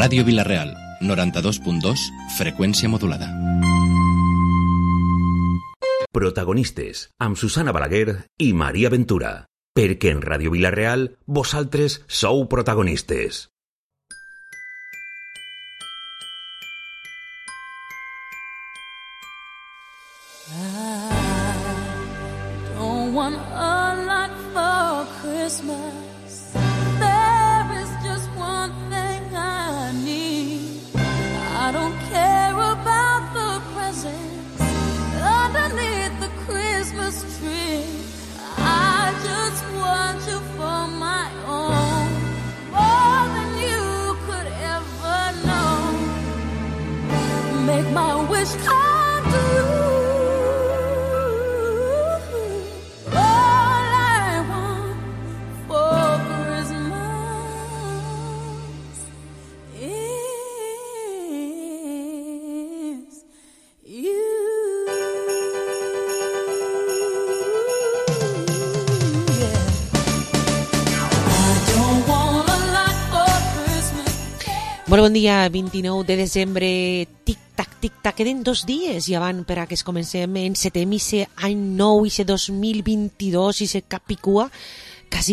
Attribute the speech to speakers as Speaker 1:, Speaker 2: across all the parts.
Speaker 1: Ràdio Vila-real, 92.2, freqüència modulada.
Speaker 2: Protagonistes, amb Susana Balaguer i Maria Ventura. Perquè en Ràdio Vila-real vosaltres sou protagonistes.
Speaker 3: Molt bon dia, 29 de desembre, tic-tac, tic-tac, queden 2 dies i avant per a que es comencem, encetem i se any nou, i se 2022, i se capicua, quasi,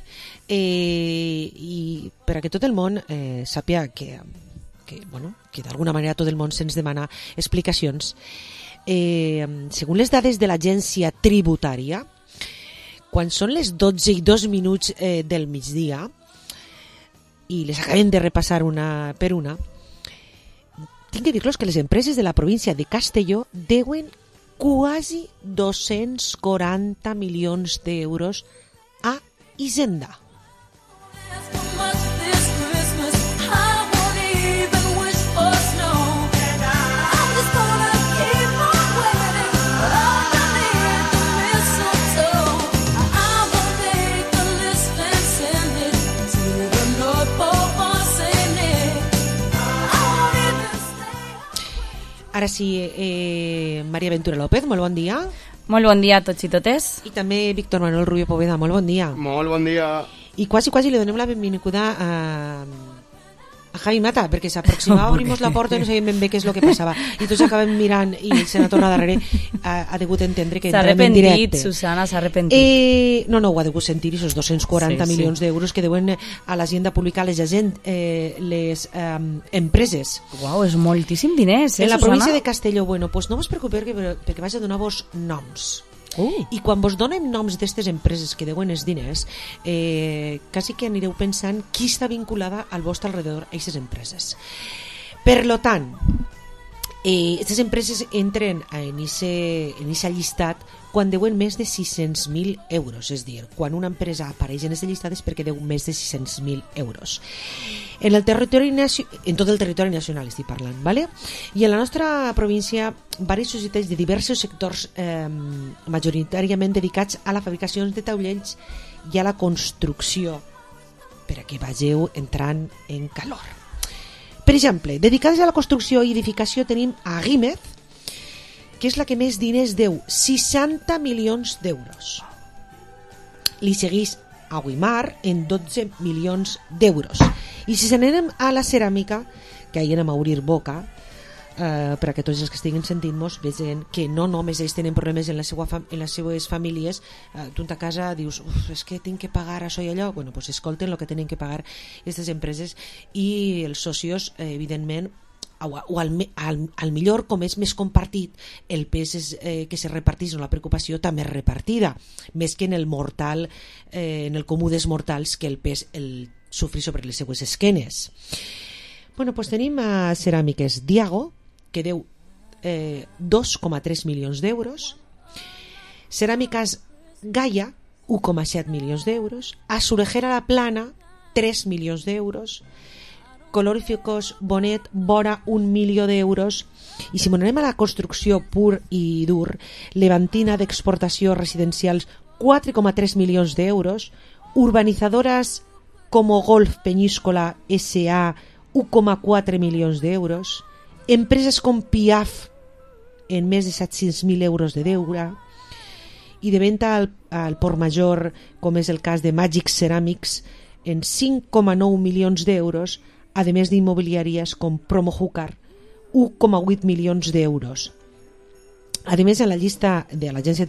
Speaker 3: i per a que tot el món sàpia que d'alguna manera tot el món se'ns demana explicacions. Segons les dades de l'agència tributària, quan són les 12:02 del migdia, i les acabem de repassar una per una, tinc que dir-los que les empreses de la província de Castelló deuen quasi 240 milions d'euros a Hisenda. Ara sí, Maria Ventura López, molt bon dia.
Speaker 4: Molt bon dia a tots i totes.
Speaker 3: I també Víctor Manuel Rubio Poveda, molt bon dia.
Speaker 5: Molt bon dia.
Speaker 3: I quasi li donem la benvinguda a Javi Mata, perquè s'aproximava, obrimos la porta i no sabíem ben bé què és el que passava. I tots acabem mirant i el senator darrere ha degut entendre que entrem en directe.
Speaker 4: Susana, s'ha arrepentit.
Speaker 3: No, ho ha degut sentir, esos 240 milions d'euros que deuen a l'Hisenda Pública les empreses.
Speaker 4: Uau, és moltíssim diners,
Speaker 3: En la
Speaker 4: Susana?
Speaker 3: província de Castelló, bueno, pues no us preocupeu perquè vaig a donar-vos noms. I quan vos donen noms d'aquestes empreses que deuen els diners, quasi que anireu pensant qui està vinculada al vostre alrededor a aquestes empreses. Per lo tant, aquestes empreses entren en aquest llistat quan deuen més de 600.000 euros, és a dir, quan una empresa apareix en aquest llistat és perquè deu més de 600.000 euros. En tot el territori nacional estic parlant, ¿vale? I en la nostra província diverses societats de diversos sectors majoritàriament dedicats a la fabricació de taulells i a la construcció, per a que vageu entrant en calor. Per exemple, dedicades a la construcció i edificació tenim a Guímez, que és la que més diners deu, 60 milions d'euros. Li segueix a Guimar en 12 milions d'euros. I si s'anem a la ceràmica, que ahir anem a obrir boca, per a que tots els que estiguin sentint-nos vegin que no només ells tenen problemes en les seues famílies. Tu a casa dius, és que tinc que pagar això i allò. Bueno, pues escolten el que tenen que pagar aquestes empreses i els socios, evidentment, o al millor, com és més compartit, el pes que se reparteix, la preocupació també és repartida, més que en el mortal, en el comú dels mortals, que el pes el sofri sobre les seues esquenes. Bueno, pues tenim a Ceràmiques Diago, que deu 2,3 milions d'euros, Ceràmiques Gaia, 1,7 milions d'euros, Azurejera La Plana, 3 milions d'euros, Coloríficos Bonet, vora 1 milió d'euros, i si anem a la construcció pur i dur, Levantina d'exportació residencials, 4,3 milions d'euros, Urbanizadoras como Golf Peñíscola S.A., 1,4 milions d'euros, empreses com Piaf en més de 700.000 euros de deure, i de venda al Port Major, com és el cas de Magic Ceramics, en 5,9 milions d'euros, a més d'immobiliàries com Promohúcar, 1,8 milions d'euros. A més, en la llista de l'Agència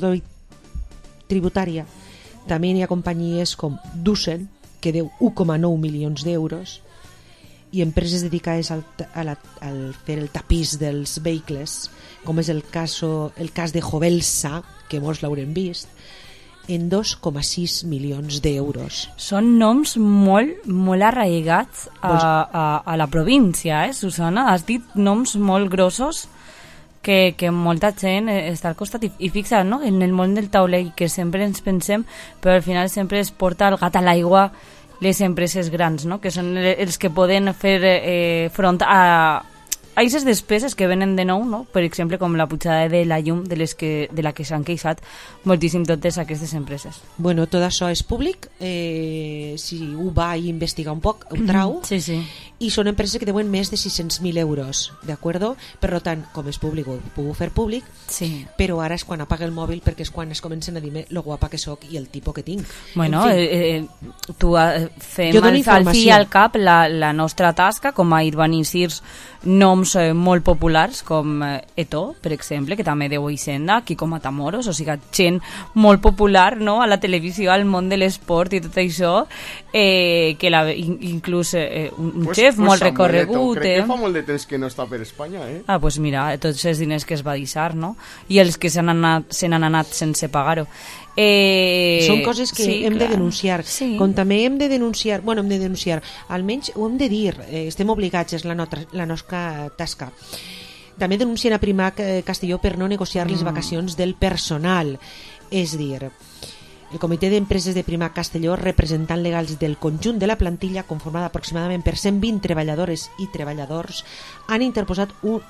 Speaker 3: Tributària també hi ha companyies com Dussel, que deu 1,9 milions d'euros, i empreses dedicades al fer el tapís dels vehicles, com és el cas de Jovelsa, que molts l'haurem vist, en 2,6 milions d'euros.
Speaker 4: Són noms molt, molt arraigats a la província, Susana? Has dit noms molt grossos que molta gent està al costat. I fixa't, no?, en el món del taulell, que sempre ens pensem, però al final sempre es porta el gat a l'aigua les empreses grans, no?, que són els que poden fer front a aquestes despeses que venen de nou, no? Per exemple, com la pujada de la llum de la que s'han queixat moltíssim totes aquestes empreses.
Speaker 3: Bueno, tot això és públic, si ho va investigar un poc, ho trau,
Speaker 4: sí, sí.
Speaker 3: I són empreses que deuen més de 600.000 euros, d'acord? Per tant, com és públic, ho puc fer públic,
Speaker 4: sí.
Speaker 3: Però ara és quan apaga el mòbil, perquè és quan es comencen a dir lo guapa que soc i el tipus que tinc.
Speaker 4: Bueno, tu fem al fi i al cap la nostra tasca, com a urbanitzir noms molt populars com Eto, per exemple, que també deu Hisenda, Kiko Matamoros, o sigui, gent molt popular, no?, a la televisió, al món de l'esport i tot això, que inclús un xef molt recorregut.
Speaker 5: Crec que fa molt de temps que no està per Espanya,
Speaker 4: Ah, doncs mira, tots els diners que es va deixar, no?, i els que se n'han anat sense pagar-ho.
Speaker 3: Són coses que
Speaker 4: sí,
Speaker 3: hem de denunciar,
Speaker 4: sí.
Speaker 3: Com també hem de denunciar, almenys ho hem de dir, estem obligats, és la nostra tasca. També denuncien a Primac Castelló per no negociar les vacacions del personal, és dir, el comitè d'empreses de Primac Castelló, representant legals del conjunt de la plantilla, conformada aproximadament per 120 treballadores i treballadors, han interposat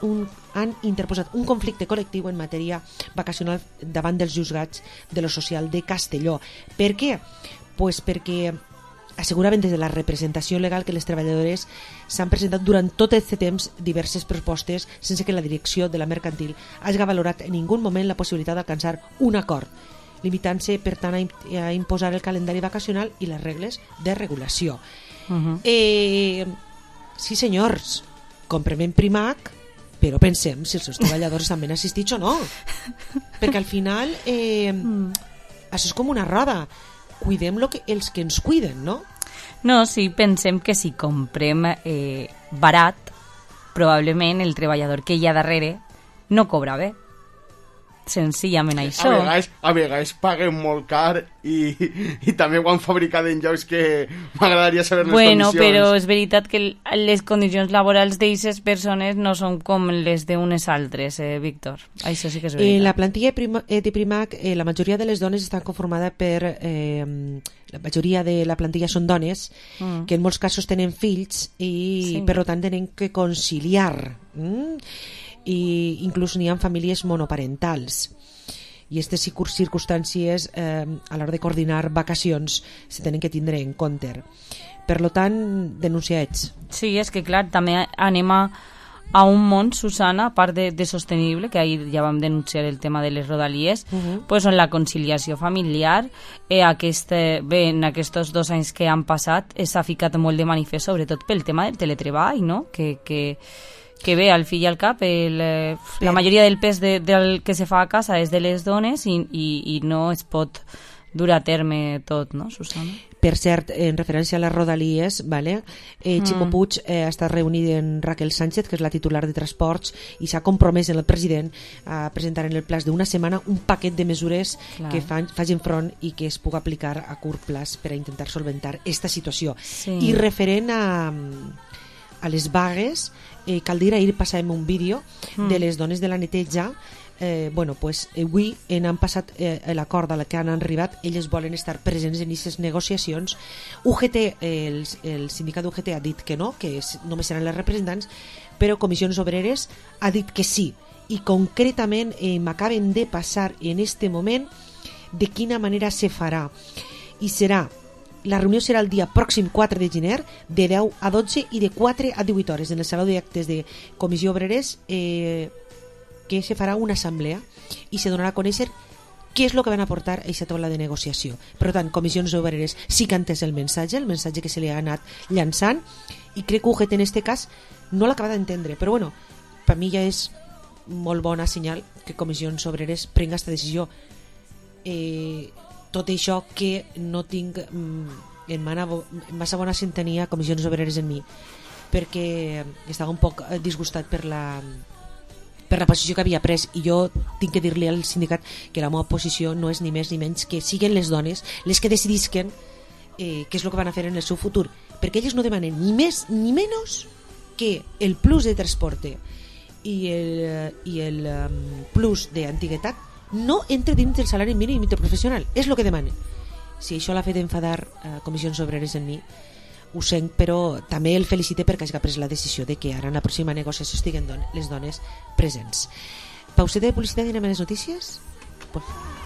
Speaker 3: un conflicte col·lectiu en matèria vacacional davant dels juzgats de lo social de Castelló. Per què? Pues perquè asseguraven des de la representació legal que les treballadores s'han presentat durant tot aquest temps diverses propostes sense que la direcció de la mercantil hagi valorat en ningú moment la possibilitat d'alcançar un acord, limitant-se, per tant, a imposar el calendari vacacional i les regles de regulació. Sí, senyors, comprem en Primac, però pensem si els seus treballadors estan ben assistits o no. Perquè al final això és com una roda. Cuidem els que ens cuiden, no?
Speaker 4: No, sí, pensem que si comprem barat, probablement el treballador que hi ha darrere no cobra bé. Senzillament això.
Speaker 5: A vegades paguen molt car i també ho han fabricat en llocs que m'agradaria saber les condicions.
Speaker 4: Però és veritat que les condicions laborals d'aquestes persones no són com les d'unes altres, Víctor. Això sí que és veritat.
Speaker 3: La plantilla de Primac, la majoria de les dones estan conformada per... la majoria de la plantilla són dones que en molts casos tenen fills i per tant tenen que conciliar i inclús n'hi ha famílies monoparentals i aquestes circumstàncies a l'hora de coordinar vacacions se tenen que tindre en compte. Per tant, denunciats.
Speaker 4: Sí, és que clar, també anem a un món, Susana, a part de sostenible, que ahir ja vam denunciar el tema de les rodalies, pues on la conciliació familiar en aquests 2 anys que han passat s'ha ficat molt de manifest, sobretot pel tema del teletreball, no? Que bé, al fi i al cap la majoria del pes del que se fa a casa és de les dones i no es pot dur a terme tot, no, Susana?
Speaker 3: Per cert, en referència a les rodalies, Ximo Puig ha estat reunit amb Raquel Sánchez, que és la titular de Transports, i s'ha compromès en el president a presentar en el plaç d'una setmana un paquet de mesures que facin front i que es pugui aplicar a curt plaç per a intentar solventar aquesta situació. I referent a les vagues, cal dir, ahir passàvem un vídeo de les dones de la neteja. Avui han passat l'acord a la que han arribat. Elles volen estar presents en aquestes negociacions. UGT, el sindicat d'UGT ha dit que no, que només seran les representants, però Comissions Obreres ha dit que sí, i concretament m'acaben de passar en este moment de quina manera se farà, i la reunió serà el dia pròxim 4 de gener de 10 a 12 i de 4 a 18 hores en el Saló d'Actes de Comissió Obreres, que se farà una assemblea i se donarà a conèixer què és el que van aportar a aquesta taula de negociació. Per tant, Comissions Obreres sí que ha entès el missatge que se li ha anat llançant, i crec que Uget en este cas no l'acaba d'entendre, però bueno, per mi ja és molt bona senyal que Comissions Obreres prenga aquesta decisió. Tot això que no tinc en massa bona sintonia Comissions Obreres en mi, perquè estava un poc disgustat per la posició que havia pres, i jo tinc que dir-li al sindicat que la meva posició no és ni més ni menys que siguen les dones les que decidisquen què és el que van a fer en el seu futur, perquè elles no demanen ni més ni menys que el plus de transporte i el plus d'antiguitat no entre dins del salari mínim interprofessional, és el que demanen. Si això l'ha fet enfadar Comissions Obreres en mi, ho sent, però també el felicite perquè hagi pres la decisió de que ara en la pròxima negociació estiguen les dones presents. Pauseta de publicitat i anem a les notícies? Pues...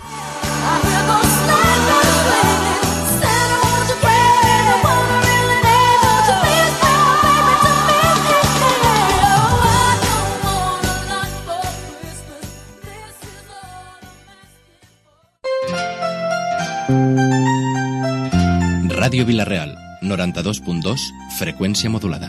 Speaker 1: Ràdio Vila-real, 92.2, frecuencia modulada.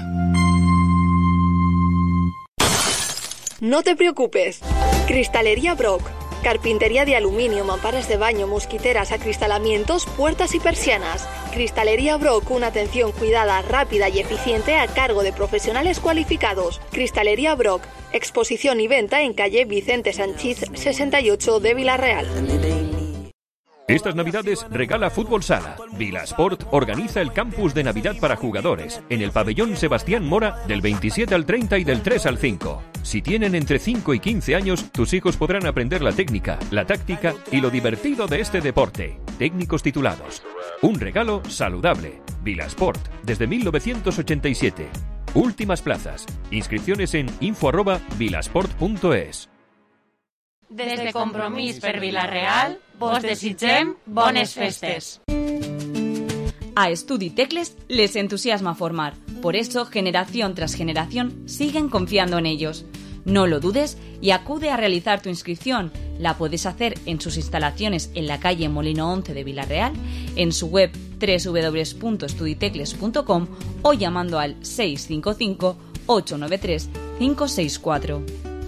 Speaker 6: No te preocupes. Cristalería Brock. Carpintería de aluminio, mamparas de baño, mosquiteras, acristalamientos, puertas y persianas. Cristalería Brock, una atención cuidada, rápida y eficiente a cargo de profesionales cualificados. Cristalería Brock. Exposición y venta en calle Vicente Sanchís 68 de Vila-real.
Speaker 7: Estas Navidades regala Fútbol Sala. Vilasport organiza el campus de Navidad para jugadores en el pabellón Sebastián Mora del 27 al 30 y del 3 al 5. Si tienen entre 5 y 15 años, tus hijos podrán aprender la técnica, la táctica y lo divertido de este deporte. Técnicos titulados. Un regalo saludable. Vilasport, desde 1987. Últimas plazas. Inscripciones en info@vilasport.es.
Speaker 8: Des de Compromís per Vila-real, vos desitgem bones festes.
Speaker 4: A Estudi Tecles les entusiasma formar. Por eso, generación tras generación, siguen confiando en ellos. No lo dudes y acude a realizar tu inscripción. La puedes hacer en sus instalaciones en la calle Molino 11 de Vila-real, en su web www.estuditecles.com o llamando al 655 893 564.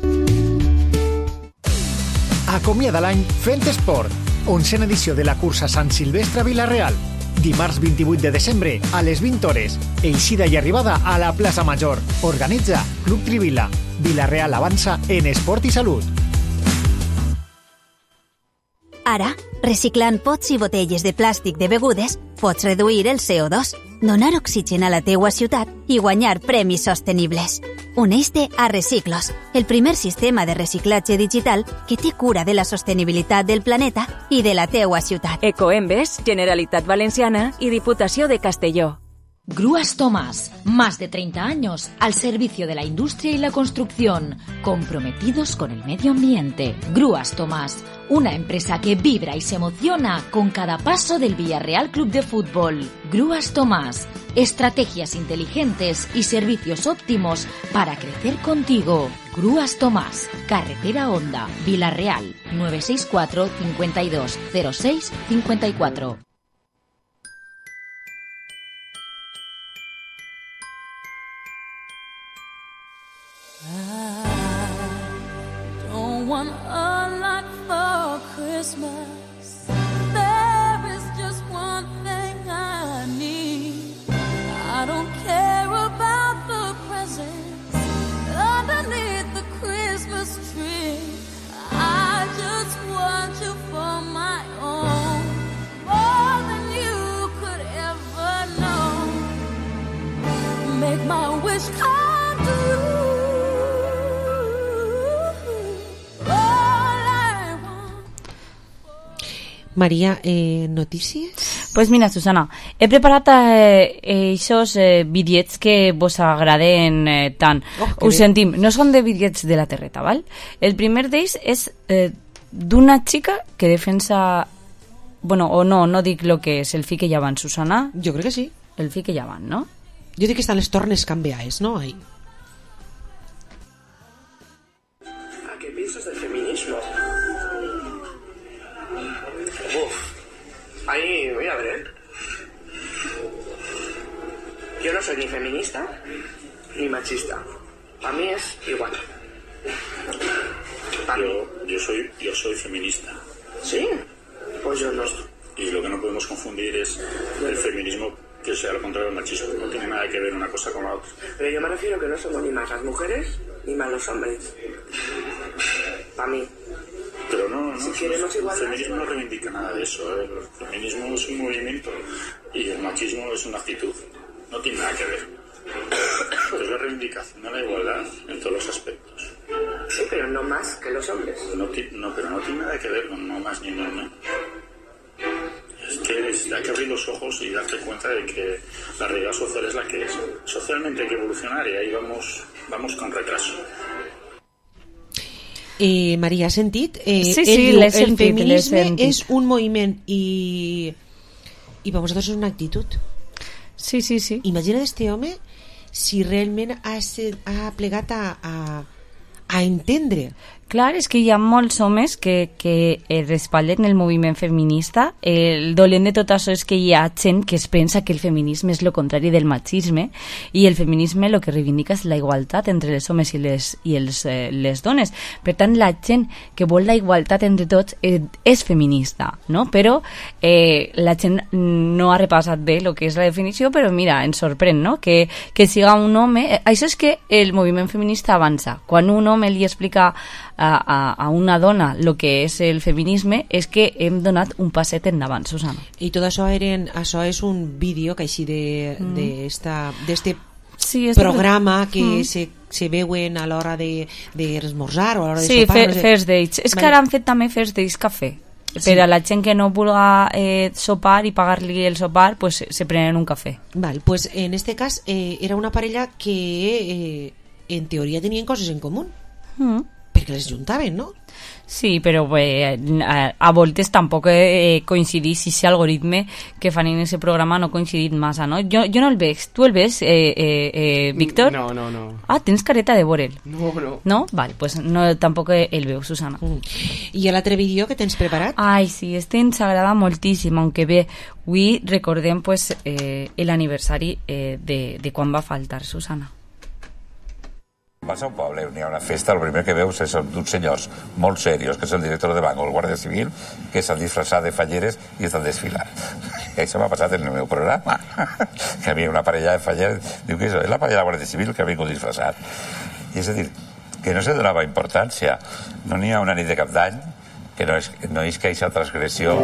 Speaker 9: Acomiada l'any fent esport. 11a edició de la cursa Sant Silvestre a Vila-real. Dimarts 28 de desembre a les 20 hores. Eixida i arribada a la plaça Major. Organitza Club Trivila. Vila-real avança en esport i salut.
Speaker 10: Ara, reciclant pots i botelles de plàstic de begudes, pots reduir el CO2, donar oxigen a la teua ciutat i guanyar premis sostenibles. Uneix-te a Reciclos, el primer sistema de reciclatge digital que té cura de la sostenibilitat del planeta i de la teua ciutat.
Speaker 11: Ecoembes, Generalitat Valenciana i Diputació de Castelló.
Speaker 12: Grúas Tomás, más de 30 años al servicio de la industria y la construcción, comprometidos con el medio ambiente. Grúas Tomás, una empresa que vibra y se emociona con cada paso del Villarreal Club de Fútbol. Grúas Tomás, estrategias inteligentes y servicios óptimos para crecer contigo. Grúas Tomás, Carretera Honda, Vila-real, 964 52 06 54.
Speaker 3: Maria, notícies?
Speaker 4: Pues mira, Susana, he preparat esos bitllets que vos agraden tant. Ho sentim, no són de bitllets de la terreta, val? El primer d'ells és d'una xica que defensa... Bueno, o no dic lo que és el fi que ja van, Susana.
Speaker 3: Jo crec que sí.
Speaker 4: El fi que ja van, no?
Speaker 3: Jo dic que estan les tornes canviades, ¿no? Ahí.
Speaker 13: ¿A qué piensas del feminismo? Ahí voy a ver, ¿eh? Yo no soy ni feminista ni machista. Para mí es igual.
Speaker 14: Yo soy feminista.
Speaker 13: ¿Sí? Pues yo no.
Speaker 14: Y lo que no podemos confundir es el feminismo que sea lo contrario del machismo. No tiene nada que ver una cosa con la otra.
Speaker 13: Pero yo me refiero que no somos ni más las mujeres ni más los hombres. Para mí.
Speaker 14: Pero no,
Speaker 13: si queremos
Speaker 14: el feminismo no reivindica nada de eso. El feminismo es un movimiento y el machismo es una actitud. No tiene nada que ver. Es la reivindicación de la igualdad en todos los aspectos.
Speaker 13: Sí, pero no más que los hombres.
Speaker 14: Pero no tiene nada que ver con no más ni no menos. Es que hay que abrir los ojos y darse cuenta de que la realidad social es la que es. Socialmente hay que evolucionar y ahí vamos con retraso.
Speaker 3: Maria, has sentit?
Speaker 4: Sí,
Speaker 3: el feminisme és un moviment i per vosaltres és una actitud.
Speaker 4: Sí.
Speaker 3: Imagina't este home si realment ha plegat a entendre.
Speaker 4: Clar, és que hi ha molts homes que respalden el moviment feminista. El dolent de tot això és que hi ha gent que es pensa que el feminisme és el contrari del machisme i el feminisme el que reivindica és la igualtat entre els homes i les dones. Per tant, la gent que vol la igualtat entre tots és feminista, no? Però la gent no ha repassat bé el que és la definició, però mira, ens sorprèn, no? Que siga un home... Això és que el moviment feminista avança. Quan un home li explica a una dona el que és el feminisme, és que hem donat un passet endavant, Susana.
Speaker 3: I tot això és un vídeo que així d'este programa que se veuen a l'hora d'esmorzar o a l'hora de sopar.
Speaker 4: Sí, First Dates. És que ara han fet també First Dates cafè. Per a la gent que no vulgui sopar i pagar-li el sopar, pues se prenen un cafè.
Speaker 3: Val, pues en este cas era una parella que en teoria tenien coses en comú. Perquè les juntaven, no?
Speaker 4: Sí, però a voltes tampoc coincidís si aquest algoritme que fan en aquest programa no coincidit massa, no? Jo no el veig. Tu el ves, Víctor?
Speaker 5: No.
Speaker 4: Ah, tens careta de veure'l.
Speaker 5: No.
Speaker 4: No? Vale, pues no, tampoc el veu, Susana.
Speaker 3: I l'altre vídeo que tens preparat?
Speaker 4: Ai, sí, ens agrada moltíssim, aunque bé, avui recordem pues, l'aniversari de quan va faltar, Susana.
Speaker 15: Vas a un poble on hi ha una festa, el primer que veus és d'uns senyors molt serios, que és el director de banc o el guàrdia civil, que s'han disfressat de falleres i estan desfilant. I això m'ha passat en el meu programa, que havia una parella de falleres, diu que és la parella de la guàrdia civil que ha vingut disfressat. I és a dir, que no se donava importància. No n'hi ha una nit de cap d'any que no és que aquesta transgressió...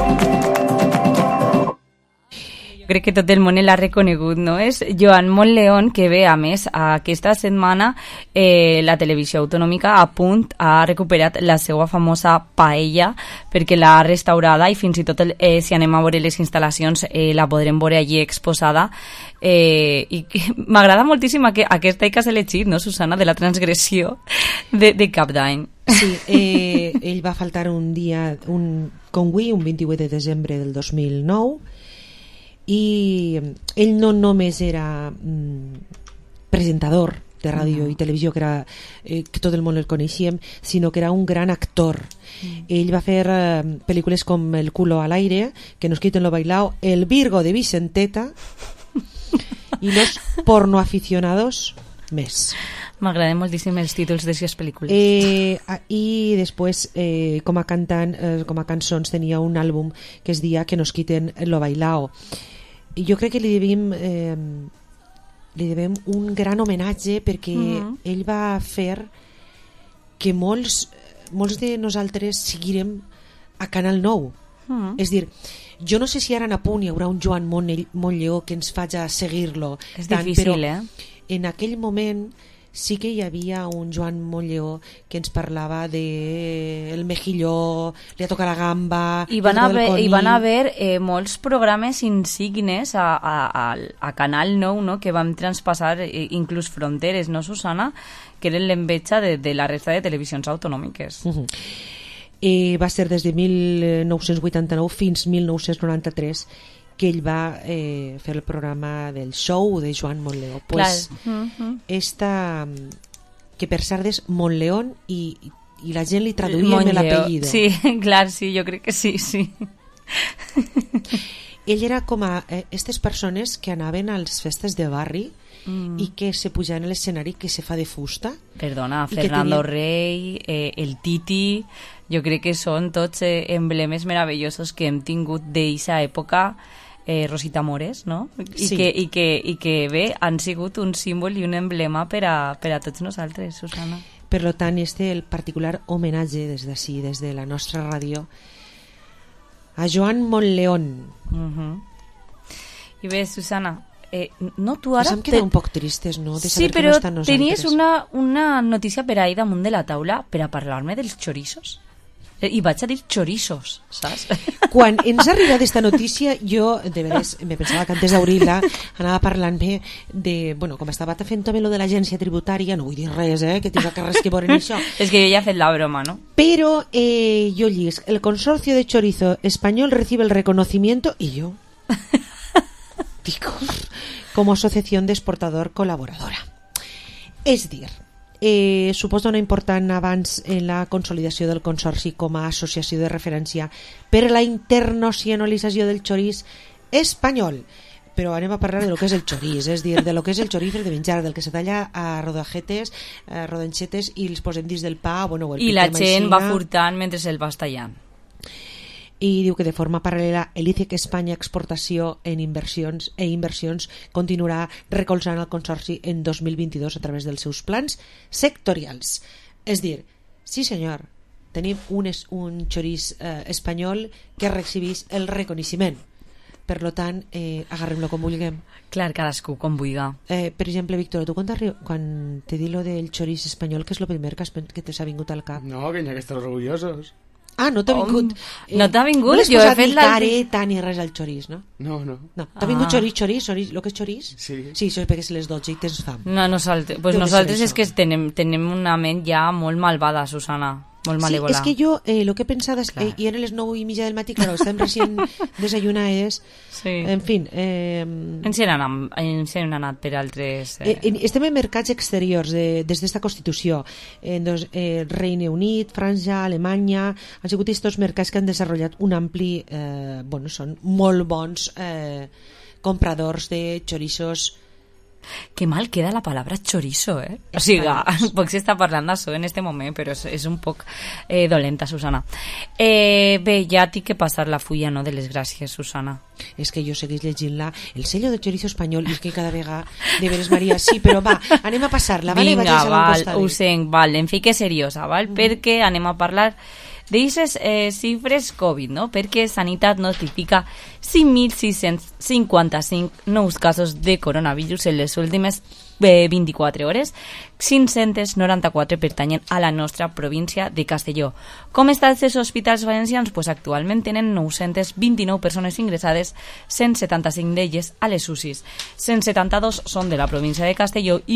Speaker 4: Crec que tot el món l'ha reconegut, no? És Joan Montleón, que ve, a més, aquesta setmana la televisió autonòmica a punt ha recuperat la seva famosa paella perquè l'ha restaurada i fins i tot si anem a veure les instal·lacions la podrem veure allí exposada i m'agrada moltíssim aquesta que has elegit, no, Susana, de la transgressió de cap d'any.
Speaker 3: Sí, ell va faltar un dia, com avui, un 28 de desembre del 2009, i ell no només era presentador de ràdio i televisió, que tot el món el coneixíem, sinó que era un gran actor. Ell va fer pel·lícules com El culo al aire, Que nos quiten lo bailao, El Virgo de Vicenteta i Los pornoaficionados més.
Speaker 4: M'agraden moltíssim els títols d'aquestes pel·lícules.
Speaker 3: I després, com a cantant, com a cançons, tenia un àlbum que es deia Que nos quiten lo bailao. I jo crec que li devem un gran homenatge perquè ell va fer que molts de nosaltres seguirem a Canal 9. És dir, jo no sé si ara a punt hi haurà un Joan Montleó que ens faci seguir-lo.
Speaker 4: És difícil,
Speaker 3: però en aquell moment sí que hi havia un Joan Montleó que ens parlava de el mejilló, li ha tocat la gamba...
Speaker 4: Hi van haver molts programes insignes a Canal 9, no?, que vam transpassar inclús fronteres, no, Susana? Que eren l'enveja de la resta de televisions autonòmiques.
Speaker 3: Va ser des de 1989 fins 1993 que ell va fer el programa del show de Joan Montleó. Pues esta, que per cert és Montleón i la gent li traduïa amb l'apellido.
Speaker 4: Sí, clar, sí, jo crec que sí.
Speaker 3: Ell era com a aquestes persones que anaven a les festes de barri i que se puja en l'escenari que se fa de fusta.
Speaker 4: Perdona, Fernando Rey, el Titi, jo crec que són tots emblemes meravellosos que hem tingut d'eixa època, Rosita Mores, no? I que bé, han sigut un símbol i un emblema per a tots nosaltres, Susana.
Speaker 3: Per tant, el particular homenatge des d'ací, des de la nostra ràdio, a Joan Montleón.
Speaker 4: I bé, Susana, no, tu ara...
Speaker 3: Em queda un poc tristes, no? De
Speaker 4: sí,
Speaker 3: saber
Speaker 4: però
Speaker 3: que no estan nosaltres.
Speaker 4: tenies una notícia per ahí damunt de la taula per a parlar-me dels chorizos. I vaig a dir chorizos, saps?
Speaker 3: Quan ens arriba d'esta notícia, jo, de veres, me pensava que antes d'obrir-la anava parlant-me de... Bueno, com estava fent-me lo de l'agència tributària, no vull dir res, que tinc que res que veure en això.
Speaker 4: És que jo ja he fet la broma, ¿no?
Speaker 3: Però jo llisc, el consorcio de chorizo español recibe el reconocimiento y yo... Digo, como asociación de exportador colaboradora. És dir, suposa un important avanç en la consolidació del consorci com a associació de referència per a la internacionalització del xoriç espanyol. Però anem a parlar de lo que és el xoriç, és dir, de lo que és el xoriç de menjar, del que se talla a rodajetes, rodanxetes i els posem dins del pa. Bueno,
Speaker 4: i la gent va furtant mentre se'l va tallant.
Speaker 3: I diu que de forma paral·lela l'ICEC Espanya Exportació en Inversions continuarà recolzant el consorci en 2022 a través dels seus plans sectorials. És dir, sí senyor, tenim un xoriç espanyol que recibís el reconeixement. Per tant, agarrem-lo com vulguem.
Speaker 4: Clar, cadascú com vulga.
Speaker 3: Per exemple, Víctor, tu quan te di lo del xoriç espanyol, què és el primer que t'ha vingut al cap?
Speaker 5: No, que n'hi ha que estar orgullosos.
Speaker 3: Ah, no t'ha vingut.
Speaker 4: No t'ha vingut?
Speaker 3: No l'has posat ni careta ni res al xoriç, no?
Speaker 5: No.
Speaker 3: T'ha vingut xoriç, el que és xoriç?
Speaker 5: Sí.
Speaker 3: Sí, això és perquè se les 12 i tens fam.
Speaker 4: No, nosaltres és que tenem una ment ja molt malvada, Susana. Molt malèvola.
Speaker 3: Sí, és que jo el que he pensat és que i eren les 9:30 del matí, clar, estem recient desayunades.
Speaker 4: Sí.
Speaker 3: En fin,
Speaker 4: ens hi han anat per altres...
Speaker 3: Estem en mercats exteriors des d'esta Constitució. Regne Unit, França, Alemanya, han sigut aquests mercats que han desenvolupat un ampli... són molt bons compradors de chorizos.
Speaker 4: Que mal queda la palabra chorizo, eh? O sigui, poc s'està parlant d'això en este moment, però és un poc dolenta, Susana. Bé, ja tinc que passar la fulla, no?, de les gràcies, Susana.
Speaker 3: És que jo seguís llegint-la, el sello de chorizo espanyol, i és que cada vegada, de veres, Maria, sí, però va, anem a passar-la, vale?
Speaker 4: Vinga, val, ho sent, val, em fique seriosa, val? Perquè anem a parlar d'aquestes xifres Covid, no? Perquè Sanitat notifica 5.655 nous casos de coronavirus en les últimes 24 hores, 594 pertanyen a la nostra província de Castelló. Com estan els hospitals valencians? Pues actualment tenen 929 persones ingressades, 175 d'elles a les UCIs. 172 són de la província de Castelló i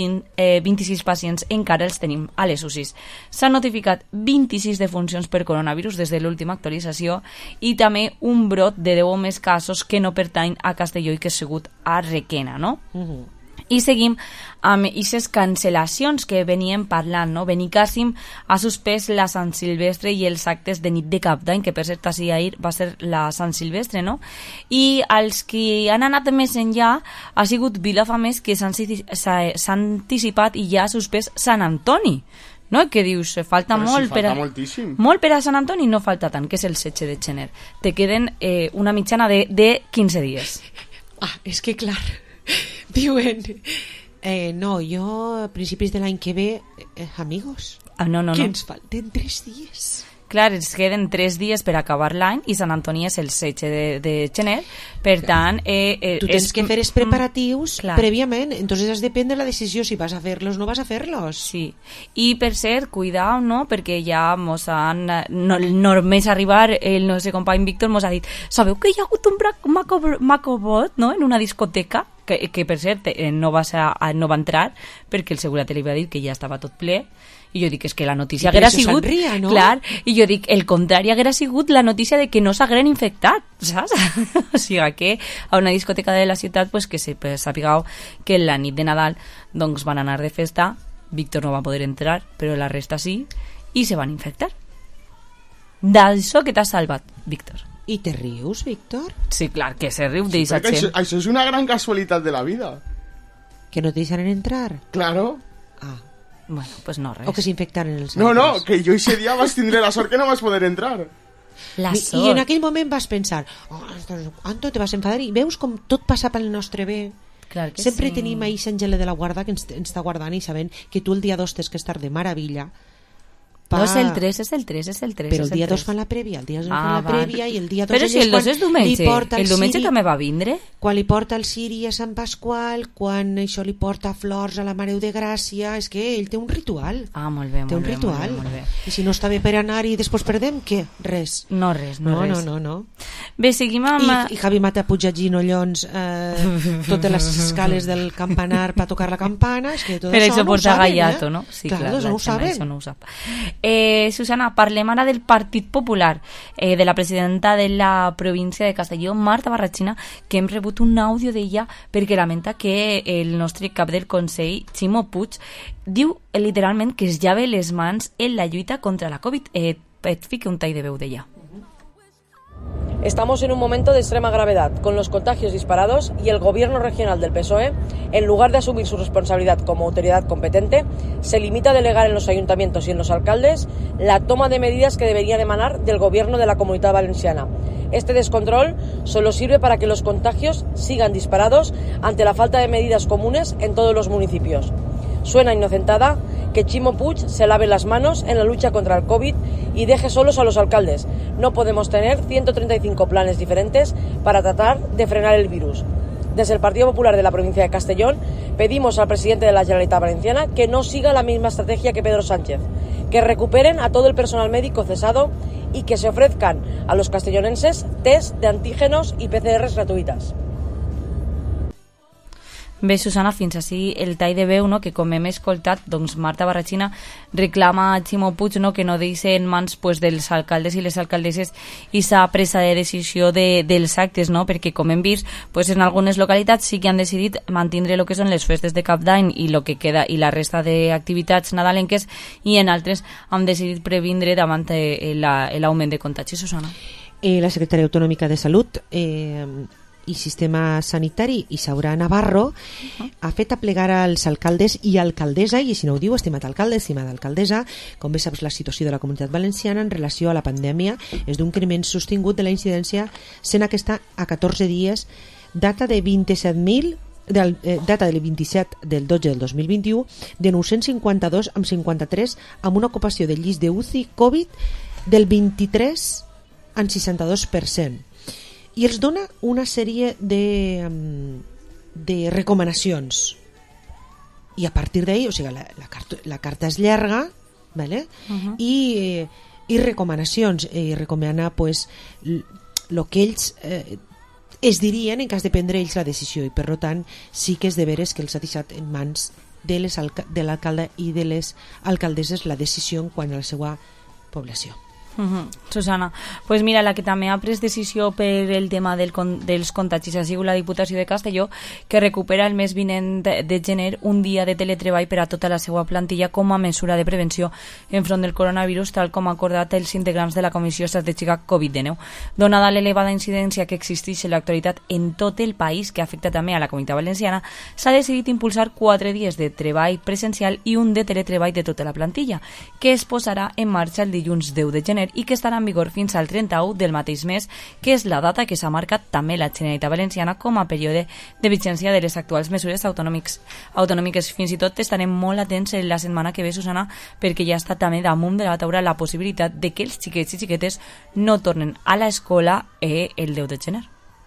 Speaker 4: 26 pacients encara els tenim a les UCIs. S'han notificat 26 defuncions per coronavirus des de l'última actualització i també un brot de 10 o més casos que no pertany a Castelló i que ha sigut a Requena, no? I seguim amb aquestes cancel·lacions que veníem parlant, no? Benicàssim ha suspès la Sant Silvestre i els actes de nit de Cap d'Any, que per cert ahir va ser la Sant Silvestre, no? I els que han anat més enllà ha sigut Vilafamés, que s'ha anticipat i ja ha suspès Sant Antoni, no? Que dius, falta molt per a... Molt per a Sant Antoni, no falta tant, que és el 16 de gener. Te queden una mitjana de 15 dies.
Speaker 3: És que clar, diuen no, jo a principis de l'any que ve amigos,
Speaker 4: no.
Speaker 3: que ens falten 3 dies.
Speaker 4: Clar, ens queden 3 dies per acabar l'any i Sant Antoni és el 16 de gener, per tant...
Speaker 3: tu tens que fer els preparatius prèviament, entonces has de prendre la decisió si vas a fer-los o no vas a fer-los.
Speaker 4: Sí, i per cert, cuidao, no?, perquè ja mos han... només arribar el nostre company Víctor mos ha dit, sabeu que hi ha hagut un macobot, no?, en una discoteca, que per cert no va entrar perquè el seguretat li va dir que ja estava tot ple. I jo dic, és que la notícia haguera sigut...
Speaker 3: ¿no?
Speaker 4: Clar, i jo dic, el contrari haguera sigut la notícia de que no s'hagueren infectat, saps? O sigui que a una discoteca de la ciutat, pues, que sapigueu que la nit de Nadal doncs van anar de festa, Víctor no va poder entrar, però la resta sí, i se van infectar. D'això que t'has salvat, Víctor.
Speaker 3: I te rius, Víctor?
Speaker 4: Sí, clar, que se riu d'eixa gent.
Speaker 5: Això és una gran casualitat de la vida.
Speaker 3: Que no te deixaran entrar?
Speaker 5: Claro.
Speaker 3: Ah.
Speaker 4: Bueno, pues no res.
Speaker 3: O que s'infectaren els
Speaker 5: No,
Speaker 3: altres.
Speaker 5: no, que jo ese dia vas tindre la sort que no vas poder entrar.
Speaker 3: I en aquell moment vas pensar, Anto, te vas enfadar, i veus com tot passa pel nostre bé.
Speaker 4: Clar que
Speaker 3: sempre
Speaker 4: sí.
Speaker 3: tenim ahí Àngela de la Guarda que ens està guardant i sabent que tu el dia 2 tens que estar de maravilla.
Speaker 4: No, és el 3.
Speaker 3: Però el dia 2 fan la prèvia, el dia 2 fan la prèvia i el dia 2
Speaker 4: però si el 2 és diumenge, el diumenge també va vindre?
Speaker 3: Quan li porta el ciri a Sant Pasqual, quan això li porta flors a la Mare de Gràcia, és que ell té un ritual.
Speaker 4: Ah, molt bé,
Speaker 3: té un ritual. I si no està bé per anar i després perdem, què? Res.
Speaker 4: No, res.
Speaker 3: No.
Speaker 4: Bé, seguim amb...
Speaker 3: I Javi Mata puja ginollons totes les escales del campanar per tocar la campana, és que tot
Speaker 4: per
Speaker 3: això no ho saben,
Speaker 4: Gallato, no? Sí,
Speaker 3: clar, no ho saben.
Speaker 4: Això no ho sap. Susana, parlem ara del Partit Popular, de la presidenta de la província de Castelló, Marta Barrachina, que hem rebut un àudio d'ella perquè lamenta que el nostre cap del Consell, Ximo Puig, diu literalment que es llave les mans en la lluita contra la Covid. Et fico un tall de veu d'ella.
Speaker 16: Estamos en un momento de extrema gravedad, con los contagios disparados y el gobierno regional del PSOE, en lugar de asumir su responsabilidad como autoridad competente, se limita a delegar en los ayuntamientos y en los alcaldes la toma de medidas que deberían emanar del gobierno de la Comunidad Valenciana. Este descontrol solo sirve para que los contagios sigan disparados ante la falta de medidas comunes en todos los municipios. Suena inocentada que Ximo Puig se lave las manos en la lucha contra el COVID y deje solos a los alcaldes. No podemos tener 135 planes diferentes para tratar de frenar el virus. Desde el Partido Popular de la provincia de Castellón pedimos al presidente de la Generalitat Valenciana que no siga la misma estrategia que Pedro Sánchez, que recuperen a todo el personal médico cesado y que se ofrezcan a los castellonenses test de antígenos y PCRs gratuitas.
Speaker 4: Bé, Susana, fins així el tall de veu, no?, que com hem escoltat, doncs Marta Barrachina reclama a Ximo Puig, no?, que no deixi en mans pues, dels alcaldes i les alcaldesses i s'ha presa de decisió dels actes, no?, perquè com hem vist, pues, en algunes localitats sí que han decidit mantindre el que són les festes de Cap d'Any i el que queda i la resta d'activitats nadalenques, i en altres han decidit previndre davant l'augment de contagis. Susana.
Speaker 3: La secretària autonòmica de Salut i Sistema Sanitari, Isaura Navarro, ha fet aplegar als alcaldes i alcaldessa, i si no ho diu, estimat alcalde, estimada alcaldessa, com bé saps, la situació de la Comunitat Valenciana en relació a la pandèmia és d'un increment sostingut de la incidència, sent aquesta a 14 dies, data de 27.000 data del 27 del 12 del 2021 de 952 amb 53 amb una ocupació del llist de UCI Covid del 23 en 62%. I els dona una sèrie de recomanacions. I a partir d'ahí, o sigui, la carta és llarga, ¿vale? I recomanacions. Recomana pues, el que ells es dirien en cas de prendre ells la decisió, i per tant sí que és de veres que els ha deixat en mans de l'alcalde i de les alcaldesses la decisió en quant a la seva població.
Speaker 4: Susana, pues mira, la que també ha pres decisió per el tema dels contagis ha sigut la Diputació de Castelló, que recupera el mes vinent de gener un dia de teletreball per a tota la seva plantilla com a mesura de prevenció enfront del coronavirus, tal com ha acordat els integrants de la Comissió Estratègica Covid-19. Donada l'elevada incidència que existeix en l'actualitat en tot el país, que afecta també a la Comunitat Valenciana, s'ha decidit impulsar 4 dies de treball presencial i un de teletreball de tota la plantilla, que es posarà en marxa el dilluns 10 de gener i que estarà en vigor fins al 31 del mateix mes, que és la data que s'ha marcat també la Generalitat Valenciana com a període de vigència de les actuals mesures autonòmiques. Fins i tot estarem molt atents en la setmana que ve, Susana, perquè ja està també damunt de la taula la possibilitat de que els xiquets i xiquetes no tornen a l'escola el 10 de gener.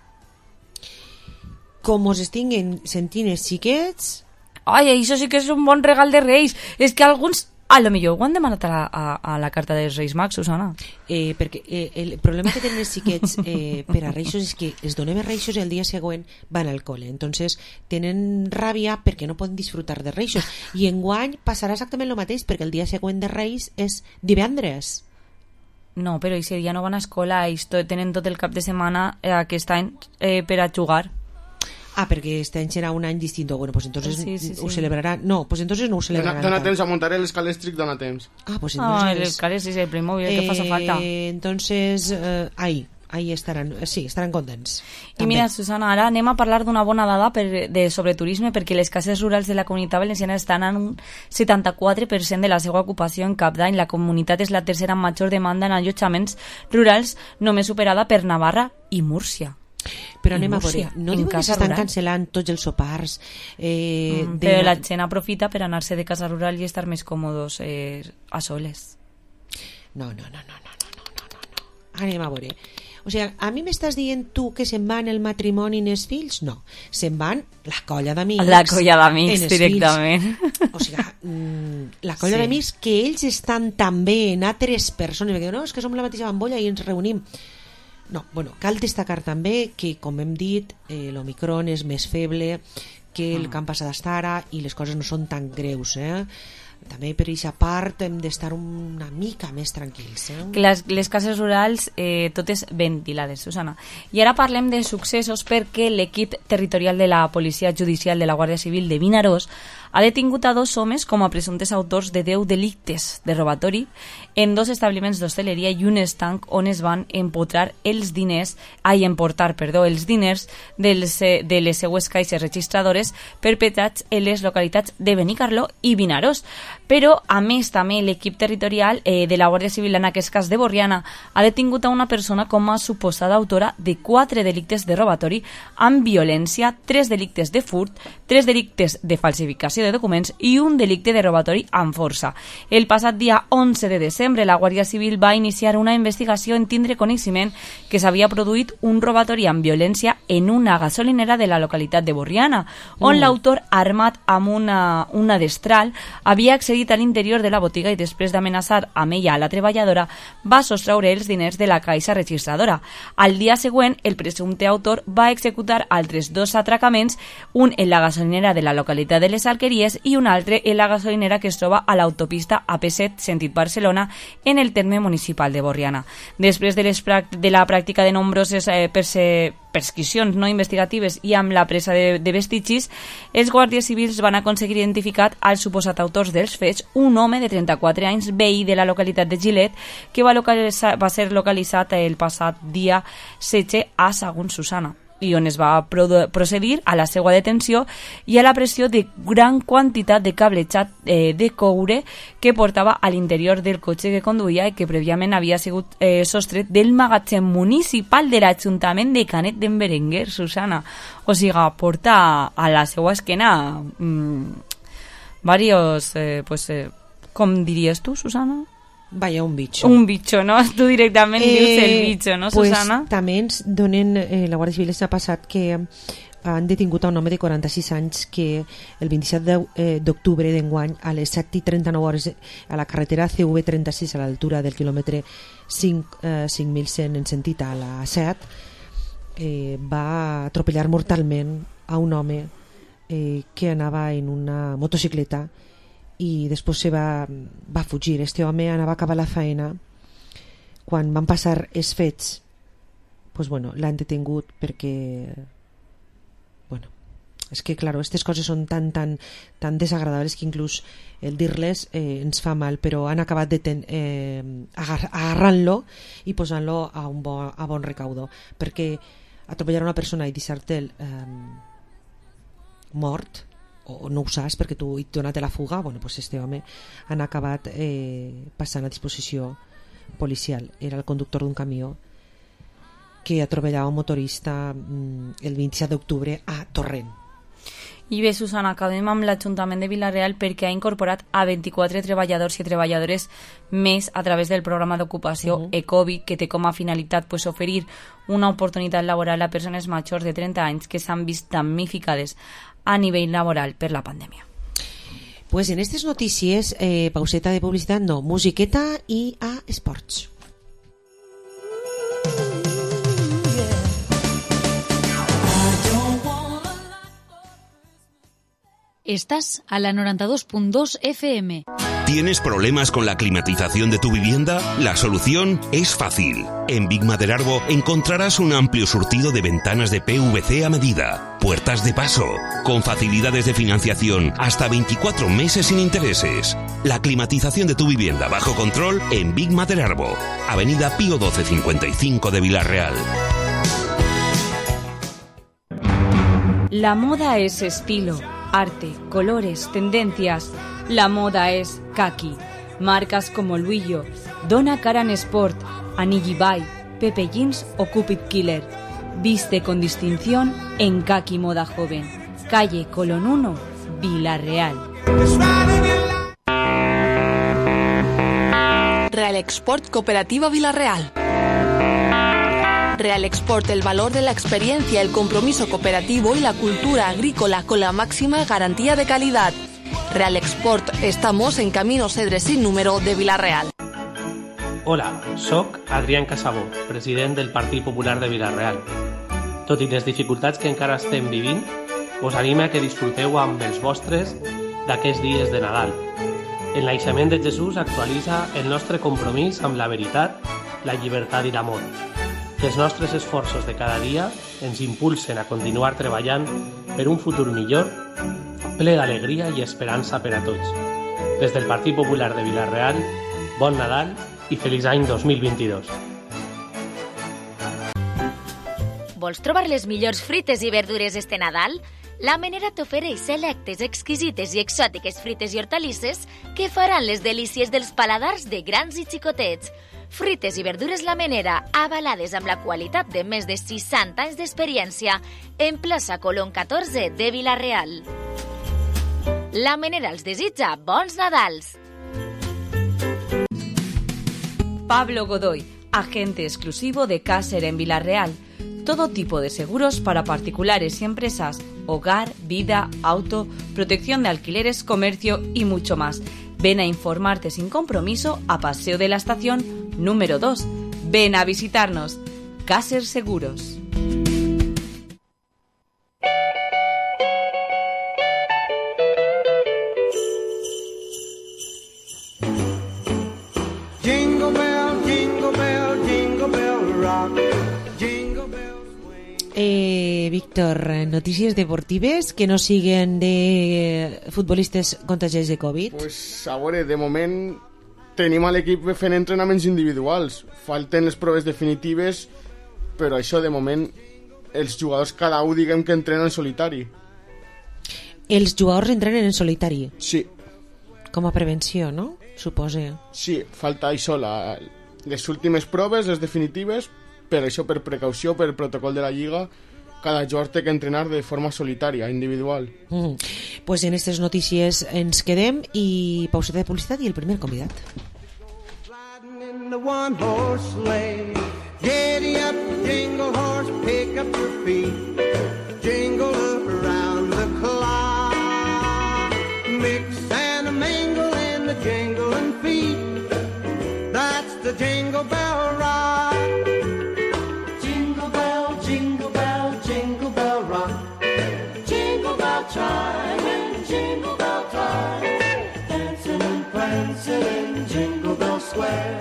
Speaker 3: Com us estic sentint els xiquets...
Speaker 4: Ai, això sí que és un bon regal de Reis. És que alguns... A lo millor ho han demanat a la carta dels Reis Mags, Susana.
Speaker 3: Perquè el problema que tenen els xiquets per a Reixos és que els donem Reixos i el dia següent van al col·le. Entonces tenen ràbia perquè no poden disfrutar de Reixos. I enguany passarà exactament el mateix, perquè el dia següent de Reis és divendres.
Speaker 4: No, però i si ja no van a escola, ells tenen tot el cap de setmana aquest any per a jugar.
Speaker 3: Ah, perquè este any serà un any distinto. Bueno, pues entonces
Speaker 4: sí.
Speaker 3: ho celebrarà. No, pues entonces no ho celebrarà.
Speaker 5: Dona temps a muntar el escalèstric, dona temps.
Speaker 3: Ah, pues entonces...
Speaker 4: el escalèstric, el Playmobil, que fa falta.
Speaker 3: Entonces, ahí ahí estaran contents.
Speaker 4: I mira, Susana, ara anem a parlar d'una bona dada sobre turisme, perquè les cases rurals de la Comunitat Valenciana estan en un 74% de la seva ocupació en cap d'any. La comunitat és la tercera amb major demanda en allotjaments rurals, només superada per Navarra i Múrcia.
Speaker 3: Però anem a veure, no diuen que s'estan cancel·lant tots els sopars?
Speaker 4: Però la gent aprofita per anar-se de casa rural i estar més còmodes a soles.
Speaker 3: No. Anem a veure. O sigui, a mi m'estàs dient tu que se'n van el matrimoni i els fills? No, se'n van la colla d'amics.
Speaker 4: La colla d'amics, directament.
Speaker 3: O sigui, la colla d'amics que ells estan també en altres persones, perquè no, és que som la mateixa bambolla i ens reunim. No, bueno, cal destacar també que, com hem dit, l'Omicron és més feble que el que han passat fins ara i les coses no són tan greus, també per aquesta part hem d'estar una mica més tranquils.
Speaker 4: Que les cases rurals totes ventilades, Susana. I ara parlem de successos, perquè l'equip territorial de la Policia Judicial de la Guàrdia Civil de Vinaròs ha detingut a 2 homes com a presumptes autors de 10 delictes de robatori en 2 establiments d'hostaleria i un estanc on es van emportar els diners de les seues caixes registradores perpetrats en les localitats de Benicarló i Vinaròs. Però, a més, també l'equip territorial de la Guàrdia Civil, en aquest cas de Borriana, ha detingut a una persona com a suposada autora de 4 delictes de robatori amb violència, 3 delictes de furt, 3 delictes de falsificació de documents i un delicte de robatori amb força. El passat dia 11 de desembre, la Guàrdia Civil va iniciar una investigació en tindre coneixement que s'havia produït un robatori amb violència en una gasolinera de la localitat de Borriana, on l'autor, armat amb una destral, havia accedit a l'interior de la botiga i després d'amenaçar amb ella a la treballadora va sostreure els diners de la caixa registradora. Al dia següent, el presumpte autor va executar altres 2 atracaments, un en la gasolinera de la localitat de les Alqueries i un altre en la gasolinera que es troba a l'autopista AP7 sentit Barcelona en el terme municipal de Borriana. Després de la pràctica de nombroses perquisicions no investigatives i amb la presa de vestigis, els guàrdies civils van aconseguir identificar als suposats autors dels fets, un home de 34 anys, veí de la localitat de Gilet, que va ser localitzat el passat dia 16 a Sagunt, Susana, i on es va procedir a la seva detenció i a la pressió de gran quantitat de cablejat de coure que portava a l'interior del cotxe que conduïa i que prèviament havia sigut sostret del magatzem municipal de l'Ajuntament de Canet d'en Berenguer, Susana. O sigui, porta a la seva esquena varios, com diries tu, Susana?
Speaker 3: Vaya, un bicho.
Speaker 4: Un bicho, no? Tu directament dius el bicho, no, Susana?
Speaker 3: Pues també ens donen, la Guàrdia Civil s'ha passat que han detingut a un home de 46 anys que el 27 d'octubre d'enguany a les 7:39 a la carretera CV36 a l'altura del quilòmetre 5100 en sentit a la 7 va atropellar mortalment a un home que anava en una motocicleta i després va fugir. Este home anava a acabar la feina. Quan van passar els fets, pues bueno, l'han detingut perquè, bueno, és que claro, aquestes coses són tan desagradables que inclús el dir-les ens fa mal, però han acabat agarrant-lo i posant-lo a bon recaudo, perquè atropellar una persona i deixar-te'l mort, o no ho saps perquè tu et donat la fuga, bueno, pues este home han acabat passant a disposició policial. Era el conductor d'un camió que atropellava un motorista el 27 d'octubre a Torrent.
Speaker 4: I bé, Susana, acabem amb l'Ajuntament de Vila-real perquè ha incorporat a 24 treballadors i treballadores més a través del programa d'ocupació Ecovi, que té com a finalitat oferir una oportunitat laboral a persones majors de 30 anys que s'han vist damnificades a nivell laboral per la pandèmia.
Speaker 3: Pues en aquestes notícies, pauseta de publicitat, no, musiqueta i a esports.
Speaker 12: Estás a la 92.2 FM.
Speaker 2: ¿Tienes problemas con la climatización de tu vivienda? La solución es fácil. En Big Maderarbo encontrarás un amplio surtido de ventanas de PVC a medida, puertas de paso, con facilidades de financiación hasta 24 meses sin intereses. La climatización de tu vivienda bajo control en Big Maderarbo, Avenida Pío 1255 de Vila-real.
Speaker 4: La moda es estilo, arte, colores, tendencias. La moda es kaki. Marcas como Luillo, Donna Karan Sport, Anigi Bay, Pepe Jeans o Cupid Killer. Viste con distinción en Kaki Moda Joven. Calle Colón 1, Vila-real.
Speaker 6: Real Export Cooperativa Vila-real. Real Export, el valor de la experiencia, el compromiso cooperativo y la cultura agrícola con la máxima garantía de calidad. Real Export, estamos en Camino Cedres sin número de Vila-real.
Speaker 17: Hola, soc Adrián Casabó, president del Partit Popular de Vila-real. Tot i les dificultats que encara estem vivint, us anime a que disfruteu amb els vostres d'aquests dies de Nadal. El naixement de Jesús actualitza el nostre compromís amb la veritat, la llibertat i l'amor. Que els nostres esforços de cada dia ens impulsen a continuar treballant per un futur millor, ple d'alegria i esperança per a tots. Des del Partit Popular de Vila-real, bon Nadal i feliç any 2022.
Speaker 18: Vols trobar les millors fruites i verdures este Nadal? La Menera t'ofereix selectes, exquisites i exòtiques fruites i hortalisses que faran les delícies dels paladars de grans i xicotets. Fruites i verdures La Menera, avalades amb la qualitat de més de 60 anys d'experiència, en plaça Colón 14 de Vila-real. La Menera els desitja bons Nadals.
Speaker 4: Pablo Godoy, agente exclusivo de Caser en Vila-real. Todo tipo de seguros para particulares y empresas, hogar, vida, auto, protección de alquileres, comercio y mucho más. Ven a informarte sin compromiso a Paseo de la Estación número 2. Ven a visitarnos. Caser Seguros.
Speaker 19: Jingle bell, jingle bell, jingle bell rock.
Speaker 3: Víctor, notícies deportives que no siguen de futbolistes contagiats de Covid?
Speaker 5: Pues, a veure, de moment tenim a l'equip fent entrenaments individuals. Falten les proves definitives, però això, de moment, els jugadors cada un diguem que entrenen en solitari.
Speaker 3: Els jugadors entrenen en solitari?
Speaker 5: Sí.
Speaker 3: Com a prevenció, no? Supose.
Speaker 5: Sí, falta això, les últimes proves, les definitives, per això, per precaució, per protocol de la Lliga, cada jugador té que entrenar de forma solitària, individual.
Speaker 3: Pues en aquestes notícies ens quedem i pauseta de publicitat i el primer convidat.
Speaker 19: Giddy up, jingle horse, pick up your feet, jingle around the clock, mix and a mingle in the jingling feet, that's the Jingle Bell Rock. Jingle bell, jingle bell, jingle bell rock, jingle bell chime and jingle bell time, dancing and prancing in Jingle Bell Square.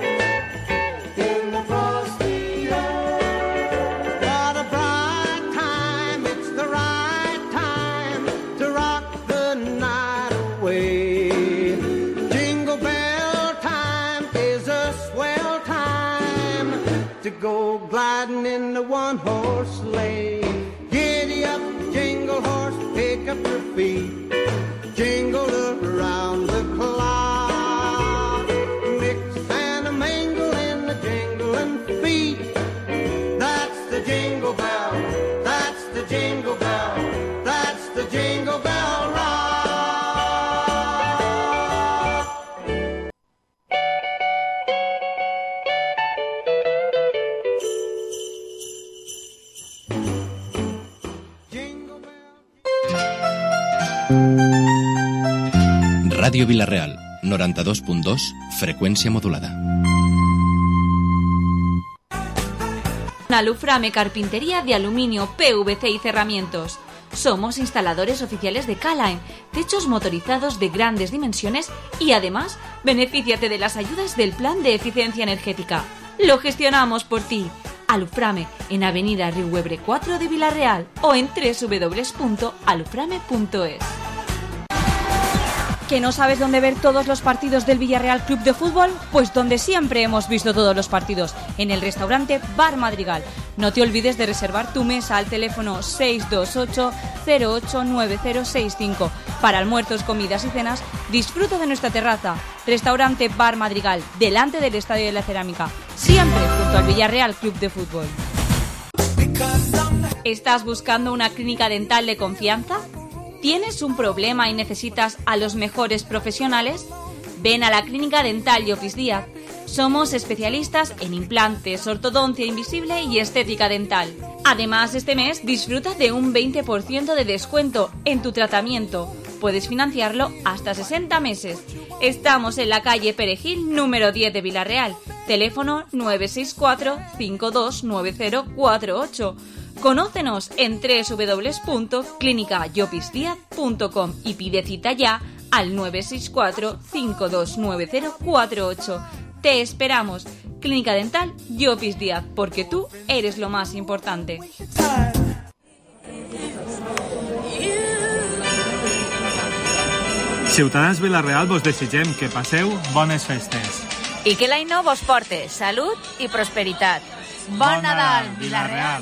Speaker 19: Go gliding in the one-horse sleigh. Giddy up, jingle horse, pick up your feet, jingle around the clock, mix and a mingle in the jingling feet. That's the Jingle Bell, that's the Jingle Bell, that's the Jingle Bell Rock.
Speaker 1: Ràdio Vila-real, 92.2, frecuencia modulada.
Speaker 4: Aluframe Carpintería de Aluminio, PVC y Cerramientos. Somos instaladores oficiales de K-Line, techos motorizados de grandes dimensiones y además
Speaker 20: Benefíciate de las ayudas del Plan de Eficiencia Energética. Lo gestionamos por ti. Aluframe, en Avenida Riuebre 4 de Vila-real o en www.aluframe.es. ¿Que no sabes dónde ver todos los partidos del Villarreal Club de Fútbol? Pues donde siempre hemos visto todos los partidos, en el restaurante Bar Madrigal. No te olvides de reservar tu mesa al teléfono 628-089065. Para almuerzos, comidas y cenas, disfruta de nuestra terraza. Restaurante Bar Madrigal, delante del Estadio de la Cerámica. Siempre junto al Villarreal Club de Fútbol. ¿Estás buscando una clínica dental de confianza? ¿Tienes un problema y necesitas a los mejores profesionales? Ven a la Clínica Dental Llopis Díaz. Somos especialistas en implantes, ortodoncia invisible y estética dental. Además, este mes disfruta de un 20% de descuento en tu tratamiento. Puedes financiarlo hasta 60 meses. Estamos en la calle Perejil, número 10 de Vila-real. Teléfono 964-529048. Conócenos en www.clinicayopisdiaz.com y pide cita ya al 964-529048. Te esperamos. Clínica Dental Llopis Díaz, porque tú eres lo más importante.
Speaker 21: Ciutadans Vila-real, vos desitgem que passeu bones festes.
Speaker 8: I que l'any nou vos porte salut i prosperitat. Bon Nadal, Vila-real!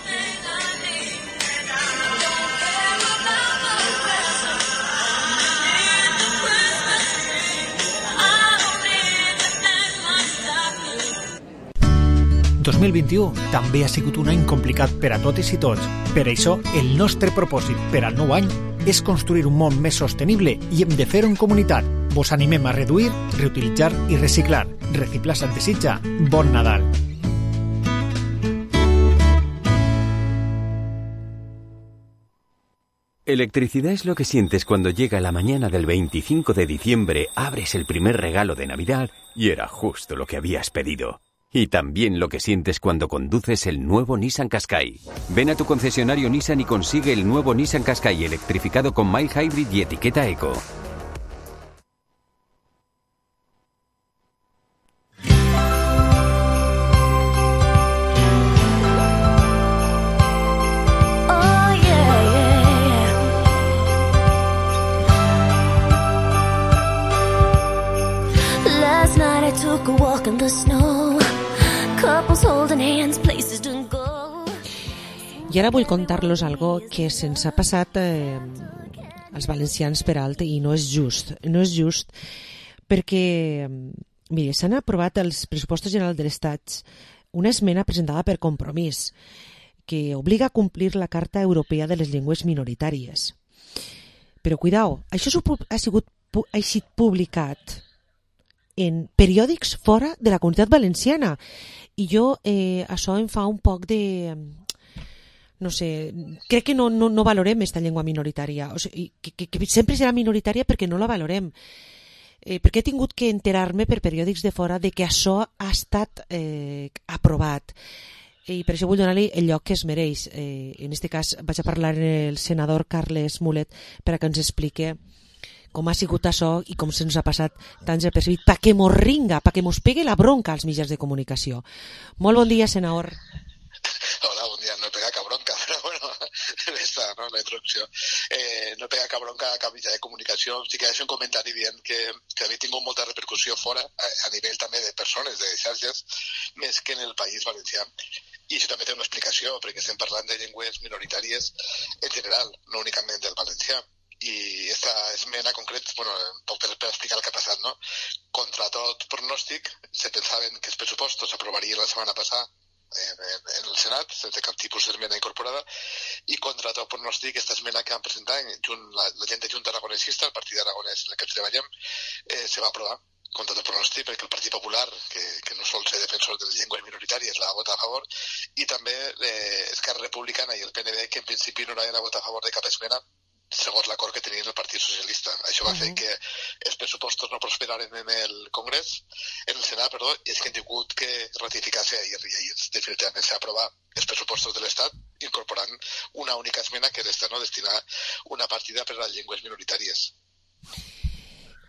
Speaker 9: El 2021 també ha sigut un any complicat per a totes i tots. Per això, el nostre propòsit per al nou any és construir un món més sostenible i hem de fer-ho en comunitat. Vos animem a reduir, reutilitzar i reciclar. Reciclar se't desitja. Bon Nadal!
Speaker 22: Electricidad es lo que sientes cuando llega la mañana del 25 de diciembre, abres el primer regalo de Navidad y era justo lo que habías pedido. Y también lo que sientes cuando conduces el nuevo Nissan Qashqai. Ven a tu concesionario Nissan y consigue el nuevo Nissan Qashqai electrificado con mild hybrid y etiqueta eco.
Speaker 23: Last night I took a walk in the snow. Couples holding hands, places to go.
Speaker 3: I ara vull contar-los algo que se'ns ha passat als valencians per alt i no és just. No és just perquè, mire, s'han aprovat els pressupostos generals de l'Estat una esmena presentada per Compromís que obliga a complir la Carta Europea de les Llengües Minoritàries. Però cuidao, això ha sigut publicat en periòdics fora de la Comunitat Valenciana i jo això em fa un poc de... no sé, crec que no valorem aquesta llengua minoritària, o sigui, que sempre serà minoritària perquè no la valorem, perquè he tingut que enterar-me per periòdics de fora de que això ha estat aprovat i per això vull donar-li el lloc que es mereix. En aquest cas vaig a parlar amb el senador Carles Mulet per a que ens explique com ha sigut això i com se'ns ha passat tan desapercebit, perquè mos ringa, perquè mos pegue la bronca als mitjans de comunicació. Molt bon dia, senador.
Speaker 24: Hola, bon dia. No he pegat cap bronca, però bueno, esta, no, la introducció. No he pegat cap bronca a cap mitjà de comunicació. Sí que és un comentari dient que havia tingut molta repercussió fora, a nivell també de persones, de xarxes, més que en el País Valencià. I això també té una explicació, perquè estem parlant de llengües minoritàries en general, no únicament del valencià. I esta esmena concret, bueno, poc per explicar el que ha passat, no? Contra tot pronòstic, se pensaven que els pressupostos s'aprovarien la setmana passada en el Senat, sense cap tipus d'esmena incorporada, i contra tot pronòstic, aquesta esmena que han presentat la gent de Junta Aragonesista, el Partit Aragonès en el que ens treballem, se va aprovar contra tot pronòstic, perquè el Partit Popular, que no sol ser defensor de les llengües minoritàries, la va votar a favor, i també Esquerra Republicana i el PNB, que en principi no anaven a votar a favor de cap esmena, segons l'acord que tenien el Partit Socialista. Això va fer que els pressupostos no prosperaren en el Congrés, en el Senat, perdó, i és que han tingut que ratificar-se ahir definitivament s'ha aprovat els pressupostos de l'Estat incorporant una única esmena que era esta, no? Destinar una partida per a les llengües minoritàries.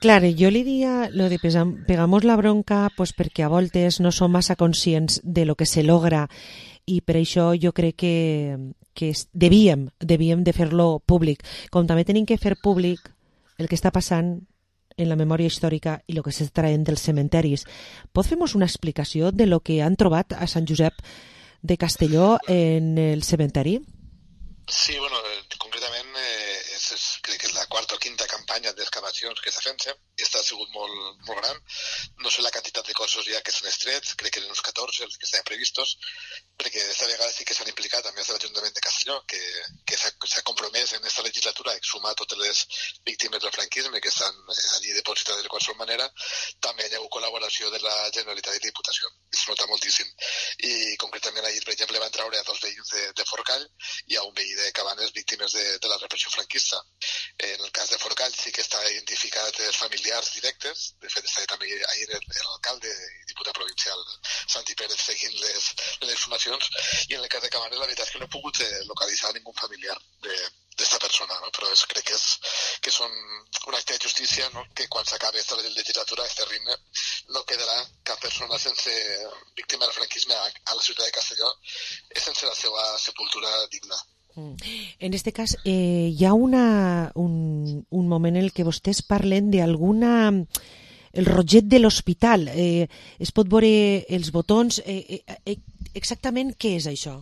Speaker 3: Clar, jo li diria lo de pegamos la bronca pues perquè a voltes no som massa conscients de lo que se logra i per això jo crec que devíem de fer-lo públic. Com també tenim que fer públic el que està passant en la memòria històrica i el que s'està traient dels cementeris. Pot fer-nos una explicació de lo que han trobat a Sant Josep de Castelló en el cementeri?
Speaker 24: Sí, bueno, concretament crec que és la quarta o quinta campanya d'excavacions que s'ha fet, i ha sigut molt gran. No sé la quantitat de cossos ja que s'han extret, crec que eren uns 14 els que estaven previstos, perquè aquesta vegada sí que s'han implicat, a més de l'Ajuntament de Castelló, que s'ha compromès en aquesta legislatura a exhumar totes les víctimes del franquisme que estan allí depositades de qualsevol manera. També hi ha hagut col·laboració de la Generalitat i Diputació, es nota moltíssim. I concretament ahir, per exemple, van treure a 2 veïns de Forcall i a un veí de Cabanes víctimes de la repressió franquista. En el cas de Forcall sí que està identificat els familiars directes, de fet està també ahir l'alcalde i diputat provincial Santi Pérez seguint les exhumacions, i en el cas de Cabanes la veritat és que no he pogut localitzar ningú familiar d'esta persona, no? Però crec que són un acte de justícia, no? Que quan s'acabi aquesta legislatura, este ritme, no quedarà cap persona sense víctima del franquisme a la ciutat de Castelló sense la seva sepultura digna.
Speaker 3: En este cas, hi ha un moment en què vostès parlen d'alguna... el rotllet de l'hospital. Es pot veure els botons. Exactament què és això?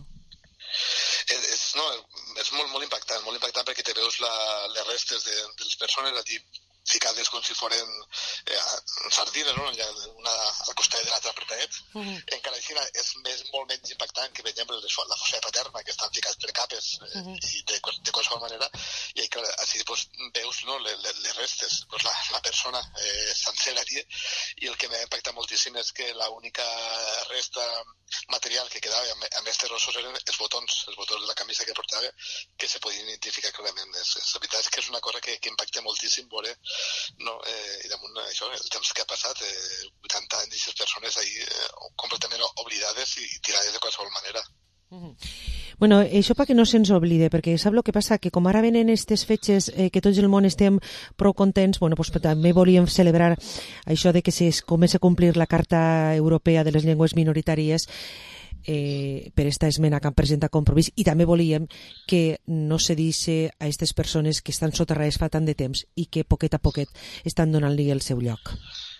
Speaker 24: És molt impactant perquè te veus les restes de les persones allí ficades com si foren sardines, no? Una al costat de l'altra apretadet. Encara així és molt menys impactant que, per exemple, la fossa paterna, que estan ficats per capes i de qualsevol manera, i així veus les restes, la persona sencera allí, i el que m'ha impactat moltíssim és que l'única resta material que quedava amb aquests rossos eren els botons de la camisa que portava, que se podien identificar clarament. La veritat és que és una cosa que impacta moltíssim veure, no, i damunt això, el temps que ha passat, 80 anys d'aquestes persones ahí completament oblidades i tirades de qualsevol manera.
Speaker 3: Bueno, això perquè no se'ns oblide, perquè sap el que passa? Que com ara venen aquestes fetges que tots el món estem prou contents, bueno, pues també volíem celebrar això de que se comença a complir la Carta Europea de les Llengües Minoritàries per esta esmena que han presentat Compromís, i també volíem que no se dice a aquestes persones que estan soterrades fa tant de temps i que poquet a poquet estan donant-li el seu lloc.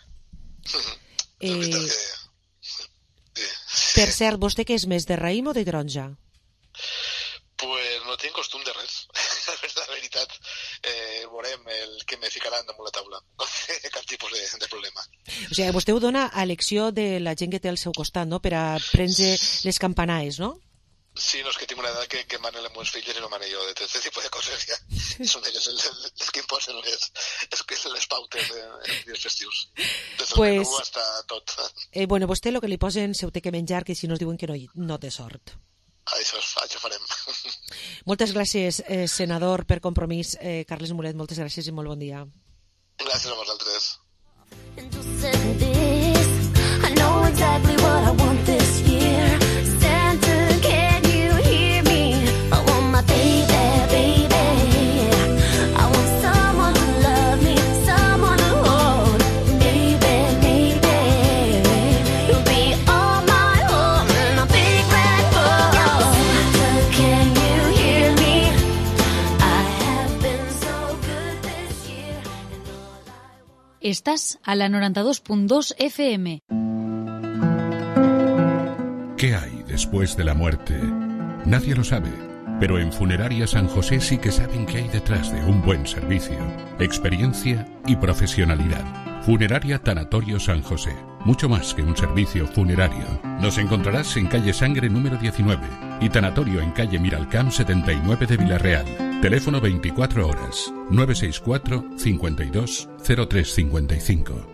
Speaker 3: Per cert, vostè què és més, de raïm o de taronja?
Speaker 24: Pues no tinc costum de res. La veritat, veurem el que me ficaran damunt la taula. No té cap tipus de problema.
Speaker 3: O sigui, vostè ho dona a elecció de la gent que té al seu costat, no?, per a prendre les campanaes, no?
Speaker 24: Sí, no, és que tinc una edat que manen les meves filles i no manen jo, de tot aquest tipus de coses ja. Són elles els que imposen les pautes dels dies festius. Des del menú hasta tot.
Speaker 3: Bueno, vostè el que li posen se ho té que menjar, que si no es diuen que no té sort.
Speaker 24: Això farem.
Speaker 3: Moltes gràcies, senador, per Compromís. Carles Mulet, moltes gràcies i molt bon dia.
Speaker 24: Gràcies a vosaltres.
Speaker 23: I know exactly what I want this year. Santa, can you hear me? I want my baby, baby. I want someone to love me, someone to hold. Baby, baby. You'll be all my home in a big red boat. Santa, can you hear me? I have been so good this year.
Speaker 12: Estás a la 92.2 FM.
Speaker 7: ¿Qué hay después de la muerte? Nadie lo sabe, pero en Funeraria San José sí que saben qué hay detrás de un buen servicio, experiencia y profesionalidad. Funeraria Tanatorio San José, mucho más que un servicio funerario. Nos encontrarás en calle Sangre número 19 y Tanatorio en calle Miralcamp 79 de Villarreal. Teléfono 24 horas, 964 52 0355.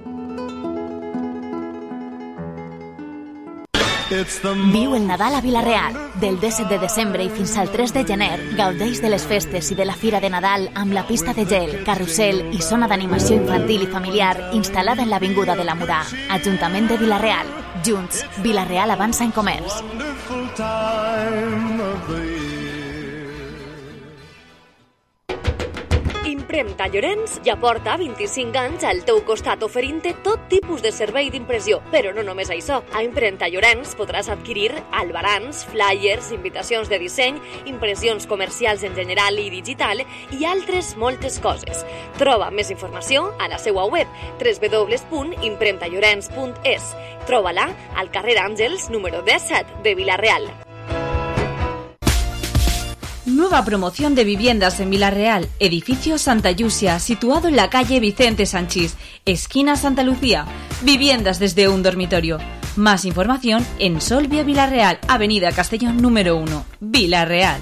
Speaker 18: Viu el Nadal a Vila-real. Del 17 de desembre i fins al 3 de gener, gaudeix de les festes i de la Fira de Nadal amb la pista de gel, carrusel i zona d'animació infantil i familiar instal·lada en l'Avinguda de la Mudà. Ajuntament de Vila-real. Junts, Vila-real avança en comerç.
Speaker 6: Impremta Llorenç ja porta 25 anys al teu costat oferint-te tot tipus de servei d'impressió. Però no només això. A Impremta Llorenç podràs adquirir albarans, flyers, invitacions de disseny, impressions comercials en general i digital i altres moltes coses. Troba més informació a la seva web www.impremtallorens.es. Troba-la al carrer Àngels, número 17 de Vila-real.
Speaker 20: Nueva promoción de viviendas en Vila-real, edificio Santa Yusia, situado en la calle Vicente Sanchís, esquina Santa Lucía. Viviendas desde un dormitorio. Más información en Solvia Vila-real, avenida Castellón número 1, Vila-real.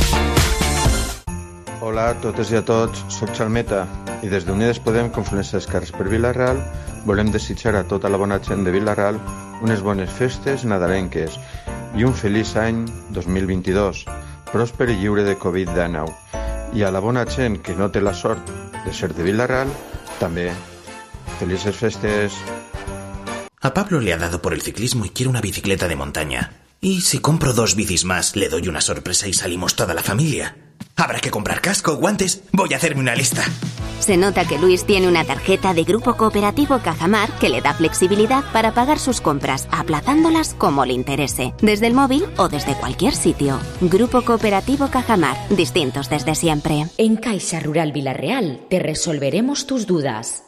Speaker 10: Hola a totes i a tots, soc Xalmeta i des d'Unides Podem, Confluència d'Esquerres per Vila-real, volem desitjar a tota la bona gent de Vila-real unes bones festes nadalenques i un feliç any 2022. Pròsper i lliure de Covid-19. I a la bona gent que no té la sort de ser de Vila-real, també. Felices festes.
Speaker 11: A Pablo le ha dado por el ciclismo y quiere una bicicleta de montaña. ¿Y si compro 2 bicis más, le doy una sorpresa y salimos toda la familia? Habrá que comprar casco, guantes. Voy a hacerme una lista.
Speaker 13: Se nota que Luis tiene una tarjeta de Grupo Cooperativo Cajamar que le da flexibilidad para pagar sus compras, aplazándolas como le interese, desde el móvil o desde cualquier sitio. Grupo Cooperativo Cajamar, distintos desde siempre.
Speaker 12: En Caixa Rural Vila-real te resolveremos tus dudas.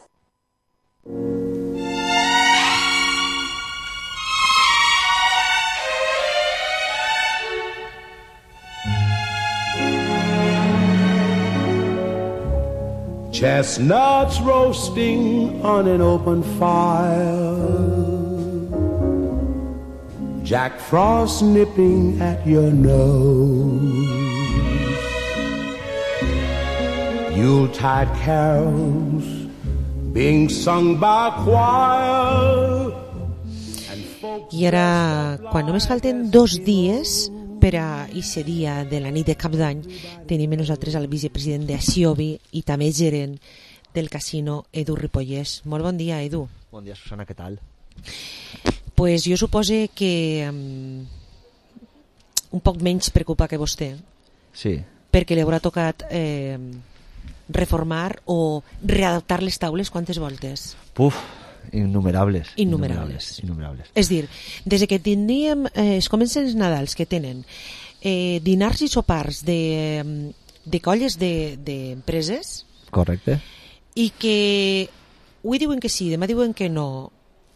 Speaker 14: Chestnuts roasting on an open fire, Jack Frost nipping at your nose, Yuletide carols being sung by a choir.
Speaker 3: I ara, quan només falten 2 dies per a aquest dia de la nit de Cap d'Any, tenim a nosaltres el vicepresident d'Axiobi i també gerent del casino, Edu Ripollès. Molt bon dia, Edu.
Speaker 25: Bon dia, Susana, què tal?
Speaker 3: Pues jo supose que un poc menys preocupa que vostè.
Speaker 25: Sí.
Speaker 3: Perquè li haurà tocat reformar o readaptar les taules quantes voltes?
Speaker 25: Puf, innumerables.
Speaker 3: És dir, des que tindríem es comencen els Nadals que tenen dinars i sopars de colles d'empreses.
Speaker 25: Correcte.
Speaker 3: I que avui diuen que sí, demà diuen que no.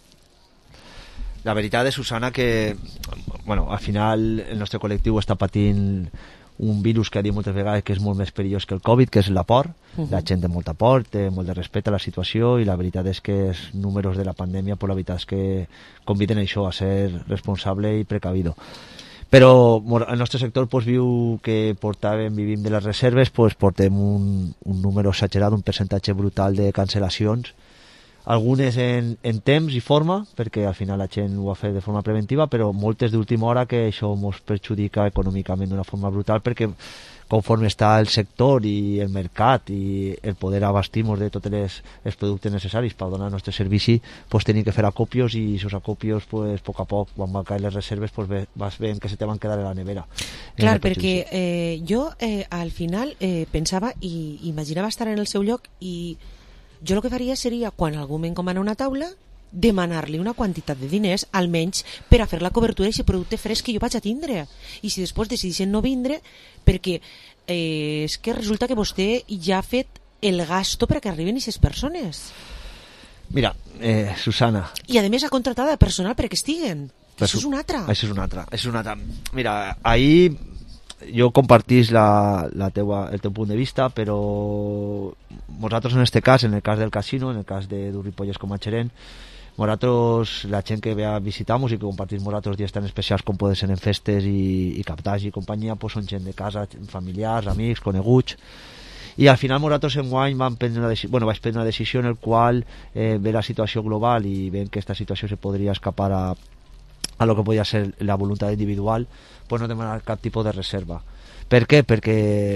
Speaker 25: La veritat és, Susana, que al final el nostre col·lectiu està patint un virus que ha dit moltes vegades que és molt més perillós que el Covid, que és la por. La gent té molta por, té molt de respecte a la situació, i la veritat és que els números de la pandèmia, la veritat és que conviden això a ser responsable i precavido. Però el nostre sector viu que vivim de les reserves, portem un número exagerat, un percentatge brutal de cancel·lacions, algunes en temps i forma, perquè al final la gent ho ha fet de forma preventiva, però moltes d'última hora, que això ens perjudica econòmicament d'una forma brutal, perquè conforme està el sector i el mercat i el poder abastir-nos de tots els productes necessaris per donar el nostre servici, tenim que fer acopios, i aquests acopios, a poc a poc, quan van caure les reserves, vas veient que se te van quedar a la nevera.
Speaker 3: Clar, perquè jo al final pensava i imaginava estar en el seu lloc, i jo el que faria seria, quan algú m'encomana una taula, demanar-li una quantitat de diners, almenys per a fer la cobertura d'aquest producte fresc que jo vaig a tindre. I si després decideixen no vindre, perquè és que resulta que vostè ja ha fet el gasto per a que arriben aquestes persones.
Speaker 25: Mira, Susana...
Speaker 3: I a més ha contratat a personal perquè estiguen. Això és una altra.
Speaker 25: Això és una altra. Mira, ahir jo compartís el teu punt de vista, però nosaltres en este cas, en el cas del casino, en el cas de Ripollès com a gerent, nosaltres, la gent que ve a visitar-nos i que compartim nosaltres dies tan especials com poden ser en festes i Cap d'Any i companyia, són gent de casa, familiars, amics, coneguts, i al final nosaltres enguany vaig prendre una decisió en el qual ve la situació global i veiem que aquesta situació se podria escapar a lo que podia ser la voluntat individual, no demanar cap tipus de reserva. Per què? Perquè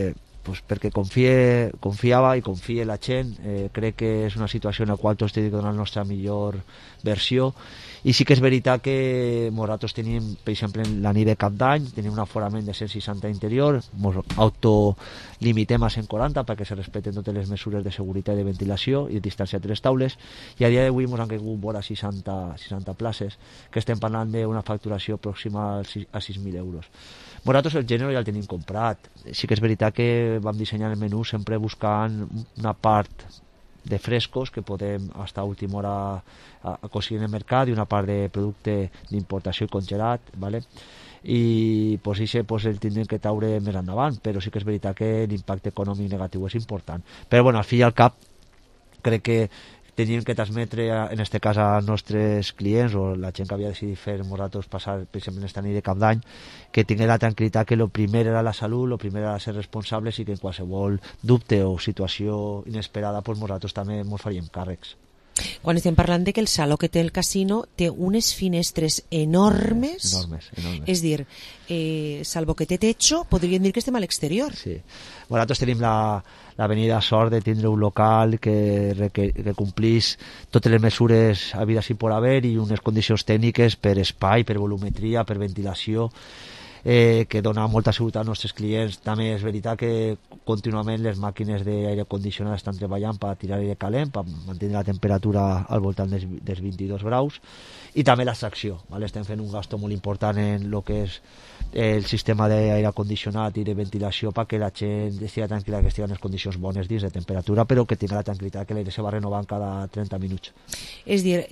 Speaker 25: pues perquè confiava i confia la gent. Crec que és una situació en la qual tots tenim que donar la nostra millor versió, i sí que és veritat que nosaltres tenim, per exemple, la nit de Cap d'Any tenim un aforament de 160 interior, ens autolimitem a 140 perquè se respecten totes les mesures de seguretat i de ventilació i de distància entre les taules, i a dia d'avui ens han caigut vora 60 places, que estem parlant d'una facturació pròxima a 6.000 euros. Nosaltres el gènere ja el tenim comprat. Sí que és veritat que vam dissenyar el menú sempre buscant una part de frescos que podem estar a última hora aconseguir en el mercat, i una part de producte d'importació i congelat, ¿vale? I pues, el tindrem que taure més endavant, però sí que és veritat que l'impacte econòmic negatiu és important. Però bueno, al fi i al cap crec que teníem que transmetre en este cas als nostres clients o la gent que havia decidit fer nosaltres passar, per exemple, en esta nit de Cap d'Any, que tingués la tranquil·litat que el primer era la salut, el primer era ser responsables, i que en qualsevol dubte o situació inesperada pues nosaltres també ens faríem càrrecs.
Speaker 3: Quan estem parlant de que el saló que té el casino té unes finestres enormes, és dir, salvo que té techo, podríem dir que estem a l'exterior.
Speaker 25: Sí. Nosaltres tenim l'avenida sort de tindre un local que complís totes les mesures havides i por haver, i unes condicions tècniques per espai, per volumetria, per ventilació, que dona molta seguretat als nostres clients. També és veritat que contínuament les màquines d'aire condicionat estan treballant per tirar aire calent, per mantenir la temperatura al voltant dels 22 graus, i també l'extracció, ¿vale? Estem fent un gasto molt important en el que és el sistema d'aire condicionat i de ventilació perquè la gent estigui tranquil·la, que estigui en les condicions bones dins de temperatura, però que tingui la tranquil·litat que l'aire se va renovant cada 30 minuts.
Speaker 3: És dir,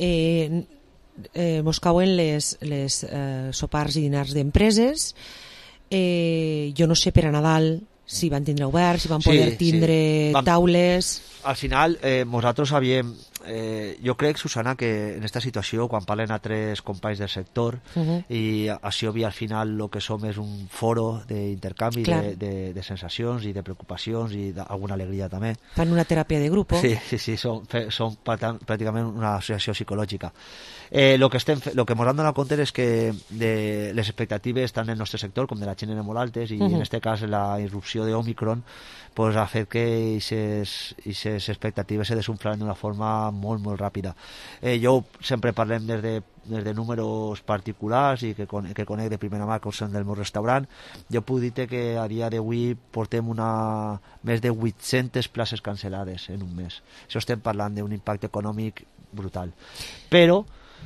Speaker 3: mos cauen les sopars i dinars d'empreses. Jo no sé per a Nadal si van tindre obert, si van poder tindre taules.
Speaker 25: Al final, nosaltres havíem... jo crec, Susana, que en aquesta situació, quan parlen altres companys del sector, i això al final el que som és un foro d'intercanvi de sensacions i de preocupacions i d'alguna alegria també.
Speaker 3: Fan una teràpia de grup.
Speaker 25: Sí, som pràcticament una associació psicològica. Lo que ens han donat compte és que les expectatives tant del nostre sector com de la gent eren molt altes, i en aquest cas la irrupció d'Omicron pues, ha fet que aquestes expectatives se desunflaran d'una forma molt, molt ràpida. Jo sempre parlem des de números particulars i que conec de primera mà, que són del meu restaurant. Jo puc dir que a dia d'avui portem més de 800 places cancel·lades en un mes. Això estem parlant d'un impacte econòmic brutal. Però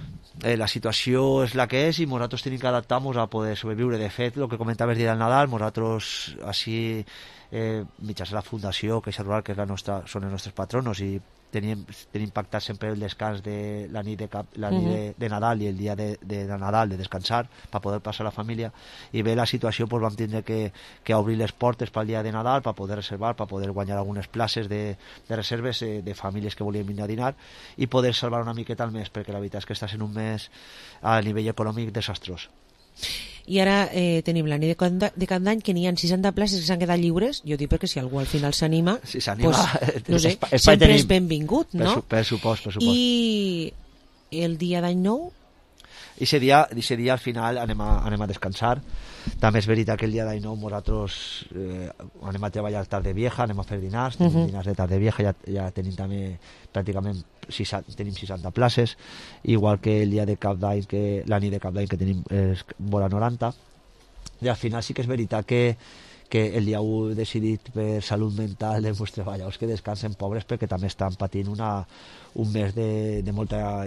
Speaker 25: la situació és la que és i nosaltres tenim que adaptar-nos a poder sobreviure. De fet, el que comentaves del Nadal, nosaltres així mitjançant la Fundació Caixa Rural, que són els nostres patronos, i tenim pactat sempre el descans de la nit de Nadal i el dia de Nadal de descansar per poder passar la família, i bé la situació pues, vam tindre que obrir les portes pel dia de Nadal per poder reservar, per poder guanyar algunes places de reserves de famílies que volien venir a dinar i poder salvar una miqueta al mes, perquè la veritat és que estàs en un mes a nivell econòmic desastrós.
Speaker 3: I ara tenim la nit de Cap d'Any, que n'hi ha 60 places que s'han quedat lliures. Jo dic perquè si algú al final s'anima, pues, no sé, sempre és benvingut, no?
Speaker 25: Per supost.
Speaker 3: I el dia d'any nou?
Speaker 25: I ese dia al final anem a descansar. També és veritat que el dia d'any nou nosaltres anem a treballar tarde vieja, anem a fer dinars, dinars de tarde vieja, ja tenim també pràcticament tenim 60 places, igual que el dia de Cap d'Any, la nit de Cap d'Any, que tenim vora 90. I al final sí que és veritat que el dia 1 he decidit per salut mental dels meus treballadors que descansen pobres, perquè també estan patint un mes de molta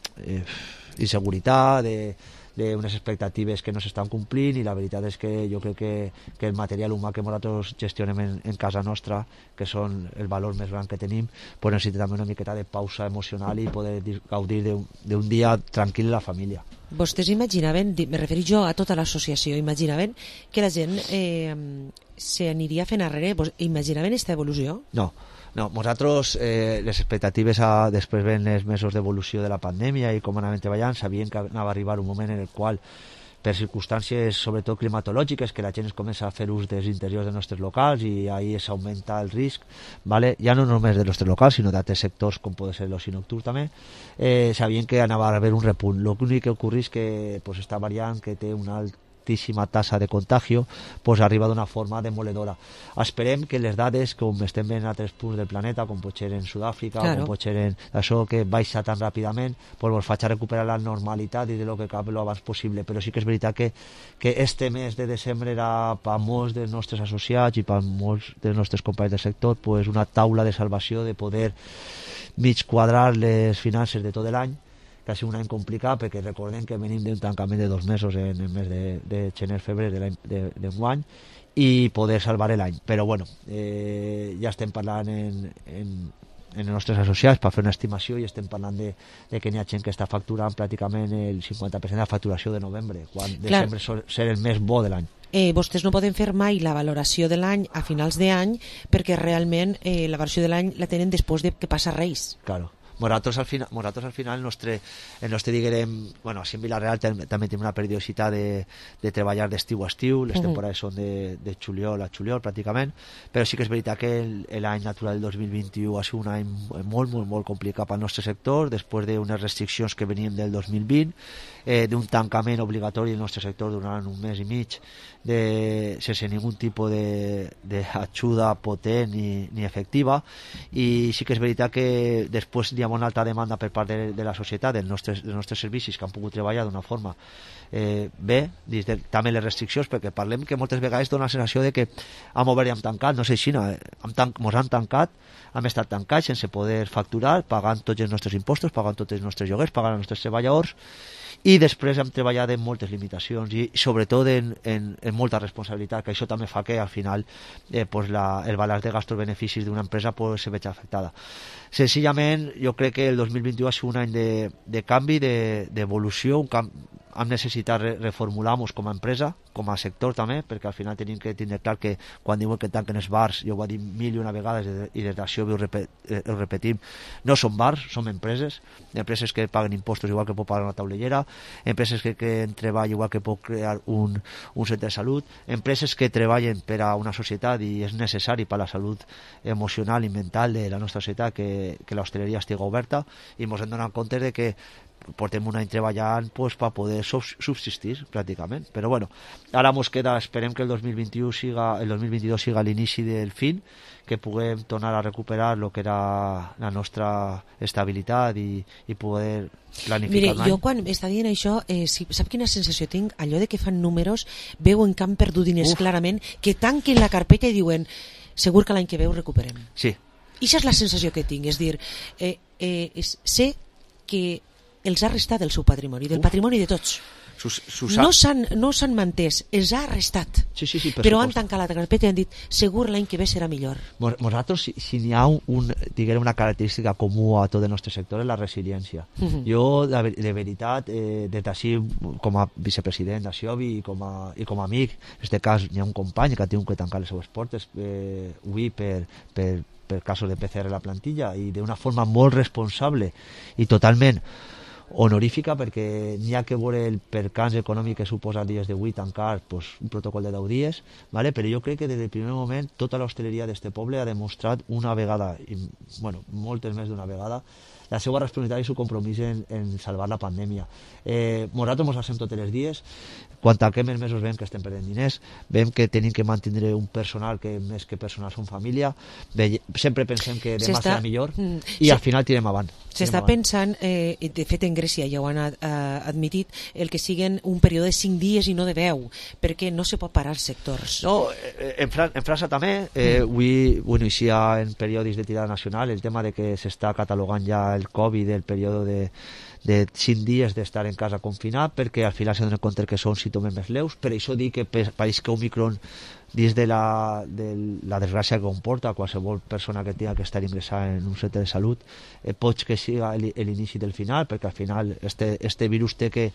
Speaker 25: inseguretat, d'unes expectatives que no s'estan complint, i la veritat és que jo crec que el material humà que nosaltres gestionem en casa nostra, que són el valor més gran que tenim, pues necessita també una miqueta de pausa emocional i poder gaudir d'un dia tranquil a la família.
Speaker 3: Vostès imaginaven, me refereixo jo a tota l'associació, imaginaven que la gent s'aniria fent arrere? Imaginaven aquesta evolució?
Speaker 25: No, nosaltres les expectatives després ven els mesos d'evolució de la pandèmia i com anaven treballant, sabien que anava a arribar un moment en el qual, per circumstàncies sobretot climatològiques, que la gent es comença a fer ús dels interiors dels nostres locals i ahí s'augmenta el risc, ¿vale? Ja no només dels nostres locals, sinó d'altres sectors com pot ser l'oci nocturn també, sabien que anava a haver un repunt. L'únic que ocorre és que esta variant que té un alt altíssima tassa de contagio, pues arriba d'una forma demoledora. Esperem que les dades, com estem veient a altres punts del planeta, com pot ser en Sud-àfrica,
Speaker 3: Claro.
Speaker 25: com pot ser en això que baixa tan ràpidament, pues ens faci recuperar la normalitat i de lo que cap lo abans possible. Però sí que és veritat que este mes de desembre era per molts dels nostres associats i per molts dels nostres companys del sector pues una taula de salvació de poder mig quadrar les finances de tot l'any, que ha sigut un any complicat perquè recordem que venim d'un tancament de 2 mesos en el mes de gener-febrer d'enguany i poder salvar l'any. Però bueno, ja estem parlant en els nostres associats per fer una estimació i estem parlant de que n'hi ha gent que està facturant pràcticament el 50% de la facturació de novembre, quan desembre sol ser el més bo de l'any.
Speaker 3: Vostès no poden fer mai la valoració de l'any a finals d'any perquè realment la valoració de l'any la tenen després de que passa Reis.
Speaker 25: Claro. Nosaltres al final el nostre diguem, bueno, així en Vila-real també tenim una periodicitat de treballar d'estiu a estiu, les temporades són de juliol a juliol pràcticament, però sí que és veritat que l'any natural del 2021 ha sigut un any molt complicat pel nostre sector, després d'unes restriccions que venien del 2020, d'un tancament obligatori del nostre sector durant un mes i mig, sense ningun tipus d'ajuda potent ni efectiva, i sí que és veritat que després hi ha una alta demanda per part de la societat dels nostres servicis que han pogut treballar d'una forma bé, també les restriccions, perquè parlem que moltes vegades dona la sensació de que hem obert i hem tancat, no sé si ens han tancat, hem estat tancats sense poder facturar, pagant tots els nostres impostos, pagant tots els nostres lloguers, pagant els nostres treballadors, i després hem treballat en moltes limitacions i sobretot en molta responsabilitat, que això també fa que al final el balanç de gastos beneficis d'una empresa se vegi afectada. Senzillament jo crec que el 2021 ha sigut un any de canvi, d'evolució, hem necessitat reformular-nos com a empresa, com a sector també, perquè al final tenim que tindre clar que quan diuen que tanquen els bars, jo ho he dit 1.000 vegades i des d'això ho repetim, no són bars, són empreses que paguen impostos igual que pot pagar una taulellera, empreses que creen treball igual que pot crear un centre de salut, empreses que treballen per a una societat i és necessari per a la salut emocional i mental de la nostra societat que l'hostaleria estigui oberta, i ens hem donat compte de que portem un any treballant per poder subsistir pràcticament, però bueno, ara ens queda, esperem que el 2022 siga l'inici del fin, que puguem tornar a recuperar el que era la nostra estabilitat i poder planificar l'any.
Speaker 3: Mire, jo quan està dient això, sap quina sensació tinc? Allò de que fan números, veuen que han perdut diners clarament, que tanquen la carpeta i diuen segur que l'any que ve ho recuperem.
Speaker 25: Sí.
Speaker 3: I això és la sensació que tinc, és dir, sé que els ha restat del seu patrimoni, del patrimoni de tots. No s'han mantès, els ha restat.
Speaker 25: Sí,
Speaker 3: però han tancat la carpeta i han dit segur l'any que ve serà millor.
Speaker 25: Nosaltres, si n'hi ha una característica comú a tot el nostre sector, és la resiliència. Jo, de veritat, des d'ací, com a vicepresident d'Axiobi i com a amic, en aquest cas hi ha un company que ha tingut que tancar les seues portes avui per casos de PCR a la plantilla, i d'una forma molt responsable i totalment honorífica, perquè n'hi ha que veure el percans econòmic que suposa dies d'avui tancar un protocol de 10 dies, però jo crec que des del primer moment tota l'hostaleria d'este poble ha demostrat una vegada, moltes més d'una vegada, la seva responsabilitat i el seu compromís en salvar la pandèmia. Nosaltres ens passem tots els dies, quan tanquem els mesos veiem que estem perdent diners, veiem que tenim que mantenir un personal que més que personal són família, sempre pensem que demà serà millor i al final tirem avant.
Speaker 3: S'està pensant, de fet en Grècia ja ho han admitit, el que siguen un període de 5 dies i no de 10, perquè no se pot parar sectors.
Speaker 25: No, en França també, avui inicia en periodis de tirada nacional el tema de que s'està catalogant ja el Covid, el període de 5 dies d'estar en casa confinat, perquè al final s'ha donat compte que són símptomes més lleus. Per això dic que pareix que Omicron, dins de la desgràcia que comporta qualsevol persona que tingui que estar ingressada en un centre de salut, pot que siga l'inici del final, perquè al final este virus té que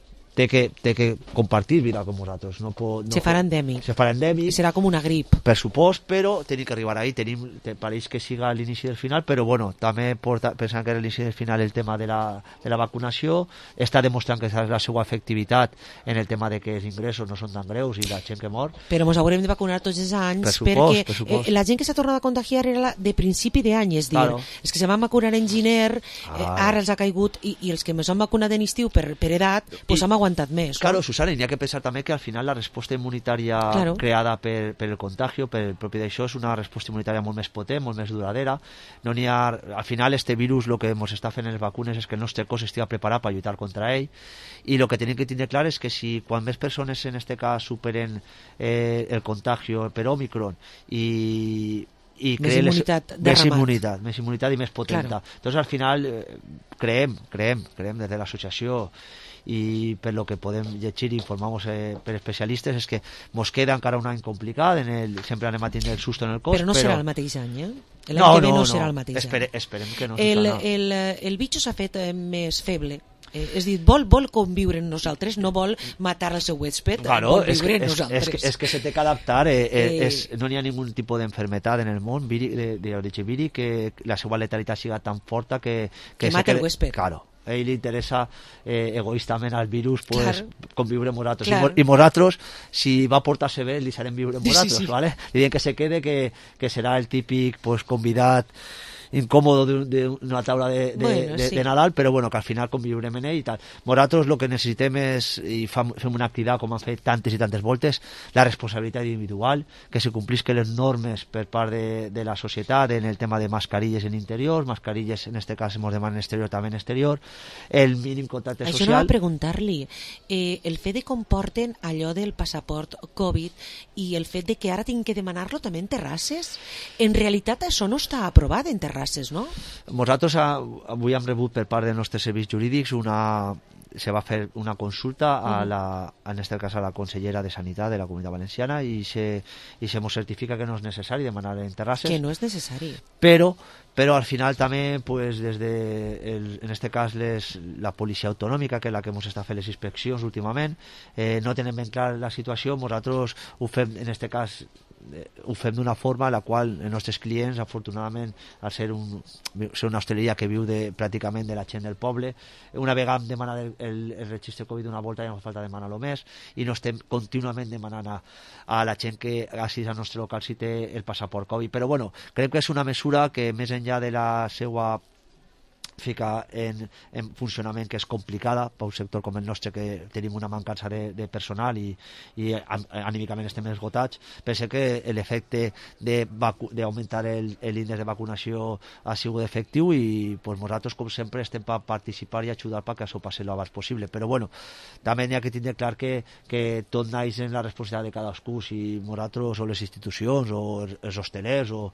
Speaker 25: compartir vida com nosaltres.
Speaker 3: Se farà endèmic. I serà com una grip.
Speaker 25: Per supost, però tenim que arribar ahí. Pareix que siga l'inici del final, però bueno, també pensant que era l'inici del final el tema de la vacunació, està demostrant que és la seva efectivitat en el tema de que els ingressos no són tan greus i la gent que mor.
Speaker 3: Però ens haurem de vacunar tots els anys, perquè la gent que s'ha tornat a contagiar era de principi d'any, és dir, els que se van vacunar en gener, ara els ha caigut, i els que ens han vacunat en estiu per edat, doncs hem aguantat aguantat més.
Speaker 25: Claro, Susana, n'hi ha que pensar també que al final la resposta immunitària creada per el contagio, per el propi d'això, és una resposta immunitària molt més potent, molt més duradera. No n'hi ha... Al final, este virus, el que ens està fent en les vacunes és que el nostre cos estigui preparat per lluitar contra ell, i el que tenim que tindre clar és que si quan més persones, en este cas, superen el contagio per Omicron i
Speaker 3: més
Speaker 25: immunitat i més potenta. Entonces, al final, creem des de l'associació i per lo que podem llegir i informar-nos per especialistes és que mos queda encara un any complicat, sempre anem a tindre el susto en el cos.
Speaker 3: Però no serà el mateix any, L'any que ve no serà el mateix any.
Speaker 25: Esperem que no.
Speaker 3: El bitxo s'ha fet més feble. És dir, vol conviure amb nosaltres, no vol matar el seu huésped, vol viure amb nosaltres.
Speaker 25: És que se té que adaptar, no n'hi ha ningun tipus d'enfermetat en el món d'origen víric que la seva letalitat siga tan forta que
Speaker 3: mata el huésped.
Speaker 25: Claro. A ell li interessa egoístament al virus conviure amb nosaltres. I nosaltres, si va portar-se bé, li serem viure amb nosaltres. ¿Vale? Li diem que se quede, que serà el típic convidat incòmodo d'una taula de Nadal, però bueno, que al final conviurem en ell i tal. Nosaltres el que necessitem és, i fem una activitat com han fet tantes i tantes voltes, la responsabilitat individual, que se complisquen les normes per part de la societat en el tema de mascarilles en interior, mascarilles en este cas ens demanen exterior, també en exterior, el mínim contacte social.
Speaker 3: Això no va preguntar-li, el fet de comporten allò del passaport Covid i el fet de que ara tinc que demanar-lo també en terrasses, en realitat això no està aprovat en terrasses, no?
Speaker 25: Nosaltres avui hem rebut per part dels nostres serveis jurídics se va fer una consulta en este cas a la consellera de Sanitat de la Comunitat Valenciana i se mos certifica que no és necessari demanar en terrasses.
Speaker 3: Que no és necessari.
Speaker 25: Però al final també, des de, en este cas, la policia autonòmica, que és la que ens està fent les inspeccions últimament, no tenen ben clar la situació. Nosaltres ho fem, en este cas, ho fem d'una forma en la qual els nostres clients, afortunadament, al ser una hostaleria que viu pràcticament de la gent del poble, una vegada hem demanat el registre Covid una volta, ja no fa falta demanar-lo més, i no estem contínuament demanant a la gent que assisteix al nostre local si té el passaport Covid. Però bueno, crec que és una mesura que més enllà de la seva fica en funcionament que és complicada per un sector com el nostre, que tenim una mancança de personal i anímicament estem esgotats. Pense que l'efecte d'augmentar l'índex de vacunació ha sigut efectiu i nosaltres, com sempre, estem per participar i ajudar perquè això passi el abans possible. Però bueno, també n'hi ha que tindre clar que tot naix en la responsabilitat de cadascú, si nosaltres o les institucions o els hostelers o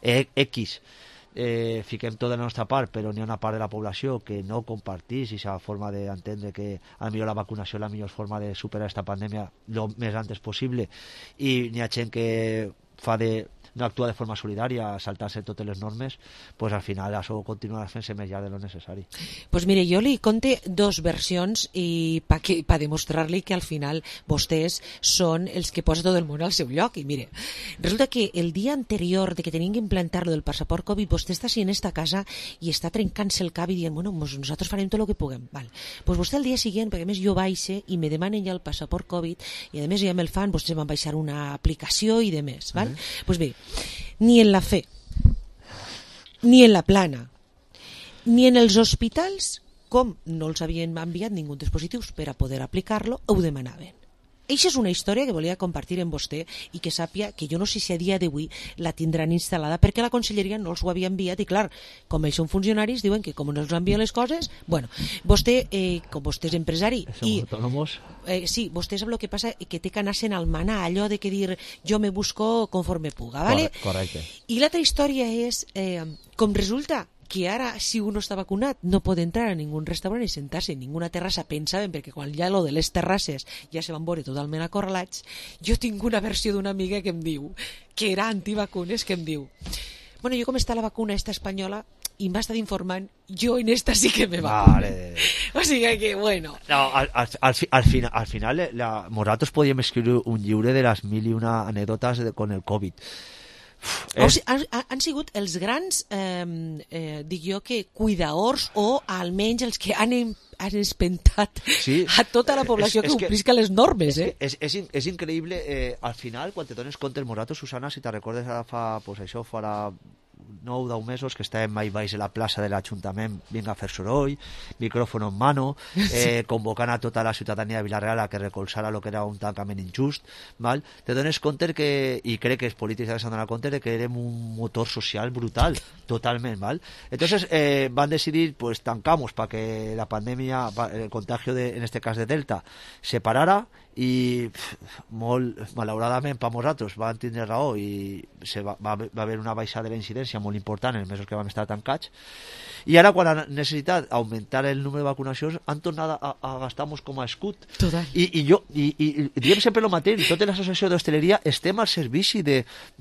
Speaker 25: X fiquem tota la nostra part, però n'hi ha una part de la població que no compartís aquesta forma d'entendre que potser la vacunació és la millor forma de superar aquesta pandèmia el més antes possible, i n'hi ha gent que no actua de forma solidària, saltar-se totes les normes, pues al final això continuarà fent-se més llarg de lo necessari.
Speaker 3: Pues mire, jo li conté dos versions i per demostrar-li que al final vostès són els que posen tot el món al seu lloc. I mire, resulta que el dia anterior de que tenim que implantar-lo del passaport Covid, vostè està així en esta casa i està trencant-se el cap i dient, bueno, nosaltres farem tot el que puguem. Val. Pues vostè el dia següent, perquè a més jo baixe i me demanen ja el passaport Covid i a més ja me'l fan, vostès van baixar una aplicació i de més. Val? Pues bé, ni en la fe, ni en la plana, ni en els hospitals, com no els havien enviat ningú dispositius per a poder aplicar-lo, ho demanaven. Eixa és una història que volia compartir amb vostè i que sàpia que jo no sé si a dia d'avui la tindran instal·lada perquè la conselleria no els ho havia enviat i clar, com ells són funcionaris diuen que com no els envien les coses, bueno, vostè, com vostè és empresari i sí, vostè sap el que passa, que té que anar-se'n al manar, allò de que dir jo me busco conforme puga, ¿vale?
Speaker 25: Correcte.
Speaker 3: I l'altra història és com resulta que ara, si uno està vacunat, no pot entrar a ningú restaurant i sentar-se en ninguna terrassa, pensaven, perquè quan ja lo de les terrasses ja se van veure totalment acorralats. Jo tinc una versió d'una amiga que em diu, que era antivacunes, que em diu, bueno, jo com està la vacuna esta espanyola, i m'ha estat informant, jo en esta sí que me vacuno. O sigui que, bueno.
Speaker 25: No, al final, nosaltres podíem escriure un llibre de les 1001 anècdotes con el Covid.
Speaker 3: Han sigut els grans, dic jo, que cuidadors o almenys els que han espentat a tota la població que complisca les normes.
Speaker 25: És increïble, al final, quan te dones compte, Morato, Susana, si te recordes ara farà 9-10 mesos que estàvem mai baix de la plaça de l'Ajuntament, vinga a fer soroll, micròfon en mano, convocant a tota la ciutadania de Vila-real a que recolzara el que era un tancament injust, val? Te dones compte que, i crec que els polítics s'han donat compte de que érem un motor social brutal, totalment, val? Entonces van decidir, pues tancamos para que la pandemia, el contagio en este cas de Delta, se parara, i molt malauradament per nosaltres van tindre raó i va haver una baixada de la incidència molt important en els mesos que vam estar tancats, i ara quan han necessitat augmentar el número de vacunacions han tornat a gastar-nos com a escut. I diem sempre el mateix, tota l'associació d'hostaleria estem al servici de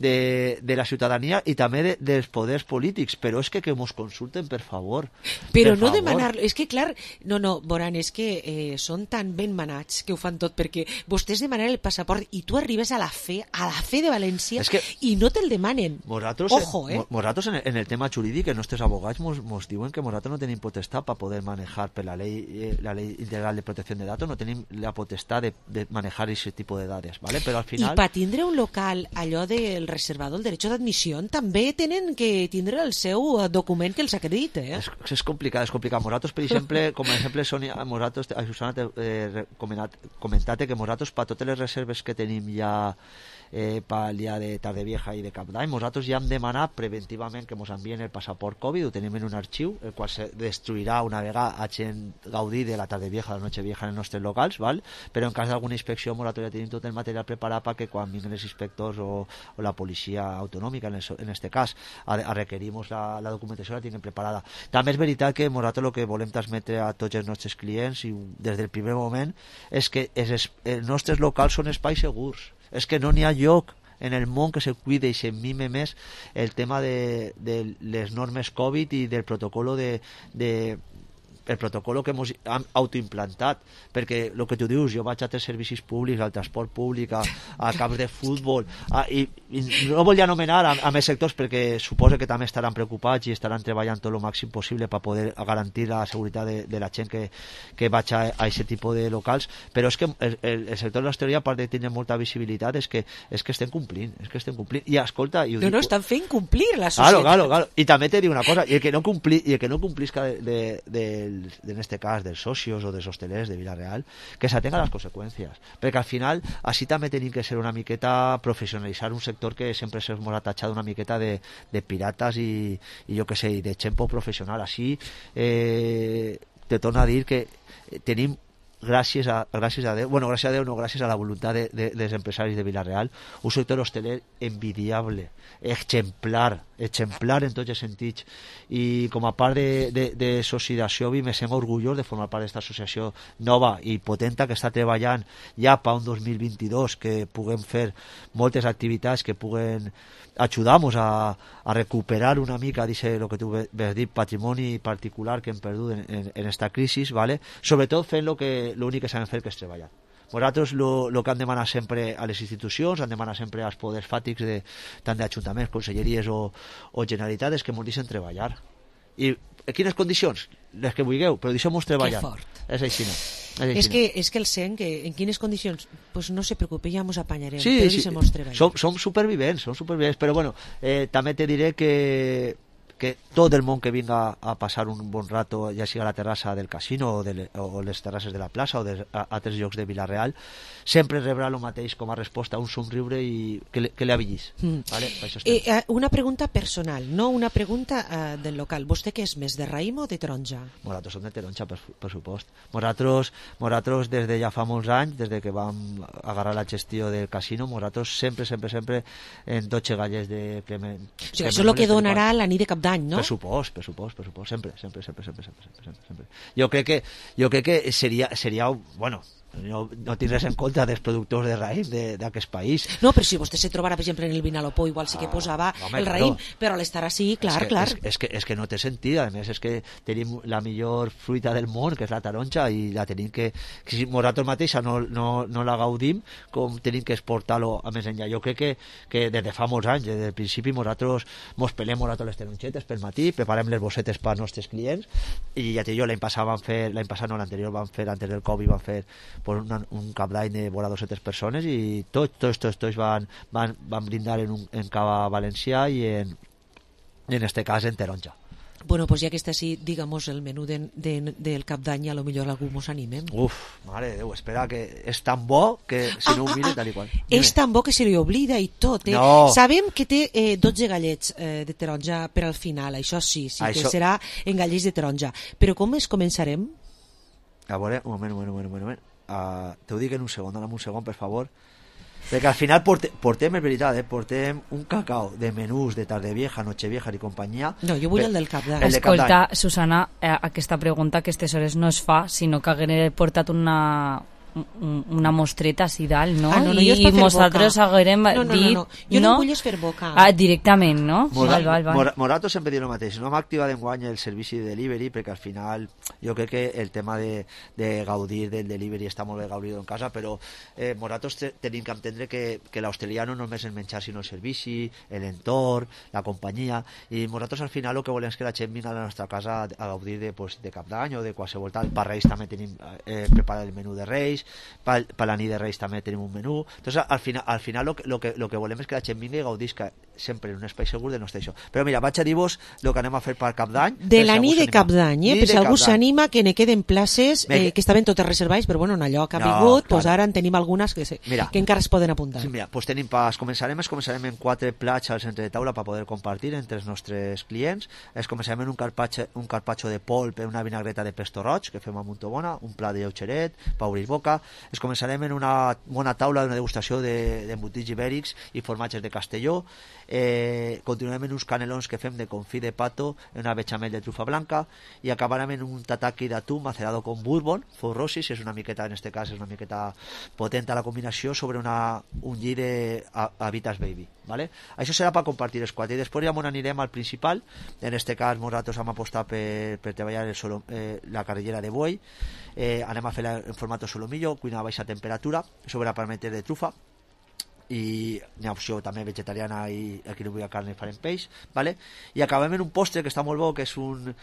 Speaker 25: la ciutadania i també dels poders polítics, però és que ens consulten, per favor.
Speaker 3: Però no demanar-lo, és que clar, no, Boran, és que són tan ben manats que ho fan tot, perquè vostès demanen el passaport i tu arribes a la fe de València i no te'l demanen. Ojo,
Speaker 25: Nosaltres en el tema jurídic, els nostres abogats mos diuen que nosaltres no tenim potestat per poder manejar per la ley integral de protecció de datos, no tenim la potestat de manejar aquest tipus de dades, ¿vale? Però al final...
Speaker 3: I per tindre un local, allò del reservado, el derecho d'admissió, també tenen que tindre el seu document que els acredite,
Speaker 25: És complicat. Nosaltres, per exemple, com a exemple, Sònia, Susana t'he comentat que nosaltres, per totes les reserves que tenim ja pel dia de Tardevieja i de Cap d'Any, nosaltres ja hem demanat preventivament que ens envien el passaport Covid, ho tenim en un arxiu, el qual se destruirà una vegada hagin gaudit de la Tardevieja, la Nochevieja en els nostres locals, val? Però en cas d'alguna inspecció nosaltres ja tenim tot el material preparat perquè quan vinguin els inspectors o la policia autonòmica, en este cas, a requerir-nos la documentació la tinguem preparada. També és veritat que nosaltres el que volem transmetre a tots els nostres clients i des del primer moment és que els nostres locals són espais segurs. És que no n'hi ha lloc en el món que se cuide i se mime més el tema de les normes Covid i del protocolo el protocolo que hem autoimplantat, perquè el que tu dius, jo vaig a tres servicis públics, al transport públic, a camps de futbol, i no volia anomenar a més sectors perquè suposo que també estaran preocupats i estaran treballant tot el màxim possible per poder garantir la seguretat de la gent que vaig a aquest tipus de locals, però és que el sector de l'hostaleria, a part de tenir molta visibilitat, és que estem complint, i escolta...
Speaker 3: No, estan fent complir la societat.
Speaker 25: Claro, i també t'he dit una cosa, i el que no complisca en este cas dels socios o dels hostelers de Vila-real, que s'atenga a les conseqüències, perquè al final així també tenim que ser una miqueta professionalitzar un sector que sempre s'ha tatxat una miqueta de pirates i jo que sé, de gent poc professional. Així te torno a dir que tenim gràcies a Déu, gràcies a la voluntat dels empresaris de Vila-real, un sector hosteler envidiable, exemplar en tots els sentits, i com a part de Societat me sent orgullós de formar part d'aquesta associació nova i potenta que està treballant ja per un 2022, que puguem fer moltes activitats que puguen ajudar-nos a recuperar una mica el que tu vas dir, patrimoni particular que hem perdut en esta crisi, ¿vale? Sobretot fent l'únic que sabem fer, que és treballar. Nosaltres el que han demanat sempre a les institucions, han demanat sempre als poders fàtics tant d'ajuntaments, conselleries o Generalitat, és que ens deixen treballar. I en quines condicions? Les que vulgueu, però deixem-nos treballar.
Speaker 3: Que fort.
Speaker 25: És així.
Speaker 3: És que el sent que en quines condicions, pues no se preocupe, ja ens apanyarem,
Speaker 25: sí,
Speaker 3: però deixem-nos treballar.
Speaker 25: Som supervivents, però bueno, també te diré que tot el món que vinga a passar un bon rato, ja sigui a la terrassa del casino o les terrasses de la plaça o d'altres llocs de Vila-real, sempre rebrà el mateix com a resposta, un somriure i que l'avillís. ¿Vale?
Speaker 3: Una pregunta personal, no una pregunta del local. Vostè què és més, de raïm o de taronja?
Speaker 25: Nosaltres som de taronja, per supost. Nosaltres des de ja fa molts anys, des de que vam agarrar la gestió del casino, nosaltres sempre en 12 gallers de Clement.
Speaker 3: O sigui, això és el que donarà la nit de Cap d'Any, no?
Speaker 25: Per supost, sempre. Jo crec que seria bueno, no tinc res en contra dels productors de raïm d'aquest país.
Speaker 3: No, però si vostè se trobara, per exemple, en el Vinalopó, igual sí que posava el raïm, però a l'estar així, clar.
Speaker 25: És que no té sentit, a més és que tenim la millor fruita del món, que és la taronja, i la tenim que si nosaltres mateixa no la gaudim, com tenim que exportar-lo a més enllà. Jo crec que des de fa molts anys, des del principi, nosaltres mos pelem les taronxetes pel matí, preparem les bossetes per als nostres clients, i ja t'he dit, l'anterior vam fer, antes del Covid vam fer un cap d'any de vora 200 persones i tots van brindar en cava valencià i i en este cas en taronja.
Speaker 3: Bueno, pues ja que està així, digamos el menú del cap d'any, a lo millor algú mos animem.
Speaker 25: Uf, mare de Déu, espera, que és tan bo que si no ho mire tal i qual.
Speaker 3: És tan bo que se li oblida i tot, eh?
Speaker 25: No.
Speaker 3: Sabem que té 12 gallets de taronja per al final, això sí, que serà en gallets de taronja. Però com es començarem?
Speaker 25: A veure, un moment. Te ho dic en un segon, dona'm un segon, per favor. Perquè al final portem, és veritat, portem un cacao de menús de Tardevieja, Nochevieja i companyia.
Speaker 3: No, jo vull el del cap d'any.
Speaker 4: Escolta, Susana, aquesta pregunta a aquestes hores no es fa, sinó que hagué portat una mostreta així dalt, no?
Speaker 3: No,
Speaker 4: I nosaltres haguérem dit...
Speaker 3: No, jo no vull fer boca.
Speaker 4: Directament, no? Val.
Speaker 25: Morato sempre diu el mateix. No hem activat enguany el servici de delivery perquè al final jo crec que el tema de gaudir del delivery està molt bé gaudir en casa, però Moratos tenim que entendre que l'hostaleria no només el menjar sinó el servici, l'entorn, la companyia, i Moratos al final el que volem és que la gent vingui a la nostra casa a gaudir de cap d'any o de qualsevol tal. Per Reis també tenim preparat el menú de Reis, per la nit de Reis també tenim un menú. Entonces, al final lo que volem és que la gent vingui i gaudisca sempre en un espai segur de nostre això. Però mira, vaig a dir-vos el que anem a fer per cap d'any.
Speaker 3: De la nit de cap d'any, per si algú s'anima, que ne queden places que estaven totes reservades, però bueno, en allò que ha vingut, doncs ara en tenim algunes que encara es poden apuntar.
Speaker 25: Sí, mira, doncs tenim pas, començarem en 4 plats al centre de taula per poder compartir entre els nostres clients. Començarem en un carpaccio de polp, una vinagreta de pesto roig, que fem a Montobona, un plat de lleugeret, pa obrir boca. Començarem en una bona taula d'una degustació d'embotits ibèrics i formatges de Castelló. Continuarem en uns canelons que fem de confit de pato, en una bechamel de trufa blanca, i acabarem en un tataki d'atún macerado con bourbon, forrosis, és una miqueta, en este cas és una miqueta potent a la combinació, sobre un lli de Habitas Baby, ¿vale? Això serà per compartir els 4, i després ja anirem al principal. En este cas nosaltres hem apostat per treballar la carrillera de buey. Anem a fer en format solomillo, cuina a baixa temperatura, sobre parmetes de trufa, i hi ha opció també vegetariana, i aquí no vull carn i farem peix, ¿vale? I acabem en un postre que està molt bo, que és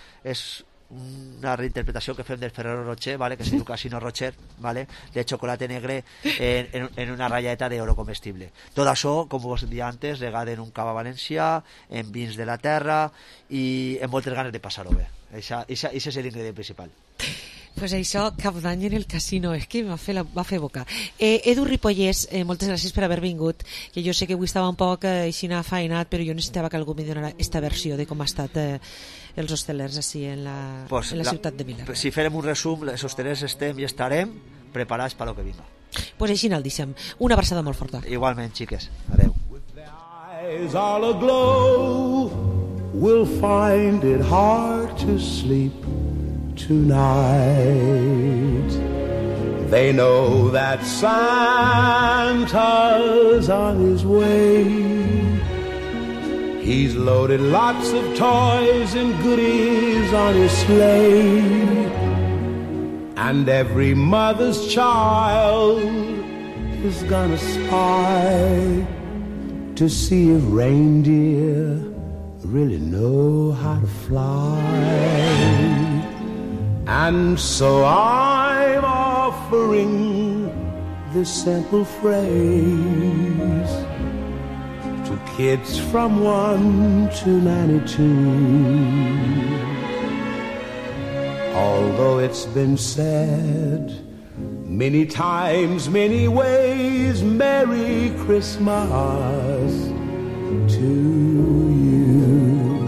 Speaker 25: una reinterpretació que fem del Ferrero Rocher, ¿vale? Que se diu Casino Rocher, ¿vale? De chocolate negre en una ratlleta d'oro comestible. Tot això, com vos deia antes, regat en un cava valencià, en vins de la terra i en moltes ganes de passar-ho bé. Això és l'ingredient principal.
Speaker 3: Pues això, cap d'any en el casino, és que va fer boca. Edu Ripollès, moltes gràcies per haver vingut, que jo sé que avui estava un poc així afeinat, però jo necessitava que algú me donara esta versió de com ha estat els hostelers així en la ciutat de Vila.
Speaker 25: Si farem un resum, els hostelers estem i estarem preparats per lo que vinga.
Speaker 3: Pues així el deixem. Una abraçada molt forta.
Speaker 25: Igualment, xiques. Adeu.
Speaker 14: Eyes all aglow, we'll find it hard to sleep tonight. They know that Santa's on his way. He's loaded lots of toys and goodies on his sleigh. And every mother's child is gonna spy to see if reindeer really know how to fly. And so I'm offering this simple phrase to kids from 1 to 92. Although it's been said many times, many ways, Merry Christmas to you.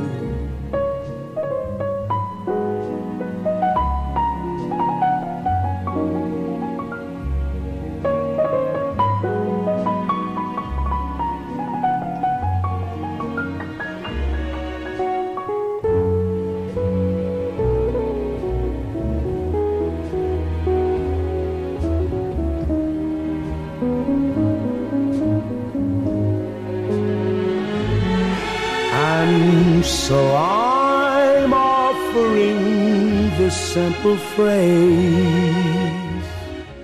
Speaker 14: So I'm offering this simple phrase.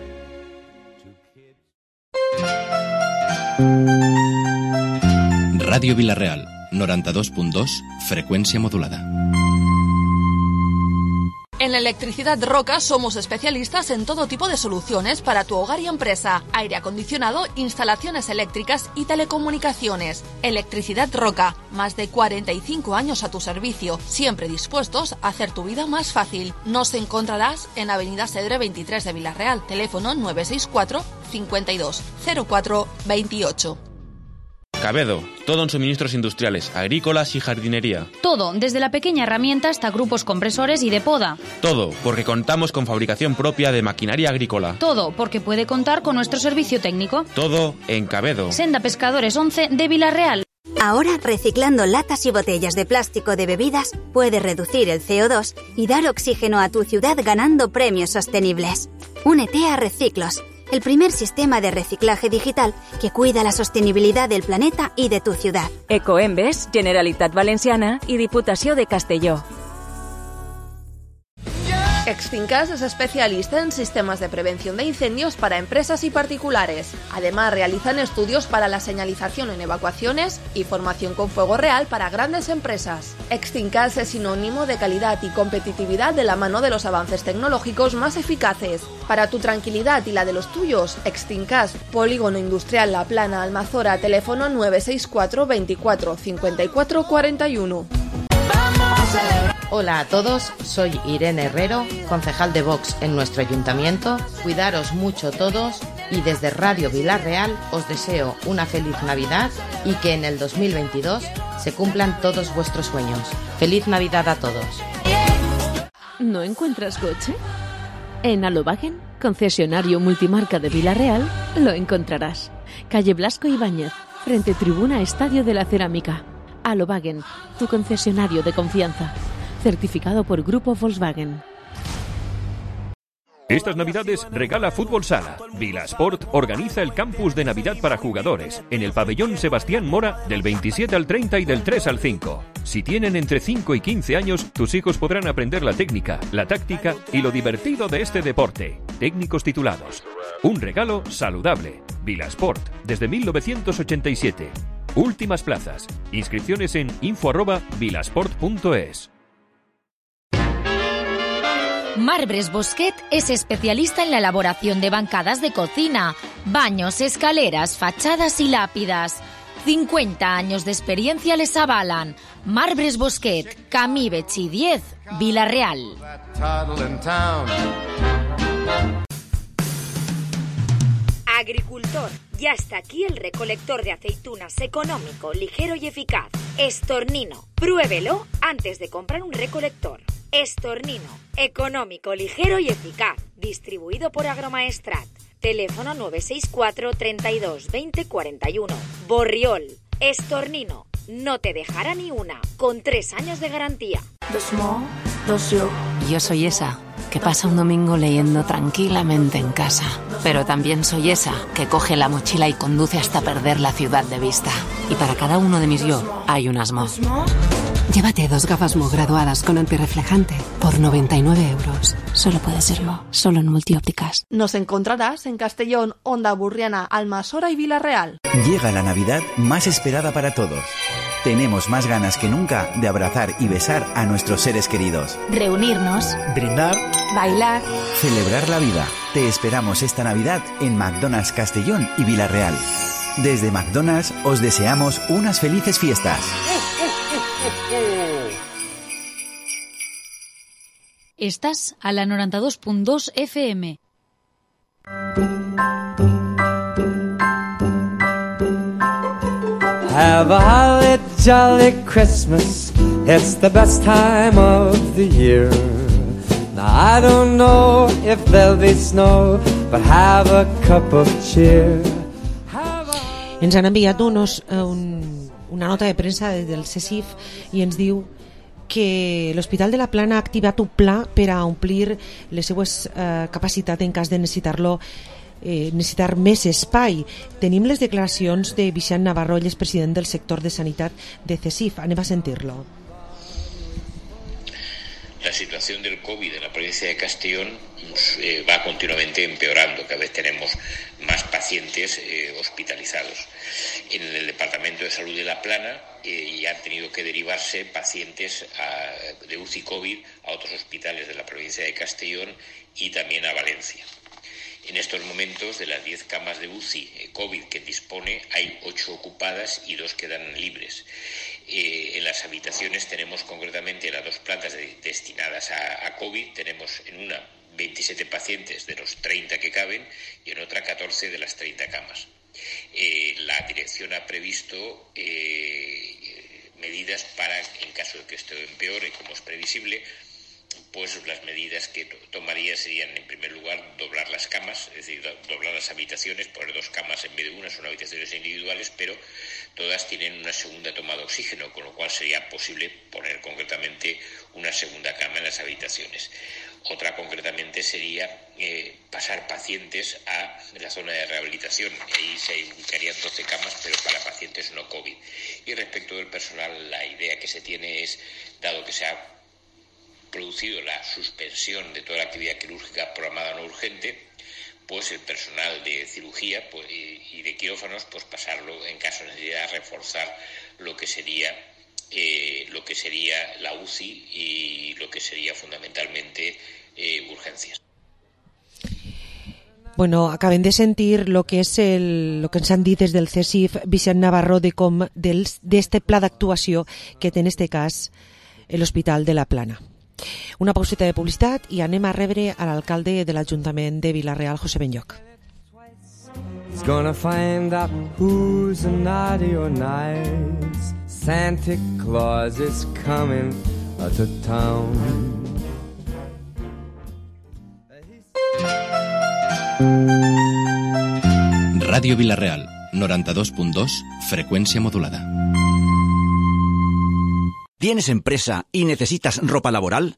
Speaker 1: Ràdio Vila-real, 92.2, freqüència modulada.
Speaker 20: En
Speaker 6: En Electricidad Roca somos especialistas en todo tipo de soluciones para tu hogar y empresa, aire acondicionado, instalaciones eléctricas y telecomunicaciones. Electricidad Roca, más de 45 años a tu servicio, siempre dispuestos a hacer tu vida más fácil. Nos encontrarás en Avenida Cedre 23 de Villarreal, teléfono 964 52 04 28.
Speaker 2: Cabedo, todo en suministros industriales, agrícolas y jardinería.
Speaker 5: Todo, desde la pequeña herramienta hasta grupos compresores y de poda.
Speaker 2: Todo, porque contamos con fabricación propia de maquinaria agrícola.
Speaker 5: Todo, porque puede contar con nuestro servicio técnico.
Speaker 2: Todo en Cabedo.
Speaker 5: Senda Pescadores 11 de Villarreal.
Speaker 15: Ahora, reciclando latas y botellas de plástico de bebidas, puedes reducir el CO2 y dar oxígeno a tu ciudad ganando premios sostenibles. Únete a Reciclos, el primer sistema de reciclaje digital que cuida la sostenibilidad del planeta y de tu ciudad.
Speaker 16: Ecoembes, Generalitat Valenciana y Diputació de Castelló.
Speaker 6: Extincas es especialista en sistemas de prevención de incendios para empresas y particulares. Además, realizan estudios para la señalización en evacuaciones y formación con fuego real para grandes empresas. Extincas es sinónimo de calidad y competitividad de la mano de los avances tecnológicos más eficaces. Para tu tranquilidad y la de los tuyos, Extincas, Polígono Industrial La Plana, Almazora, teléfono 964 24 54 41.
Speaker 17: Hola a todos, soy Irene Herrero, concejal de Vox en nuestro ayuntamiento. Cuidaros mucho todos y desde Radio Villarreal os deseo una feliz Navidad y que en el 2022 se cumplan todos vuestros sueños. ¡Feliz Navidad a todos!
Speaker 26: ¿No encuentras coche? En Alobagen, concesionario multimarca de Villarreal, lo encontrarás. Calle Blasco Ibáñez, frente tribuna Estadio de la Cerámica. Alobagen, tu concesionario de confianza. Certificado por Grupo Volkswagen.
Speaker 27: Estas Navidades regala Fútbol Sala. Vilasport organiza el campus de Navidad para jugadores en el pabellón Sebastián Mora del 27 al 30 y del 3 al 5. Si tienen entre 5 y 15 años, tus hijos podrán aprender la técnica, la táctica y lo divertido de este deporte. Técnicos titulados. Un regalo saludable. Vilasport, desde 1987. Últimas plazas. Inscripciones en info@vilasport.es.
Speaker 18: Marbres Bosquet es especialista en la elaboración de bancadas de cocina, baños, escaleras, fachadas y lápidas. 50 años de experiencia les avalan. Marbres Bosquet, Camí Betxí 10, Villarreal.
Speaker 12: Agricultor, ya está aquí el recolector de aceitunas económico, ligero y eficaz. Estornino, pruébelo antes de comprar un recolector. Estornino, económico, ligero y eficaz. Distribuido por Agromaestrat. Teléfono 964 32 20 41. Borriol, Estornino, no te dejará ni una, con 3 años de garantía.
Speaker 28: Yo soy esa que pasa un domingo leyendo tranquilamente en casa. Pero también soy esa que coge la mochila y conduce hasta perder la ciudad de vista. Y para cada uno de mis yo hay un Asmo. Llévate 2 gafas Mo graduadas con antirreflejante por 99 €. Solo puede ser Mo, solo en Multiópticas.
Speaker 6: Nos encontrarás en Castellón, Onda Burriana, Almasora y Villarreal.
Speaker 29: Llega la Navidad más esperada para todos. Tenemos más ganas que nunca de abrazar y besar a nuestros seres queridos.
Speaker 12: Reunirnos,
Speaker 29: Brindar,
Speaker 12: bailar.
Speaker 29: celebrar la vida. Te esperamos esta Navidad en McDonald's Castellón y Villarreal. Desde McDonald's os deseamos unas felices fiestas.
Speaker 5: Estás a la 92.2 FM.
Speaker 14: Have a holly jolly Christmas. It's the best time of the year. Now I don't know if there'll be snow, but have a cup of cheer.
Speaker 3: Ens han enviat una nota de premsa del CECIF i ens diu que l'Hospital de la Plana ha activat un pla per a omplir les seues capacitats en cas de necessitar més espai. Tenim les declaracions de Vicent Navarro, ell és president del sector de sanitat de CECIF. Anem a sentir-lo.
Speaker 7: La situación del COVID en la provincia de Castellón va continuamente empeorando. Cada vez tenemos más pacientes hospitalizados. En el Departamento de Salud de La Plana ya han tenido que derivarse pacientes de UCI COVID a otros hospitales de la provincia de Castellón y también a Valencia. En estos momentos, de las 10 camas de UCI COVID que dispone, hay 8 ocupadas y 2 quedan libres. En las habitaciones tenemos concretamente las 2 plantas destinadas a COVID. Tenemos en una 27 pacientes de los 30 que caben y en otra 14 de las 30 camas. La dirección ha previsto medidas para, en caso de que esto empeore, como es previsible, pues las medidas que tomaría serían, en primer lugar, doblar las camas, es decir, doblar las habitaciones, poner 2 camas en vez de una, son habitaciones individuales, pero todas tienen una segunda toma de oxígeno, con lo cual sería posible poner concretamente una segunda cama en las habitaciones. Otra concretamente sería pasar pacientes a la zona de rehabilitación. Ahí se ubicarían 12 camas, pero para pacientes no COVID. Y respecto del personal, la idea que se tiene es, dado que se ha producido la suspensión de toda la actividad quirúrgica programada no urgente, pues el personal de cirugía y de quirófanos, pues pasarlo, en caso de necesidad, a reforzar lo que sería la UCI y lo que sería fundamentalmente urgencias.
Speaker 3: Bueno, acabem de sentir lo que és lo que ens han dit des del CSIF, Vicent Navarro, d'este pla d'actuació que té en este cas l'Hospital de la Plana. Una pauseta de publicitat i anem a rebre a l'alcalde de l'Ajuntament de Vila-real, José Benlloch.
Speaker 14: He's gonna find out who's naughty or nice. Santa Claus is coming to town.
Speaker 1: Radio Vila-real, 92.2, frecuencia modulada.
Speaker 8: ¿Tienes empresa y necesitas ropa laboral?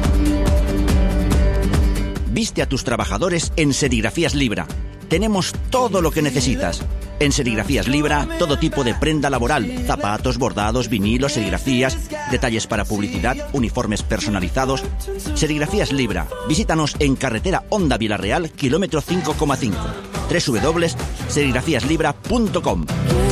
Speaker 8: Viste a tus trabajadores en Serigrafías Libra. Tenemos todo lo que necesitas. En Serigrafías Libra, todo tipo de prenda laboral, zapatos, bordados, vinilos, serigrafías, detalles para publicidad, uniformes personalizados. Serigrafías Libra. Visítanos en carretera Honda Vila-real, kilómetro 5,5. www.serigrafiaslibra.com.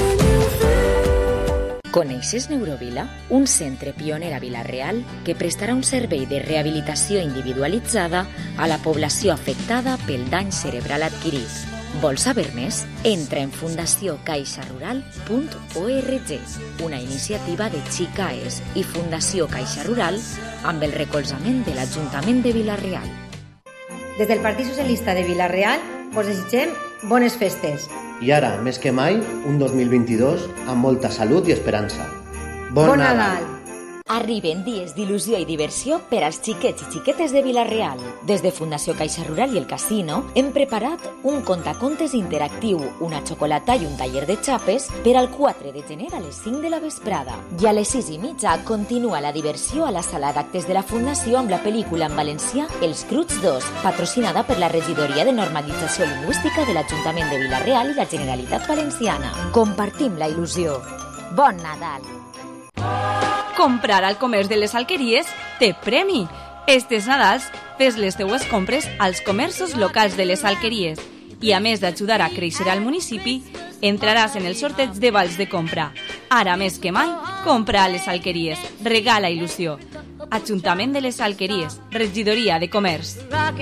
Speaker 12: Coneixes Neurovila? Un centre pioner a Vila-real que prestarà un servei de rehabilitació individualitzada a la població afectada pel dany cerebral adquirit. Vols saber més? Entra en fundaciocaixarural.org, una iniciativa de Xicaes i Fundació Caixa Rural amb el recolzament de l'Ajuntament de Vila-real.
Speaker 9: Des del Partit Socialista de Vila-real us desitgem bones festes.
Speaker 10: I ara, més que mai, un 2022 amb molta salut i esperança. Bon Nadal!
Speaker 12: Arriben dies d'il·lusió i diversió per als xiquets i xiquetes de Vila-real. Des de Fundació Caixa Rural i el Casino hem preparat un contacontes interactiu, una xocolata i un taller de xapes per al 4 de gener a les 5 de la vesprada. I a les 6:30 continua la diversió a la sala d'actes de la Fundació amb la pel·lícula en valencià Els Cruts 2, patrocinada per la Regidoria de Normalització Lingüística de l'Ajuntament de Vila-real i la Generalitat Valenciana. Compartim la il·lusió. Bon Nadal!
Speaker 20: Comprar al comerç de les Alqueries té premi. Estes Nadals fes les teues compres als comerços locals de les Alqueries i, a més d'ajudar a créixer al municipi, entraràs en el sorteig de vals de compra. Ara més que mai, compra a les Alqueries. Regala il·lusió. Ajuntament de les Alqueries, Regidoria de Comerç.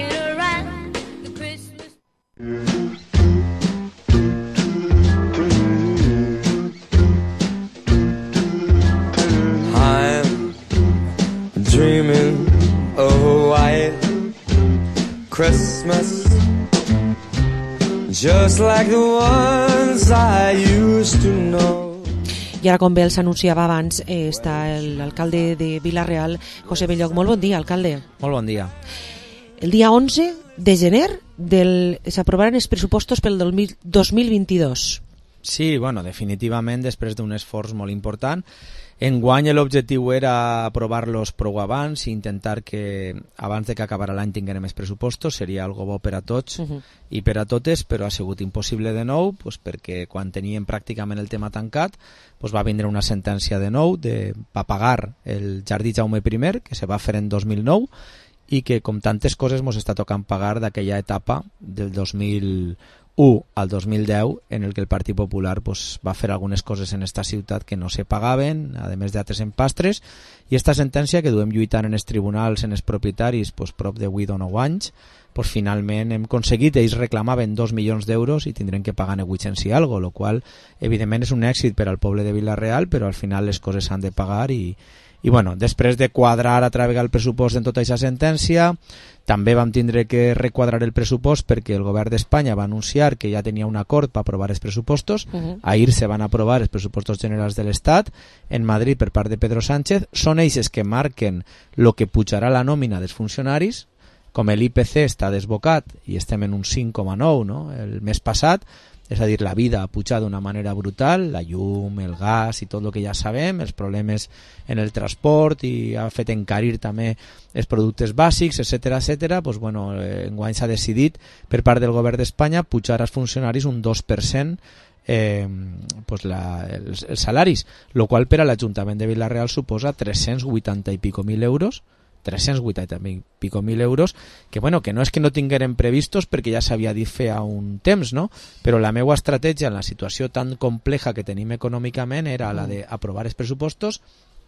Speaker 14: Dreaming of a white Christmas, just like the ones I used to know.
Speaker 3: I ara, com bé els anunciava abans, està l'alcalde de Vila-real, José Benlloch. Molt bon dia, alcalde.
Speaker 25: Molt bon dia.
Speaker 3: El dia 11 de gener s'aprovaran els pressupostos pel 2022.
Speaker 2: Sí, bueno, definitivament, després d'un esforç molt important. Enguany l'objectiu era aprovar-los prou abans i intentar que abans de que acabara l'any tinguem més pressupostos. Seria algo bo per a tots i per a totes, però ha sigut impossible de nou, pues, perquè quan teníem pràcticament el tema tancat pues, va vindre una sentència de nou va pagar el Jardí Jaume I, que se va fer en 2009, i que com tantes coses ens està tocant pagar d'aquella etapa del 2001 al 2010 en el que el Partit Popular pues, va fer algunes coses en esta ciutat que no se pagaven, a més d'altres empastres, i esta sentència que duem lluitant en els tribunals, en els propietaris, pues, prop de 8 o 9 anys, pues, finalment hem aconseguit, ells reclamaven 2 milions d'euros i tindrem que pagar 800 i algo, lo qual evidentment és un èxit per al poble de Vila-real, però al final les coses s'han de pagar i bueno, després de quadrar a través del pressupost en tota aquesta sentència, també vam tindre que requadrar el pressupost perquè el govern d'Espanya va anunciar que ja tenia un acord per aprovar els pressupostos. Ahir se van aprovar els pressupostos generals de l'Estat en Madrid per part de Pedro Sánchez. Són ells que marquen el que pujarà la nòmina dels funcionaris. Com l'IPC està desbocat i estem en un 5,9, no? El mes passat, és a dir, la vida ha pujat d'una manera brutal, la llum, el gas i tot el que ja sabem, els problemes en el transport i ha fet encarir també els productes bàsics, etc. Pues, bueno, enguany s'ha decidit per part del govern d'Espanya pujar als funcionaris un 2% pues els salaris, el qual per a l'Ajuntament de Vila-real suposa 380 i pico mil euros, 380 i pico mil euros, que bueno, que no és que no tingueren previstos perquè ja s'havia dit fa un temps, no? Però la meva estratègia en la situació tan compleja que tenim econòmicament era la d'aprovar els pressupostos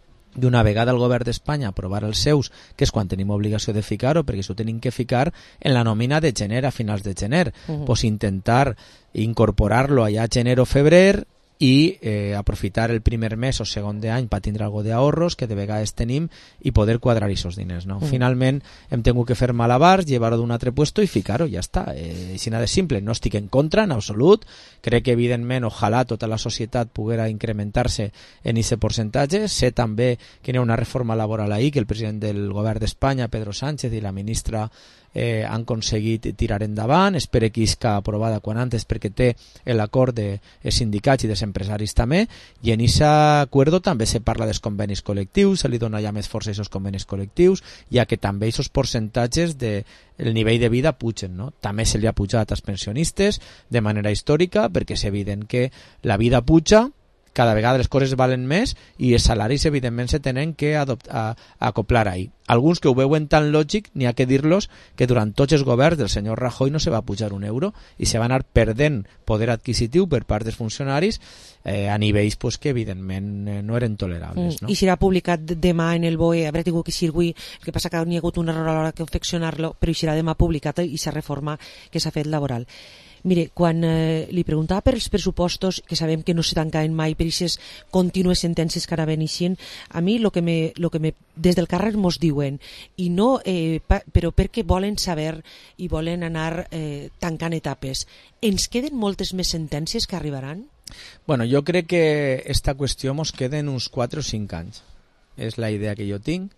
Speaker 2: i una vegada el govern d'Espanya aprovar els seus, que és quan tenim obligació de ficar-ho, perquè això ho tenim que ficar en la nòmina de gener a finals de gener, pues intentar incorporar-lo allà a gener o febrer i aprofitar el primer mes o segon d'any per tindre algo d'ahorros que de vegades tenim i poder quadrar aquests diners, no? Finalment hem tingut que fer malabars, llevar-ho d'un altre puesto i ficar-ho, ja està. Així de simple, no estic en contra en absolut, crec que evidentment ojalà tota la societat poguera incrementar-se en aquest percentatge. Sé també que hi ha una reforma laboral ahir que el president del govern d'Espanya, Pedro Sánchez, i la ministra han aconseguit tirar endavant. Espero que isca aprovada quan antes perquè té l'acord dels sindicats i dels empresaris també, i en aquest acord també se parla dels convenis col·lectius, se li dona ja més força a aquests convenis col·lectius, ja que també aquests percentatges del nivell de vida pugen, no? També se li ha pujat als pensionistes de manera històrica perquè és evident que la vida puja, cada vegada les coses valen més i els salaris evidentment se tenen que acoplar ahí. Alguns que ho veuen tan lògic, n'hi ha que dir-los que durant tots els governs del senyor Rajoy no se va pujar un euro i se va anar perdent poder adquisitiu per part dels funcionaris a nivells pues, que evidentment no eren tolerables. No?
Speaker 3: I serà publicat demà en el BOE, haurà tingut que ser avui, el que passa que n'hi ha hagut un error a l'hora de confeccionar-lo, però serà demà publicat i s'ha reforma que s'ha fet laboral. Mire, quan li preguntava per els pressupostos, que sabem que no se tancaven mai per aquestes contínues sentències que ara veneixen, a mi el que me des del càrrec mos diuen, i no, però perquè volen saber i volen anar tancant etapes, ens queden moltes més sentències que arribaran?
Speaker 2: Bueno, jo crec que esta qüestió mos queden uns 4 o 5 anys. És la idea que jo tinc.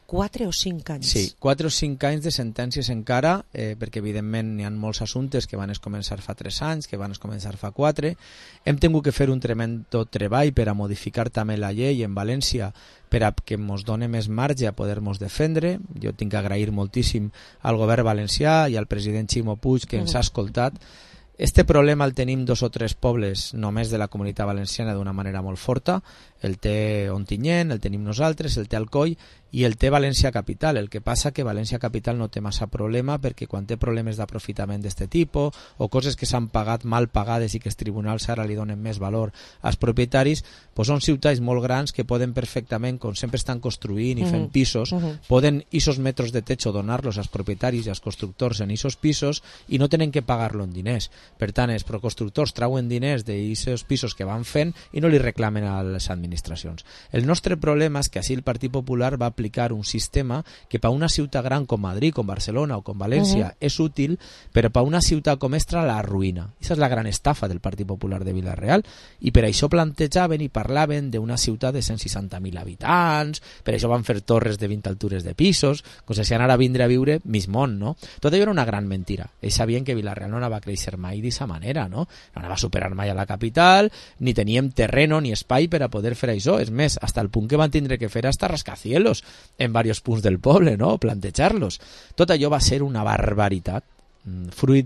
Speaker 3: 4 o 5 anys.
Speaker 2: Sí, 4 o 5 anys de sentències encara, perquè evidentment hi ha molts assumptes que van començar fa 3 anys, que van començar fa 4. Hem tingut que fer un tremendo treball per a modificar també la llei en València per a que ens doni més marge a poder-nos defendre. Jo tinc que agrair moltíssim al govern valencià i al president Ximo Puig que ens ha escoltat. Este problema el tenim 2 o 3 pobles només de la Comunitat Valenciana d'una manera molt forta. El té Ontinyent, el tenim nosaltres, el té Alcoi i el té València Capital. El que passa que València Capital no té massa problema perquè quan té problemes d'aprofitament d'este tipus o coses que s'han pagat mal pagades i que els tribunals ara li donen més valor als propietaris, pues són ciutats molt grans que poden perfectament, com sempre estan construint i fent pisos, poden aquests metres de techo donar-los als propietaris i als constructors en aquests pisos i no tenen que pagar-lo en diners. Per tant, els proconstructors trauen diners d'aquests pisos que van fent i no li reclamen a les administracions. El nostre problema és que així el Partit Popular va aplicar un sistema que per una ciutat gran com Madrid, com Barcelona o com València és útil, però per una ciutat com Estra la arruïna. Aquesta és la gran estafa del Partit Popular de Vila-real, i per això plantejaven i parlaven d'una ciutat de 160.000 habitants, per això van fer torres de 20 altures de pisos, com si anara a vindre a viure mig món, no? Tot allò era una gran mentira. Ells sabien que Vila-real no anava a créixer mai d'aquesta manera, no? No anava a superar mai a la capital, ni teníem terreno ni espai per a poder fer això. És més, hasta el punt que van tindre que fer hasta rascacielos en diversos punts del poble, no? Plantejar-los. Tot allò va ser una barbaritat, fruit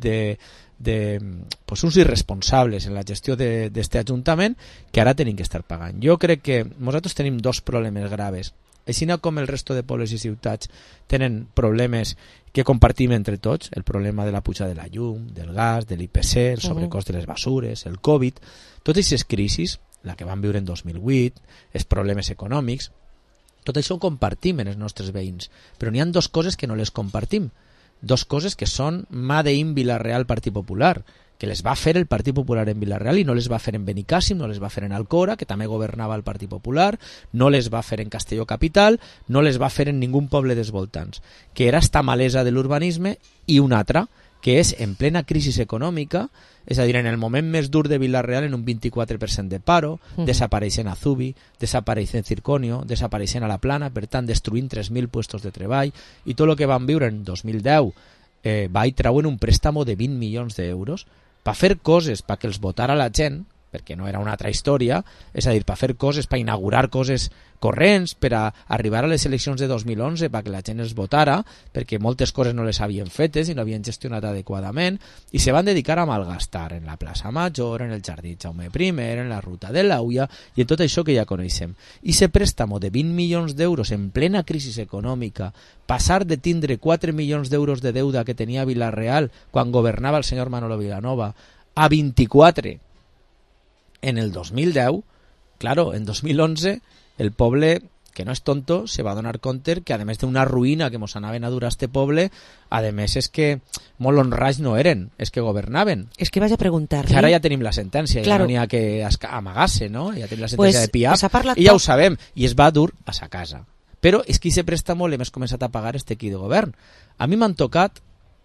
Speaker 2: de pues, uns irresponsables en la gestió d'este Ajuntament que ara tenim que estar pagant. Jo crec que nosaltres tenim dos problemes graves. Així com el resto de pobles i ciutats tenen problemes que compartim entre tots, el problema de la puja de la llum, del gas, de l'IPC, el sobrecost de les basures, el Covid, totes aquestes crisis, la que vam viure en 2008, els problemes econòmics, tot això ho compartim en els nostres veïns, però n'hi ha dues coses que no les compartim, dues coses que són Made in Vila-real Partit Popular, que les va fer el Partit Popular en Vila-real i no les va fer en Benicàssim, no les va fer en Alcora, que també governava el Partit Popular, no les va fer en Castelló Capital, no les va fer en ningú poble dels voltants, que era esta malesa de l'urbanisme, i una altra, que és en plena crisi econòmica, és a dir, en el moment més dur de Vila-real, en un 24% de paro, desapareixent Azubi, desapareixent Circonio, desapareixent a la Plana, per tant, destruint 3.000 puestos de treball, i tot el que van viure en 2010 va i treuen un préstamo de 20 milions d'euros per fer coses perquè els votara la gent, perquè no era una altra història, és a dir, per fer coses, per inaugurar coses corrents, per a arribar a les eleccions de 2011, perquè la gent els votara, perquè moltes coses no les havien fetes i no havien gestionat adequadament, i se van dedicar a malgastar en la plaça Major, en el jardí Jaume I, en la ruta de l'Auia, i en tot això que ja coneixem. I ese préstamo de 20 milions d'euros en plena crisi econòmica, passar de tindre 4 milions d'euros de deuda que tenia Vila-real quan governava el senyor Manolo Vilanova, a 24 en el 2010, claro, en 2011 el poble, que no és tonto, se va donar compte que a més d'una ruïna que mos anaven a dur a este poble, a més és que molt honrats no eren, és que governaven.
Speaker 3: És que vaig a preguntar-li...
Speaker 2: Que ara ja tenim la sentència,
Speaker 3: claro.
Speaker 2: Ja no n'hi ha que amagar-se, no? Ja tenim la sentència
Speaker 3: pues,
Speaker 2: de Piaf, i ja ho sabem, i es va dur a sa casa. Però és que aquest préstamo l'hem començat a pagar este aquí de govern. A mi m'han tocat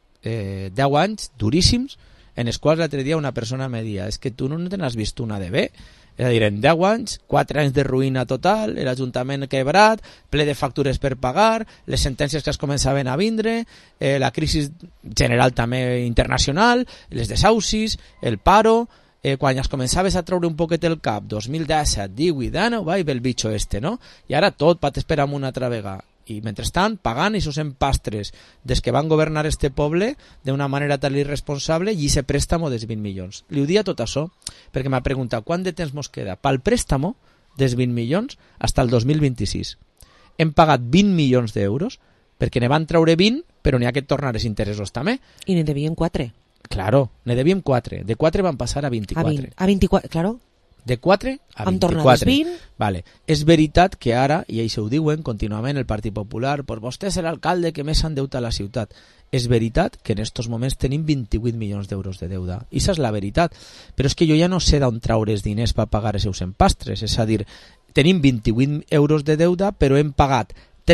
Speaker 2: 10 anys duríssims, en els quals l'altre dia una persona me deia és que tu no te n'has vist una de bé. És a dir, en 10 anys, 4 anys de ruïna total, l'Ajuntament quebrat, ple de factures per pagar, les sentències que es començaven a vindre, la crisi general també internacional, les desaucis, el paro, quan es començaves a treure un poquet el cap, 2017, 18, 19, va, i ve el bitxo este, no? I ara tot pat esperar una altra vegada. I mentrestant pagant aquests empastres des que van governar este poble d'una manera tan irresponsable i ese préstamo dels 20 milions. Li ho dia tot això perquè m'ha preguntat quant de temps mos queda pel préstamo dels 20 milions fins al 2026. Hem pagat 20 milions d'euros perquè ne van treure 20 però n'hi ha que tornar els interessos també.
Speaker 3: I ne devien 4.
Speaker 2: Claro, ne devien 4. De 4 van passar a 24.
Speaker 3: A 24, claro.
Speaker 2: De 4 a 24.
Speaker 3: Hem tornat 20.
Speaker 2: Vale. És veritat que ara, i això ho diuen contínuament el Partit Popular, pues vostè és l'alcalde que més endeuta a la ciutat. És veritat que en estos moments tenim 28 milions d'euros de deuda. I això és la veritat. Però és que jo ja no sé d'on traure els diners per pagar els seus empastres. És a dir, tenim 28 euros de deuda, però hem pagat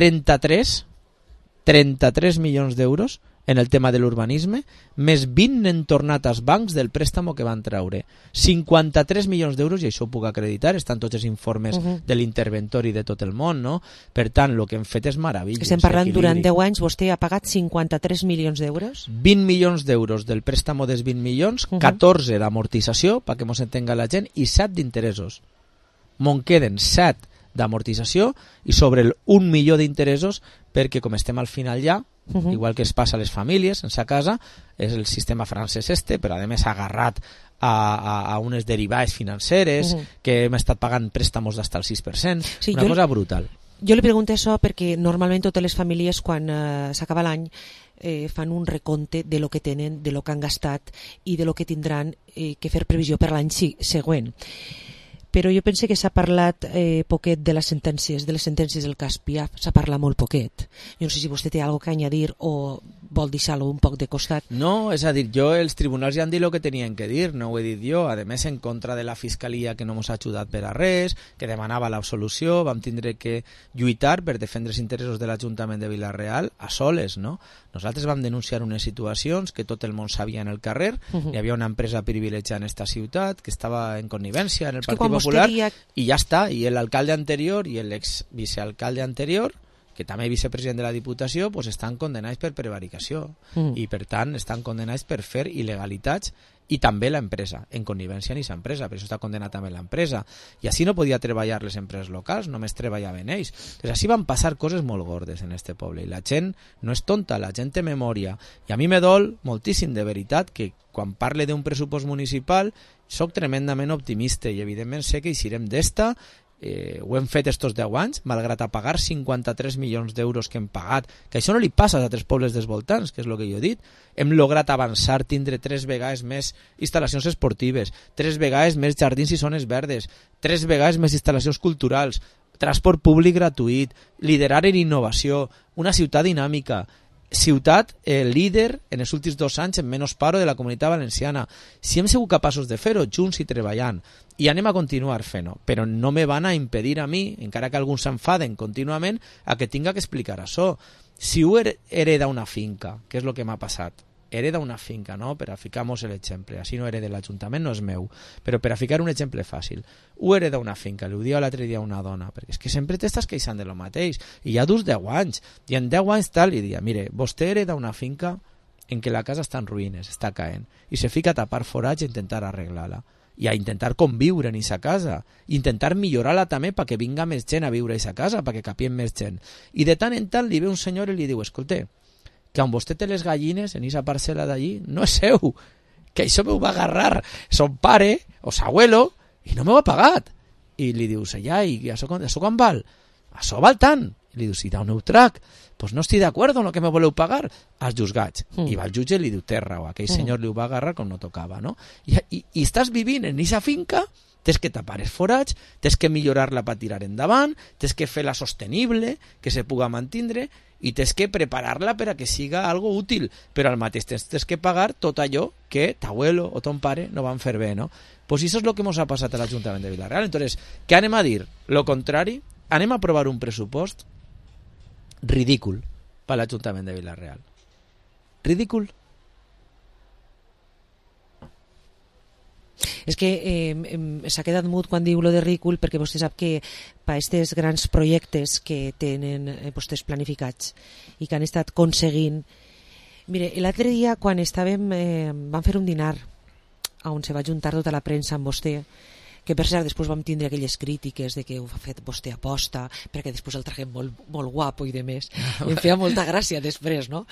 Speaker 2: 33 milions d'euros en el tema de l'urbanisme, més 20 han tornat als bancs del préstamo que van treure. 53 milions d'euros, i això ho puc acreditar, estan tots els informes de l'interventori de tot el món, no? Per tant, el que hem fet és meravellós.
Speaker 3: Estem parlant durant 10 anys, vostè ha pagat 53 milions d'euros?
Speaker 2: 20 milions d'euros del préstamo dels 20 milions, 14 d'amortització, perquè mos entenga la gent, i 7 d'interessos. Me'n queden 7 d'amortització i sobre el 1 milió d'interessos perquè com estem al final ja, igual que es passa a les famílies en sa casa, és el sistema francès este, però a més agarrat a unes derivades financeres que hem estat pagant préstamos d'hasta el 6%, sí, una cosa brutal.
Speaker 3: Jo li pregunto això perquè normalment totes les famílies quan s'acaba l'any fan un recompte de lo que tenen, de lo que han gastat i de lo que tindran que fer previsió per l'any següent. però jo pense que s'ha parlat poquet de les sentències del cas Piaf, s'ha parlat molt poquet. Jo no sé si vostè té alguna cosa a añadir o vol deixar-lo un poc de costat.
Speaker 2: No, és a dir, els tribunals ja han dit el que tenien que dir, no ho he dit jo, a més en contra de la Fiscalia que no ens ha ajudat per a res, que demanava l'absolució, vam tindre que lluitar per defendre els interessos de l'Ajuntament de Vila-real a soles, no? Nosaltres vam denunciar unes situacions que tot el món sabia en el carrer, hi havia una empresa privilegiada en esta ciutat que estava en connivència en el Partit Popular i ja està, i l'alcalde anterior i l'exvicealcalde anterior, que també vicepresident de la Diputació, pues estan condenats per prevaricació i per tant estan condenats per fer il·legalitats, i també l'empresa, en connivència amb aquesta empresa, per això està condenat també l'empresa, i així no podia treballar les empreses locals, només treballaven ells. Entonces, així van passar coses molt gordes en este poble, i la gent no és tonta, la gent té memòria, i a mi me dol moltíssim de veritat que quan parle d'un pressupost municipal soc tremendament optimista, i evidentment sé que hi serem d'esta. Ho hem fet estos 10 anys, malgrat a pagar 53 milions d'euros que hem pagat, que això no li passa a altres pobles dels voltants, que és el que jo he dit. Hem lograt avançar, tindre 3 vegades més instal·lacions esportives, 3 vegades més jardins i zones verdes, 3 vegades més instal·lacions culturals, transport públic gratuït, liderar en innovació, una ciutat dinàmica, ciutat líder en els últims 2 anys en menys paro de la Comunitat Valenciana. Si hem sigut capaços de fer-ho junts i treballant, i anem a continuar fent-ho, però no me van a impedir a mi, encara que alguns s'enfaden contínuament, a que tinga que explicar això. Si ho hereda una finca, que és el que m'ha passat, hereda una finca, no? Per a ficar-nos l'exemple, així no hereda l'Ajuntament, no és meu, però per a ficar un exemple fàcil, ho hereda una finca, li ho dia l'altre dia a una dona, perquè és que sempre t'estàs queixant de lo mateix, i ja dus 10 anys, i en 10 anys tal, li dia, mire, vostè hereda una finca en què la casa està en ruïnes, està caent, i se fica a tapar forats i intentar arreglar-la, i a intentar conviure en aquesta casa, intentar millorar-la també perquè vinga més gent a viure a aquesta casa, perquè capien més gent, i de tant en tant li ve un senyor i li diu, escolta, que on vostè té les gallines en aquesta parcel·la d'allí no és seu, que això m'ho va agarrar son pare o s'abuelo i no m'ho ha pagat. I li dius, ja, i això quan val? Això val tant. I li dius, si d'on ho trac? Pues no estic d'acord amb el que me voleu pagar. Als juzgats. I va al jutge i li diu, té raó, aquell senyor li ho va agarrar com no tocava, no? I estàs vivint en aquesta finca, tens que tapar els forats, tens que millorar-la per tirar endavant, tens que fer-la sostenible, que se puga mantindre, i tens que preparar-la per a que siga algo útil, però al mateix temps tens que pagar tot allò que t'abuelo o ton pare no van fer bé, no? Pues això és el que ens ha passat a l'Ajuntament de Vila-real. Entonces, què anem a dir? Lo contrari, anem a aprovar un pressupost ridícul per l'Ajuntament de Vila-real. Ridícul.
Speaker 3: És que s'ha quedat mut quan diu lo de ridícul, perquè vostè sap que per aquests grans projectes que tenen vostès planificats i que han estat aconseguint. Mire, l'altre dia quan estàvem vam fer un dinar on se va juntar tota la premsa amb vostè, que per cert després vam tindre aquelles crítiques de que ho ha fet vostè aposta perquè després el traguem molt guapo i de més, i em feia molta gràcia després, no?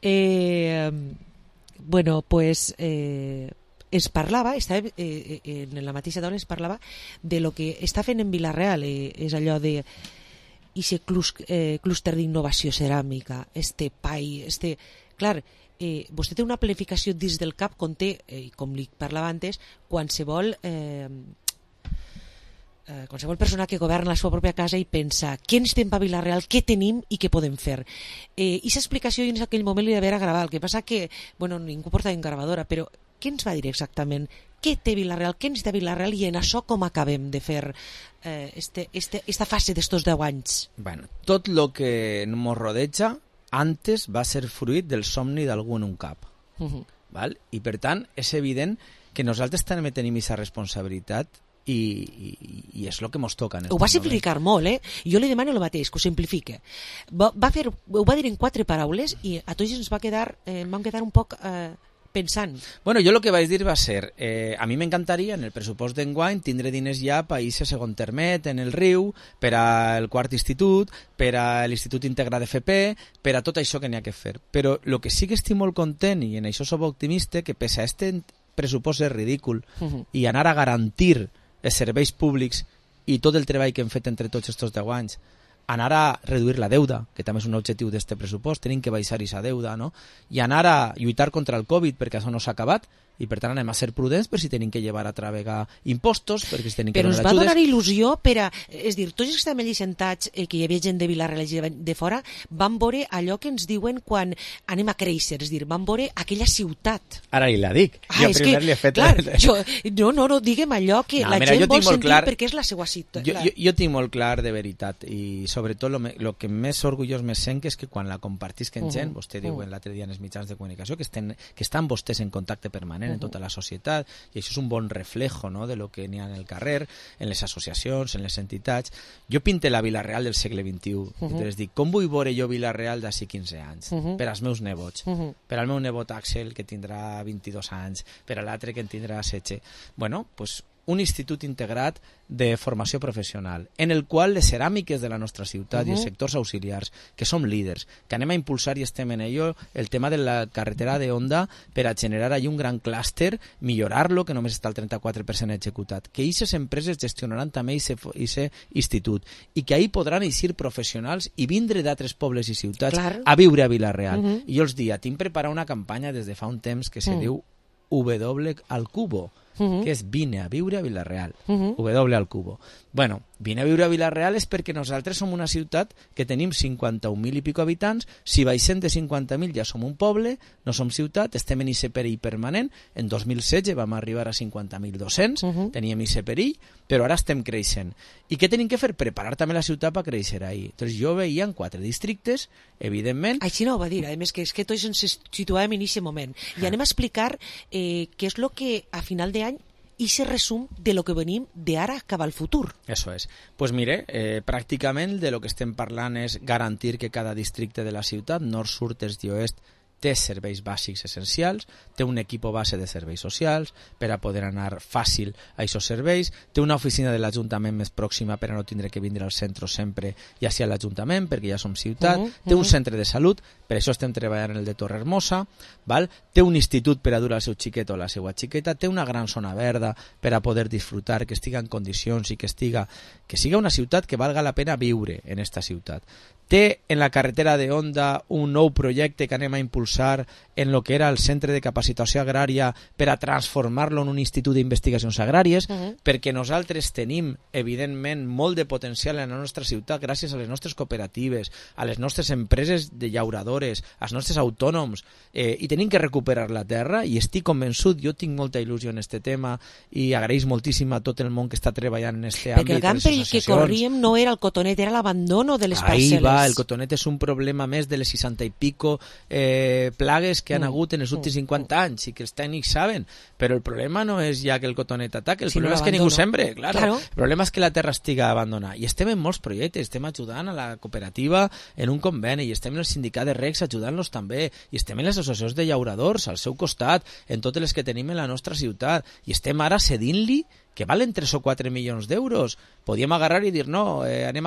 Speaker 3: Bueno, pues es parlava, en la mateixa taula es parlava de lo que està fent en Vila-real, és allò de aquest clúster d'innovació ceràmica, este PAI, clar, vostè té una planificació dins del cap on té, com li parlava antes, qualsevol persona que governa la seva pròpia casa i pensa què ens tenim per Vila-real, què tenim i què podem fer. I aquesta explicació en aquell moment li va haver agradat, el que passa que ningú porta en gravadora, però què ens va dir exactament? Què té Vila-real? Què ens té Vila-real? I en això com acabem de fer esta fase d'estos 10 anys?
Speaker 2: Bueno, tot el que ens rodeja antes va ser fruit del somni d'algú en un cap. Val? I per tant és evident que nosaltres també tenim aquesta responsabilitat i és el que ens toca.
Speaker 3: Ho va simplificar molt, Jo li demano el mateix, que ho simplifique. Ho va dir en 4 paraules i a tots ens vam quedar un poc pensant.
Speaker 2: Bueno, jo el que vaig dir va ser, a mi m'encantaria en el pressupost d'enguany tindre diners ja per a segon termet en el riu, per al quart institut, per a l'Institut Integrat d'FP, per a tot això que n'hi ha que fer. Però el que sí que estic molt content, i en això soc optimista, que pese a este pressupost és ridícul, i anar a garantir els serveis públics i tot el treball que hem fet entre tots aquests 10 anys, anar a reduir la deuda, que també és un objectiu d'aquest pressupost, tenim que baixar aquesta deuda, no? I anar a lluitar contra el Covid, perquè això no s'ha acabat, i per tant anem a ser prudents per si tenim que llevar a travegar impostos, perquè si tenim que
Speaker 3: però
Speaker 2: donar
Speaker 3: ens va
Speaker 2: ajudes.
Speaker 3: donar il·lusió per a... És dir, tots els que estem allí sentats, que hi havia gent de Vilareal i de fora, van veure allò que ens diuen quan anem a créixer, és dir, van veure aquella ciutat.
Speaker 2: Ara li la dic. Jo primer li he fet...
Speaker 3: Clar, no, digue'm allò que la gent vol sentir perquè és la seva ciutat.
Speaker 2: Jo tinc molt clar, de veritat, i sobretot el que més orgullós me sent és que quan la compartisc en gent, vostè diu l'altre dia en els mitjans de comunicació, que estan vostès en contacte permanent en tota la societat, i això és un bon reflejo, no?, de lo que n'hi ha en el carrer, en les associacions, en les entitats. Jo pinte la Vila-real del segle XXI, i dic, com vull veure jo Vila-real d'ací 15 anys? Per als meus nebots, per al meu nebot Àxel, que tindrà 22 anys, per a l'altre que en tindrà 16. Bueno, doncs un institut integrat de formació professional, en el qual les ceràmiques de la nostra ciutat i els sectors auxiliars, que som líders, que anem a impulsar i estem en ello, el tema de la carretera de Onda per a generar allí un gran clúster, millorar-lo, que només està el 34% executat, que aquestes empreses gestionaran també aquest institut i que ahí podran eixir professionals i vindre d'altres pobles i ciutats a viure a Vila-real. I jo els dic, tinc preparat una campanya des de fa un temps que se diu W al cubo, que és vine a viure a Vila-real. W al cubo. Bueno, vine a viure a Vila-real és perquè nosaltres som una ciutat que tenim 51.000 i pico habitants, si baixem de 50.000 ja som un poble, no som ciutat, estem en aquest perill permanent, en 2016 vam arribar a 50.200, teníem aquest perill, però ara estem creixent. I què tenim que fer? Preparar també la ciutat per créixer ahir. Entonces jo veia en 4 districtes, evidentment...
Speaker 3: Així no ho va dir, a més que és que tots ens situàvem en aquest moment. I anem a explicar què és el que a final d'any i se resum de lo que venim d'ara cap al futur.
Speaker 2: Eso es. Pues mire, pràcticament de lo que estem parlant és garantir que cada districte de la ciutat, nord, sud, est i oest, té serveis bàsics essencials, té un equip base de serveis socials per a poder anar fàcil a aquests serveis, té una oficina de l'Ajuntament més pròxima per a no tindre que vindre al centre sempre i així a l'Ajuntament, perquè ja som ciutat, té un centre de salut, per això estem treballant en el de Torre Hermosa, té un institut per a dur al seu xiquet o la seva xiqueta, té una gran zona verda per a poder disfrutar, que estiga en condicions i que siga una ciutat que valga la pena viure en esta ciutat. Té en la carretera de Onda un nou projecte que anem a impulsar en lo que era el Centre de Capacitació Agrària per a transformar-lo en un institut d'investigacions agràries, perquè nosaltres tenim, evidentment, molt de potencial en la nostra ciutat gràcies a les nostres cooperatives, a les nostres empreses de llauradores, als nostres autònoms, i tenim que recuperar la terra, i estic convençut, jo tinc molta il·lusió en este tema, i agraïs moltíssim a tot el món que està treballant en este àmbit.
Speaker 3: Perquè el camp pel que corríem no era el cotonet, era l'abandono de les parcel·les.
Speaker 2: El cotonet és un problema més de les 60 i pico plagues que han hagut en els últims 50 anys i que els tècnics saben, però el problema no és ja que el cotonet ataca, el problema és que ningú sembre, claro. El problema és que la terra estiga abandonada, i estem en molts projectes, estem ajudant a la cooperativa en un conveni, i estem en el sindicat de regs ajudant-los també, i estem en les associacions de llauradors al seu costat, en totes les que tenim en la nostra ciutat, i estem ara cedint-li que valen 3 o 4 milions d'euros. Podíem agarrar i dir, no, anem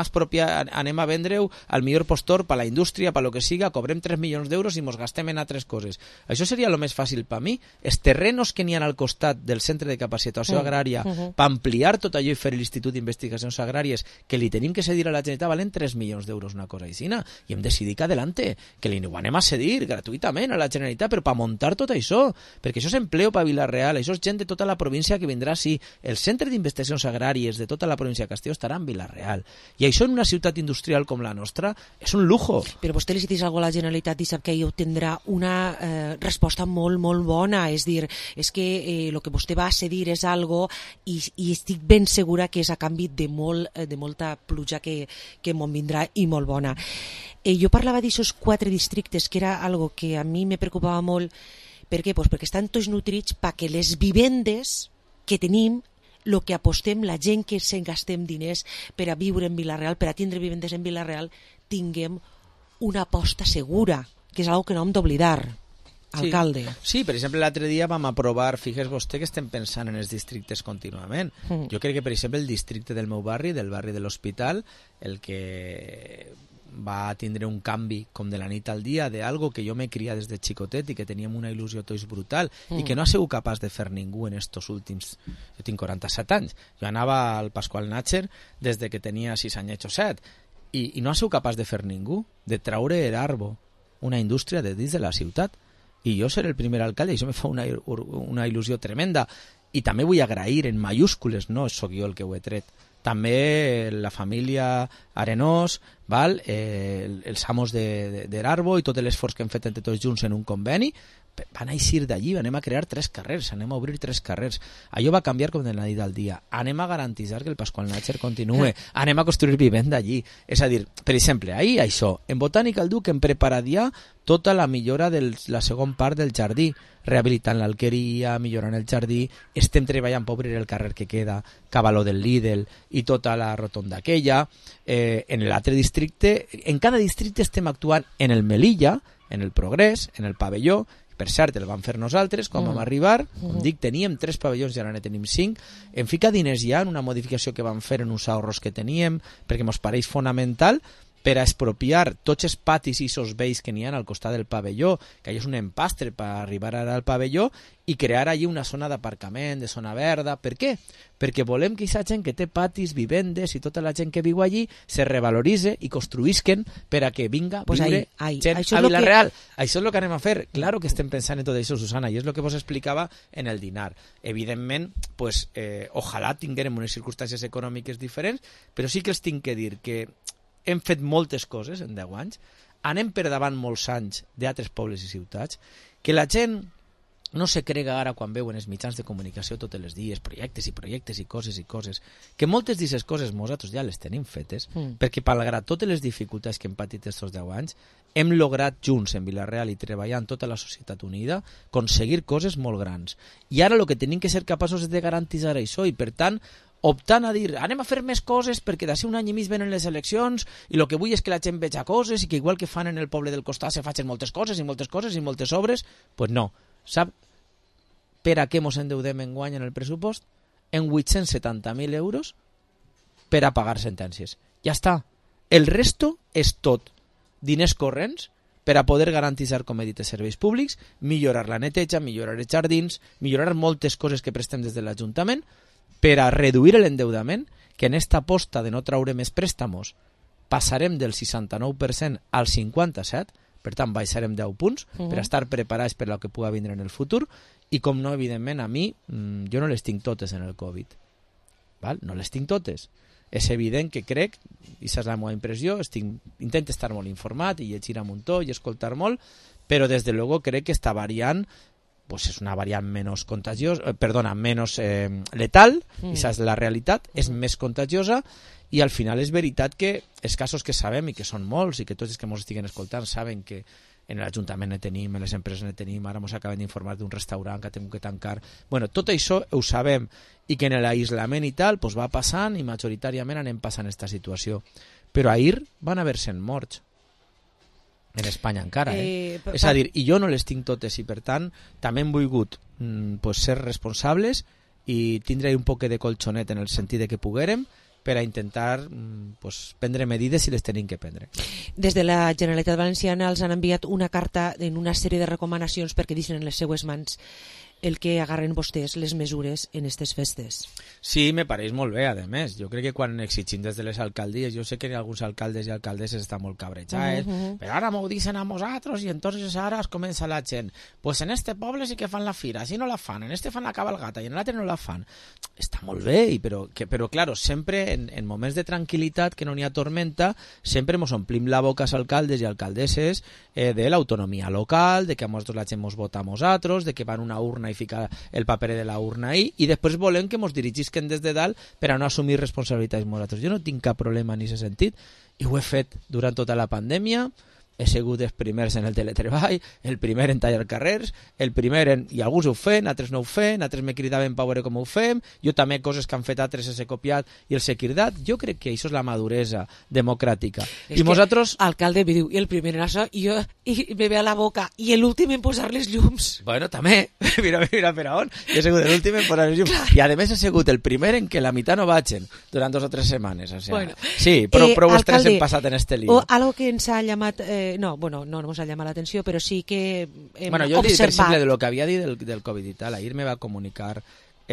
Speaker 2: a vendre-ho al millor postor per la indústria, per lo que siga, cobrem 3 milions d'euros i mos gastem en altres coses. Això seria el més fàcil per mi. Els terrenos que n'hi ha al costat del Centre de Capacitació Agrària per ampliar tot allò i fer l'Institut d'Investigacions Agràries, que li tenim que cedir a la Generalitat, valen 3 milions d'euros, una cosa així, i hem decidit que adelante, que li ho anem a cedir gratuïtament a la Generalitat, però per muntar tot això, perquè això és empleo per Vila-real, això és gent de tota la província que vindrà, sí, el Centre d'Investigacions Agràries de tota la província de Castelló estarà en Vila-real. I això en una ciutat industrial com la nostra és un lujo.
Speaker 3: Però vostè li citis alguna cosa a la Generalitat i sap que ell tindrà una resposta molt, molt bona. És dir, és que el que vostè va a cedir és algo i estic ben segura que és a canvi de molta pluja que me'n vindrà i molt bona. Jo parlava d'aixòs 4 districtes, que era algo que a mi me preocupava molt. Per què? Pues perquè estan tots nutrits perquè les vivendes que tenim, el que apostem, la gent que se'n gastem diners per a viure en Vila-real, per a tindre vivendes en Vila-real, tinguem una aposta segura, que és una cosa que no hem d'oblidar, alcalde.
Speaker 2: Sí, per exemple, l'altre dia vam aprovar, fixes vostè que estem pensant en els districtes contínuament. Jo crec que, per exemple, el districte del meu barri, del barri de l'Hospital, el que va tindre un canvi com de la nit al dia d'algo que jo m'he criat des de xicotet i que teníem una il·lusió tots brutal i que no ha sigut capaç de fer ningú en estos últims... Jo tinc 47 anys. Jo anava al Pasqual Natcher des de que tenia 6 anys o 7 i no ha sigut capaç de fer ningú, de traure l'Arbo, una indústria de dins de la ciutat. i jo seré el primer alcalde, i això me fa una il·lusió tremenda. I també vull agrair en mayúscules, no sóc jo el que ho he tret, també la família Arenós, val? Els amos d'Erarbo i tot l'esforç que hem fet entre tots junts en un conveni, van a eixir d'allí, anem a crear 3 carrers, anem a obrir 3 carrers. Allò va canviar com de la nit al dia. Anem a garantitzar que el Pasqual Natxer continue, anem a construir vivenda allí. És a dir, per exemple, ahir això, en Botànica al Duc hem preparat ja tota la millora de la segon part del jardí, rehabilitant l'alqueria, millorant el jardí, estem treballant per obrir el carrer que queda, Cavaló del Lidl i tota la rotonda aquella. En l'altre districte, en cada districte estem actuant en el Melilla, en el Progrés, en el Pavelló. Per cert, el vam fer nosaltres quan vam arribar, com dic, teníem 3 pavellons i ara ne tenim 5, hem ficat diners ja en una modificació que vam fer en uns ahorros que teníem, perquè ens pareix fonamental per a expropiar tots els patis i esos vells que n'hi ha al costat del pavelló, que allà és un empastre per arribar ara al pavelló, i crear allí una zona d'aparcament, de zona verda. Per què? Perquè volem que aquesta gent que té patis, vivendes i tota la gent que viu allí se revaloritze i construïsquen per a que vinga
Speaker 3: pues
Speaker 2: viure gent a Vilareal. Això és el que anem a fer. Claro que estem pensant en tot això, Susana, i és el que vos explicava en el dinar. Evidentment, pues, ojalà tinguérem unes circumstàncies econòmiques diferents, però sí que els tinc que dir que hem fet moltes coses en 10 anys, anem per davant molts anys d'altres pobles i ciutats, que la gent no se crega ara quan veuen els mitjans de comunicació tots els dies, projectes i projectes i coses, que moltes d'aquestes coses nosaltres ja les tenim fetes, perquè malgrat totes les dificultats que hem patit aquests 10 anys, hem lograt junts en Vilareal i treballant tota la societat unida aconseguir coses molt grans. I ara el que tenim que ser capaços és de garantir això, i per tant optant a dir, anem a fer més coses perquè d'ací un any i mig venen les eleccions i el que vull és que la gent veja coses i que igual que fan en el poble del costat se facin moltes coses i moltes coses i moltes obres, pues no. Sap per a què mos endeudem enguany en el pressupost? En 870.000 euros per a pagar sentències. Ja està. El resto és tot diners corrents per a poder garantitzar, com he dit, els serveis públics, millorar la neteja, millorar els jardins, millorar moltes coses que prestem des de l'Ajuntament, per a reduir l'endeudament, que en esta aposta de no traure més préstamos passarem del 69% al 57%, per tant baixarem 10 punts per a estar preparats per a que pugui vindre en el futur, i com no, evidentment, a mi, jo no les tinc totes en el Covid. Val? No les tinc totes. És evident que crec, i aquesta és la meva impressió, intento estar molt informat i llegir a muntó i escoltar molt, però des de luego crec que esta variant pues és una variant menys contagiosa, menys letal, i aquesta és la realitat, és més contagiosa, i al final és veritat que els casos que sabem, i que són molts, i que tots els que ens estiguen escoltant saben que en l'Ajuntament ne tenim, en les empreses ne tenim, ara ens acabem d'informar d'un restaurant que hem que tancar. Bueno, tot això ho sabem, i que en l'aïslament i tal pues va passant, i majoritàriament anem passant aquesta situació. Però ahir van haver 100 morts. En Espanya encara, és a dir, i jo no les tinc totes, i per tant també hem volgut ser responsables i tindre un poc de colxonet en el sentit de que poguérem per a intentar prendre medides si les tenim que prendre.
Speaker 3: Des de la Generalitat Valenciana els han enviat una carta en una sèrie de recomanacions perquè deixen en les seues mans el que agarren vostès les mesures en aquestes festes.
Speaker 2: Sí, me pareix molt bé, a més. Jo crec que quan exigim des de les alcaldies, jo sé que alguns alcaldes i alcaldesses estan molt cabrejats, però ara m'ho dicen a nosaltres i entonces ara es comença la gent. Pues en este poble sí que fan la fira, si no la fan, en este fan la cabalgata i en l'altre no la fan. Està molt bé, però claro, sempre en moments de tranquil·litat, que no n'hi ha tormenta, sempre ens omplim la boca als alcaldes i alcaldesses de l'autonomia local, de que a nosaltres la gent ens vota a nosaltres, de que van a una urna i ficar el paper de la urna ahí, i després volem que ens dirigisquen des de dalt per a no assumir responsabilitats nosaltres. Jo no tinc cap problema en aquest sentit, i ho he fet durant tota la pandèmia. He sigut els primers en el teletreball, el primer en tallar carrers, el primer en... I alguns ho feien, altres no ho feien, altres me cridaven per veure com ho fem, jo també coses que han fet altres els he copiat i els he cridat. Jo crec que això és la maduresa democràtica.
Speaker 3: És
Speaker 2: I nosaltres...
Speaker 3: Alcalde me diu, i el primer en això, i me ve a la boca, i l'últim en posar les llums.
Speaker 2: Bueno, també, mira per on. Jo he sigut l'últim en posar les llums. Clar. I a més he sigut el primer en que la meitat no vagin durant 2 o 3 setmanes. O sea, bueno, sí, prou estrès hem passat en este lío.
Speaker 3: O algo que ens ha llamat... no ens ha llamat l'atenció, però sí que hem
Speaker 2: jo
Speaker 3: observat...
Speaker 2: Per exemple, de lo que havia dit del Covid i tal, ahir me va comunicar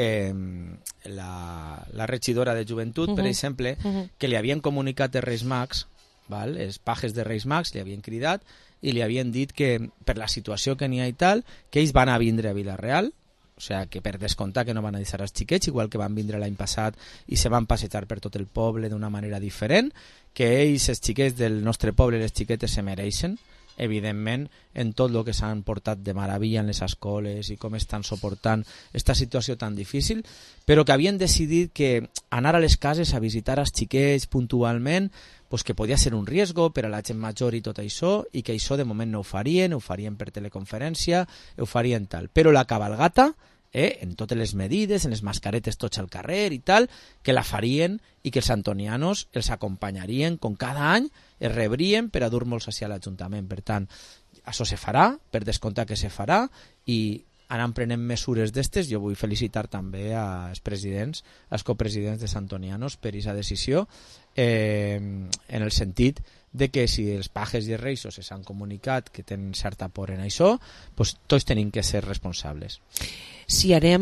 Speaker 2: la regidora de Joventut, per exemple, que li havien comunicat els Reis Mags, els pajes de Reis Mags, li havien cridat, i li havien dit que per la situació que n'hi ha i tal, que ells van a vindre a Vila-real, o sigui que per descomptar que no van a deixar els xiquets, igual que van vindre l'any passat i se van passejar per tot el poble d'una manera diferent, que ells, els xiquets del nostre poble, les xiquetes se mereixen, evidentment, en tot el que s'han portat de meravella en les escoles i com estan suportant aquesta situació tan difícil, però que havien decidit que anar a les cases a visitar els xiquets puntualment pues que podia ser un riesgo per a la gent major i tot això, i que això de moment no ho farien per teleconferència, ho farien tal. Però la cabalgata, en totes les medides, en les mascaretes tots al carrer i tal, que la farien i que els antonianos els acompanyarien, com cada any es rebrien per a dur-los hacia l'Ajuntament. Per tant, això se farà, per descomptar que se farà, i anant prenent mesures d'estes. Jo vull felicitar també als presidents, als copresidents de Santonianos per aquesta decisió, en el sentit de que si els pajes i els reixos s'han comunicat que tenen certa por en això, doncs tots tenim que ser responsables.
Speaker 3: Si anem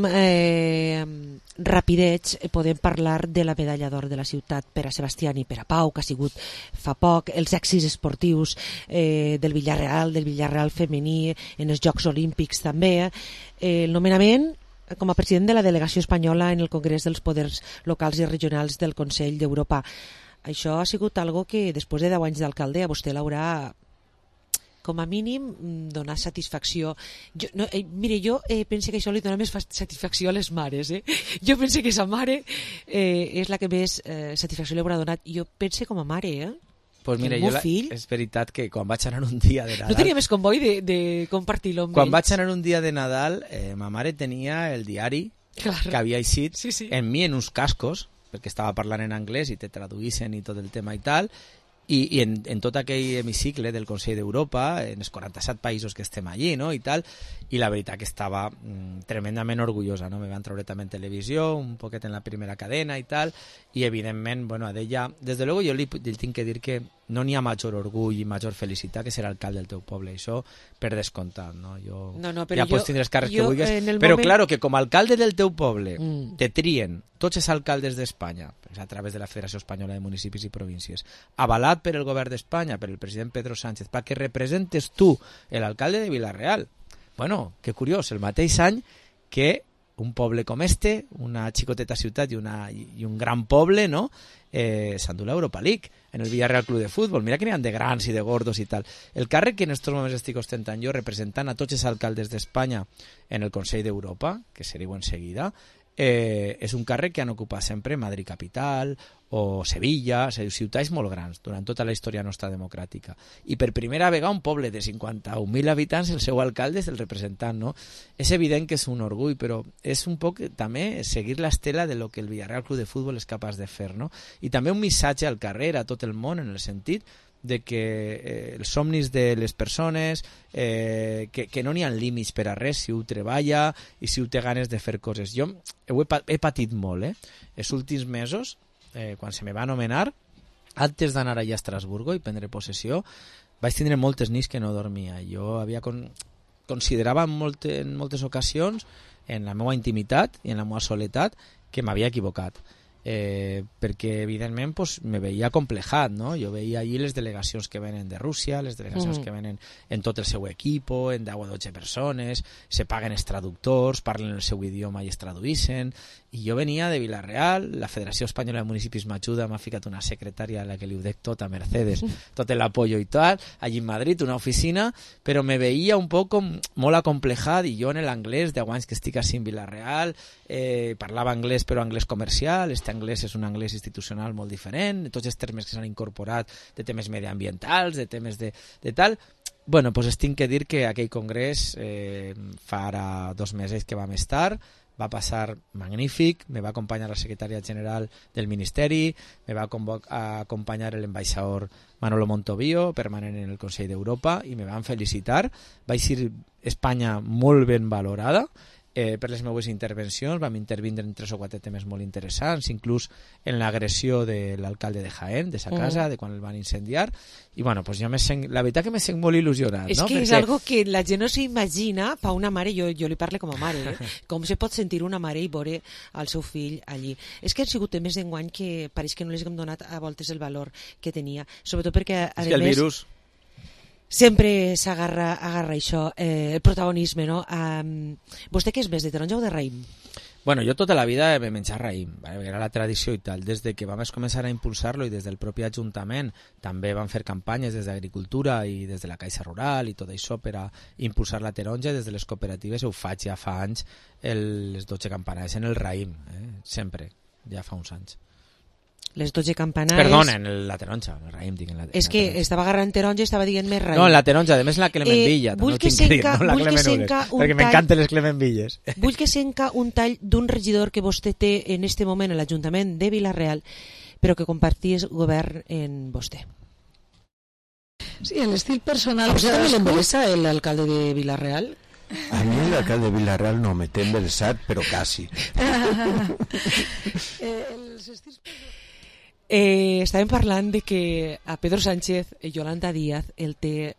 Speaker 3: rapidets, podem parlar de la medalla d'or de la ciutat per a Sebastián i per a Pau, que ha sigut fa poc, els èxits esportius del Villarreal femení en els Jocs Olímpics també, el nomenament com a president de la delegació espanyola en el Congrés dels Poders Locals i Regionals del Consell d'Europa. Això ha sigut algo que després de 10 anys d'alcalde a vostè l'haurà com a mínim donar satisfacció. Jo penso que això li dona més satisfacció a les mares. Jo penso que sa mare és la que més satisfacció li haurà donat. Jo penso com a mare,
Speaker 2: Pues mira, és veritat que quan vaig anar un dia de Nadal...
Speaker 3: No tenia més comboi de compartir-lo amb
Speaker 2: Quan vaig anar un dia de Nadal, ma mare tenia el diari que havia eixit en mi en uns cascos, perquè estava parlant en anglès i te traduïssin i tot el tema i tal, i en tot aquell hemicicle del Consell d'Europa, en els 47 països que estem allí, no? I tal, i la veritat que estava tremendament orgullosa, no? Me van treure també en televisió, un poquet en la primera cadena i tal, i evidentment, bueno, a d'ella, des de luego jo li tinc que dir que no n'hi ha major orgull i major felicitat que ser alcalde del teu poble, això per descomptat, no? Ja pots tindre els càrrecs que vulguis, però claro, que com a alcalde del teu poble te trien tots els alcaldes d'Espanya, a través de la Federació Espanyola de Municipis i Províncies, avalat per el govern d'Espanya, per el president Pedro Sánchez, perquè representes tu l'alcalde de Vila-real. Bueno, que curiós, el mateix any que un poble com este, una xicoteta ciutat i un gran poble, no? S'endú l'Europa League en el Villarreal Club de Futbol. Mira que n'hi ha de grans i de gordos i tal. El càrrec que en aquests moments estic ostentant jo, representant a tots els alcaldes d'Espanya en el Consell d'Europa, que seriu en seguida, és un càrrec que han ocupat sempre Madrid Capital o Sevilla, ciutats molt grans durant tota la història nostra democràtica, i per primera vegada un poble de 51.000 habitants el seu alcalde és el representant, no? És evident que és un orgull, però és un poc també seguir l'estela de lo que el Villarreal Club de Futbol és capaç de fer, no? I també un missatge al carrer, a tot el món, en el sentit de que els somnis de les persones, que no n'hi ha límits per a res si ho treballa i si ho té ganes de fer coses. Jo he patit molt, els últims mesos, quan se me va anomenar, antes d'anar allà a Estrasburgo i prendre possessió, vaig tindre moltes nits que no dormia. Jo considerava en moltes ocasions, en la meva intimitat i en la meva soledat, que m'havia equivocat. Perquè evidentment me veia complejat, no? Jo veia allí les delegacions que venen de Rússia, les delegacions que venen en tot el seu equip, en 10 o 12 persones, se paguen els traductors, parlen el seu idioma i es traduïssen, i jo venia de Vila-real, la Federació Espanyola de Municipis m'ajuda, m'ha ficat una secretària a la que li ho dec tot, a Mercedes, tot l'apoyo i tal, allí en Madrid, una oficina, però me veia un poc molt acomplejat, i jo en l'anglès, 10 anys que estic així en Vila-real, parlava anglès però anglès comercial, anglès és un anglès institucional molt diferent, tots els termes que s'han incorporat de temes mediambientals, de temes de tal. Bueno, doncs tinc que dir que aquell congrés fa ara 2 mesos que vam estar, va passar magnífic, me va acompanyar la secretària general del Ministeri, me va acompanyar l'ambaixador Manolo Montovío, permanent en el Consell d'Europa, i me van felicitar. Vaig ser Espanya molt ben valorada, per les meves intervencions, vam intervindre en 3 o 4 temes molt interessants, inclús en l'agressió de l'alcalde de Jaén, de sa casa, de quan el van incendiar, i bueno, pues jo la veritat que me sent molt il·lusionat.
Speaker 3: És que és algo que la gent no s'imagina, pa una mare, jo li parlo com a mare, com se pot sentir una mare i veure el seu fill allí. És que han sigut temes d'enguany que pareix que no les hem donat a voltes el valor que tenia, sobretot perquè, a
Speaker 2: més... És que el virus...
Speaker 3: sempre s'agarra això, el protagonisme, no? Vostè què és més, de taronja o de raïm?
Speaker 2: Bueno, jo tota la vida he menjat raïm, era la tradició i tal. Des de que vam començar a impulsar-lo i des del propi Ajuntament també vam fer campanyes des d'Agricultura i des de la Caixa Rural i tot això per a impulsar la taronja. Des de les cooperatives ho faig ja fa anys, les 12 campanades en el raïm, sempre, ja fa uns anys.
Speaker 3: Les 12 campanades...
Speaker 2: Perdona, en la taronja, el raïm dic en la taronja.
Speaker 3: És que estava agarrant taronja i estava dient més raïm.
Speaker 2: No, en la taronja, a més la Clemenvilla, no tinc que dir, no la Clemenules, perquè m'encanten les Clemenvilles.
Speaker 3: Vull que senca un tall d'un regidor que vostè té en este moment a l'Ajuntament de Vila-real, però que compartís govern en vostè.
Speaker 4: Sí, en estil personal...
Speaker 3: ¿A usted también le molesta el alcalde de Vila-real?
Speaker 4: A mí el alcalde de Vila-real no me té embelesat, però quasi.
Speaker 3: Estàvem parlant de que a Pedro Sánchez i Yolanda Díaz el té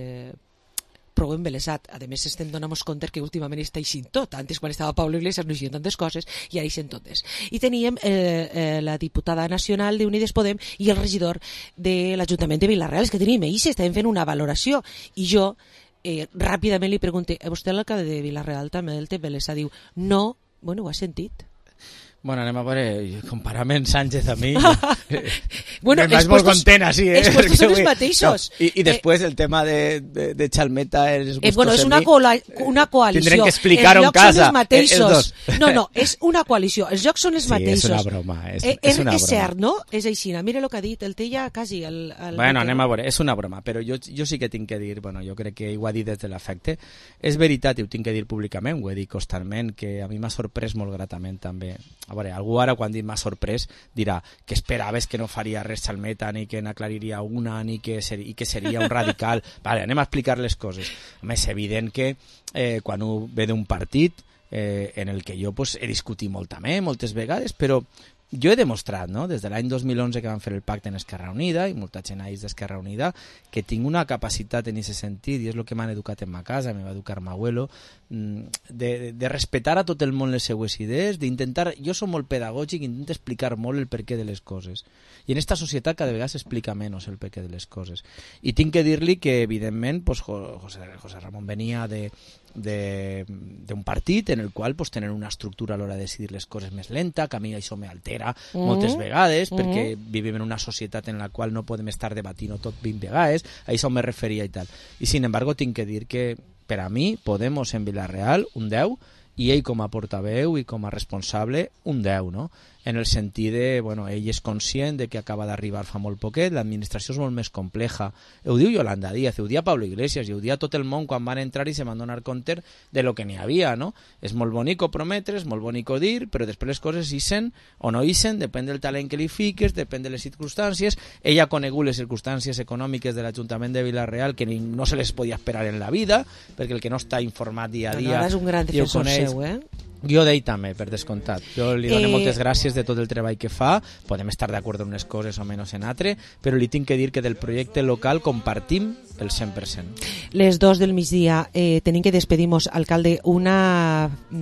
Speaker 3: prou embelesat. A més, estem donant-nos compte que últimament està eixint tot. Antes, quan estava Pablo Iglesias, no eixien tantes coses i ara eixen totes. I teníem la diputada nacional d'Unides Podem i el regidor de l'Ajuntament de Vila-real. És que teníem ells, estàvem fent una valoració. I jo ràpidament li pregunté, a vostè l'alcalde de Vila-real també el té embelesat? Diu, no, bueno, ho ha sentit.
Speaker 2: Bueno, anem a veure, comparament Sánchez a mi,
Speaker 3: bueno,
Speaker 2: me vaig molt content així,
Speaker 3: els puestos són els mateixos.
Speaker 2: No, i després el tema de Chalmeta és
Speaker 3: bueno, és una coalició.
Speaker 2: Tindrem que explicar-ho en casa.
Speaker 3: Els dos. No, és una coalició, els llocs són els mateixos.
Speaker 2: Sí, és una broma.
Speaker 3: És cert, no? És així, mira el que ha dit, el té ja quasi...
Speaker 2: Bueno, anem a veure, és una broma, però jo sí que tinc que dir, bueno, jo crec que ho ha dit des de l'afecte, és veritat i ho tinc que dir públicament, ho he dit constantment, que a mi m'ha sorprès molt gratament també. A veure, algú ara quan dit m'ha sorprès dirà que esperaves que no faria res Chalmeta ni que n'aclariria una ni que seria un radical. Vale, anem a explicar les coses. A més, és evident que quan ho ve d'un partit en el que jo he discutit moltes vegades, però jo he demostrat, no? Des de l'any 2011 que vam fer el pacte en Esquerra Unida, i molta gent és d'Esquerra Unida, que tinc una capacitat en aquest sentit, i és el que m'han educat en ma casa, me va educar ma abuelo, de respetar a tot el món les seues idees, d'intentar... Jo soc molt pedagògic, intento explicar molt el perquè de les coses. I en esta societat cada vegada s'explica menys el perquè de les coses. I tinc que dir-li que, evidentment, José Ramon venia d'un partit en el qual tenen una estructura a l'hora de decidir les coses més lenta, que a mi això m'altera moltes vegades, perquè vivim en una societat en la qual no podem estar debatint tot 20 vegades, a això me referia i tal. I sin embargo tinc que dir que per a mi Podemos en Vila-real un 10 i ell com a portaveu i com a responsable un 10, no? En el sentit de, bueno, ell és conscient de que acaba d'arribar fa molt poquet, l'administració és molt més compleja. Ho diu Yolanda Díaz, ho dia Pablo Iglesias, i ho dia tot el món quan van entrar i se van donar compte de lo que n'hi havia, no? És molt bonico prometre, és molt bonico dir, però després les coses ixen o no ixen, depèn del talent que li fiques, depèn de les circumstàncies. Ell ha conegut les circumstàncies econòmiques de l'Ajuntament de Vila-real que no se les podia esperar en la vida, perquè el que no està informat dia a dia...
Speaker 3: Ara és un gran defensor seu,
Speaker 2: Jo d'ell també, per descomptat. Jo li dono moltes gràcies de tot el treball que fa. Podem estar d'acord en unes coses o menys en altres, però li tinc que dir que del projecte local compartim el 100%.
Speaker 3: Les 2 del migdia tenim que despedir-nos. Alcalde, una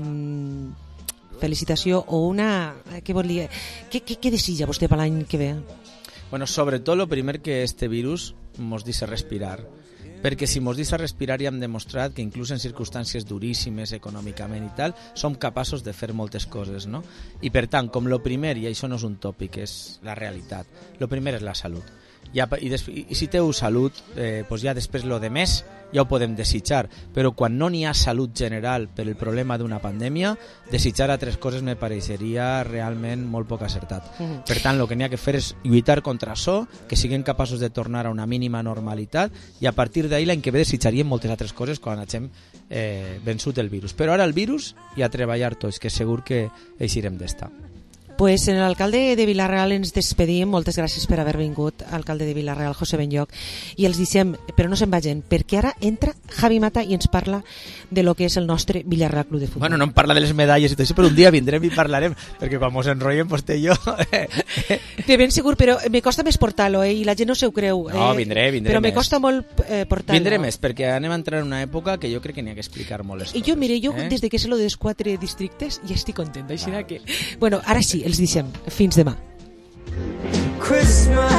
Speaker 3: felicitació o una... Què vol dir? Què desitja vostè per l'any que ve?
Speaker 2: Bueno, sobretot, el primer que este virus mos deixa respirar. Perquè si mos deixa respirar ja hem demostrat que inclús en circumstàncies duríssimes econòmicament i tal, som capaços de fer moltes coses, no? I per tant, com lo primer, i això no és un tòpic, és la realitat, lo primer és la salut. I si teu salut, ja després lo de més ja ho podem desitjar, però quan no n'hi ha salut general per el problema d'una pandèmia, desitjar altres coses me pareixeria realment molt poc acertat. Per tant, el que n'hi ha que fer és lluitar contra això, que siguem capaços de tornar a una mínima normalitat, i a partir d'ahir l'any que ve desitjaríem moltes altres coses quan hagin vençut el virus. Però ara el virus i a treballar tots, que segur que eixirem d'esta.
Speaker 3: Pues en l'alcalde de Vila-real ens despedim. Moltes gràcies per haver vingut, alcalde de Vila-real, José Benlloch. I els dicem, però no se'n vagin, perquè ara entra Javi Mata i ens parla de lo que és el nostre Vila-real Club de Futbol.
Speaker 2: Bueno, no em parla de les medalles i tot això, però un dia vindrem i parlarem, perquè quan mos enrotllen, pues té jo...
Speaker 3: De ben segur, però me costa més portar-lo, i la gent no se ho creu.
Speaker 2: No, vindré
Speaker 3: però me costa molt portar-lo.
Speaker 2: Vindré més, perquè anem a entrar en una època que jo crec que n'hi ha que explicar molt les coses.
Speaker 3: I jo, mire, des de que sé lo dels 4 districtes, ja estic contenta, així que... Bueno, ara sí, els deixem. Fins demà.
Speaker 14: Christmas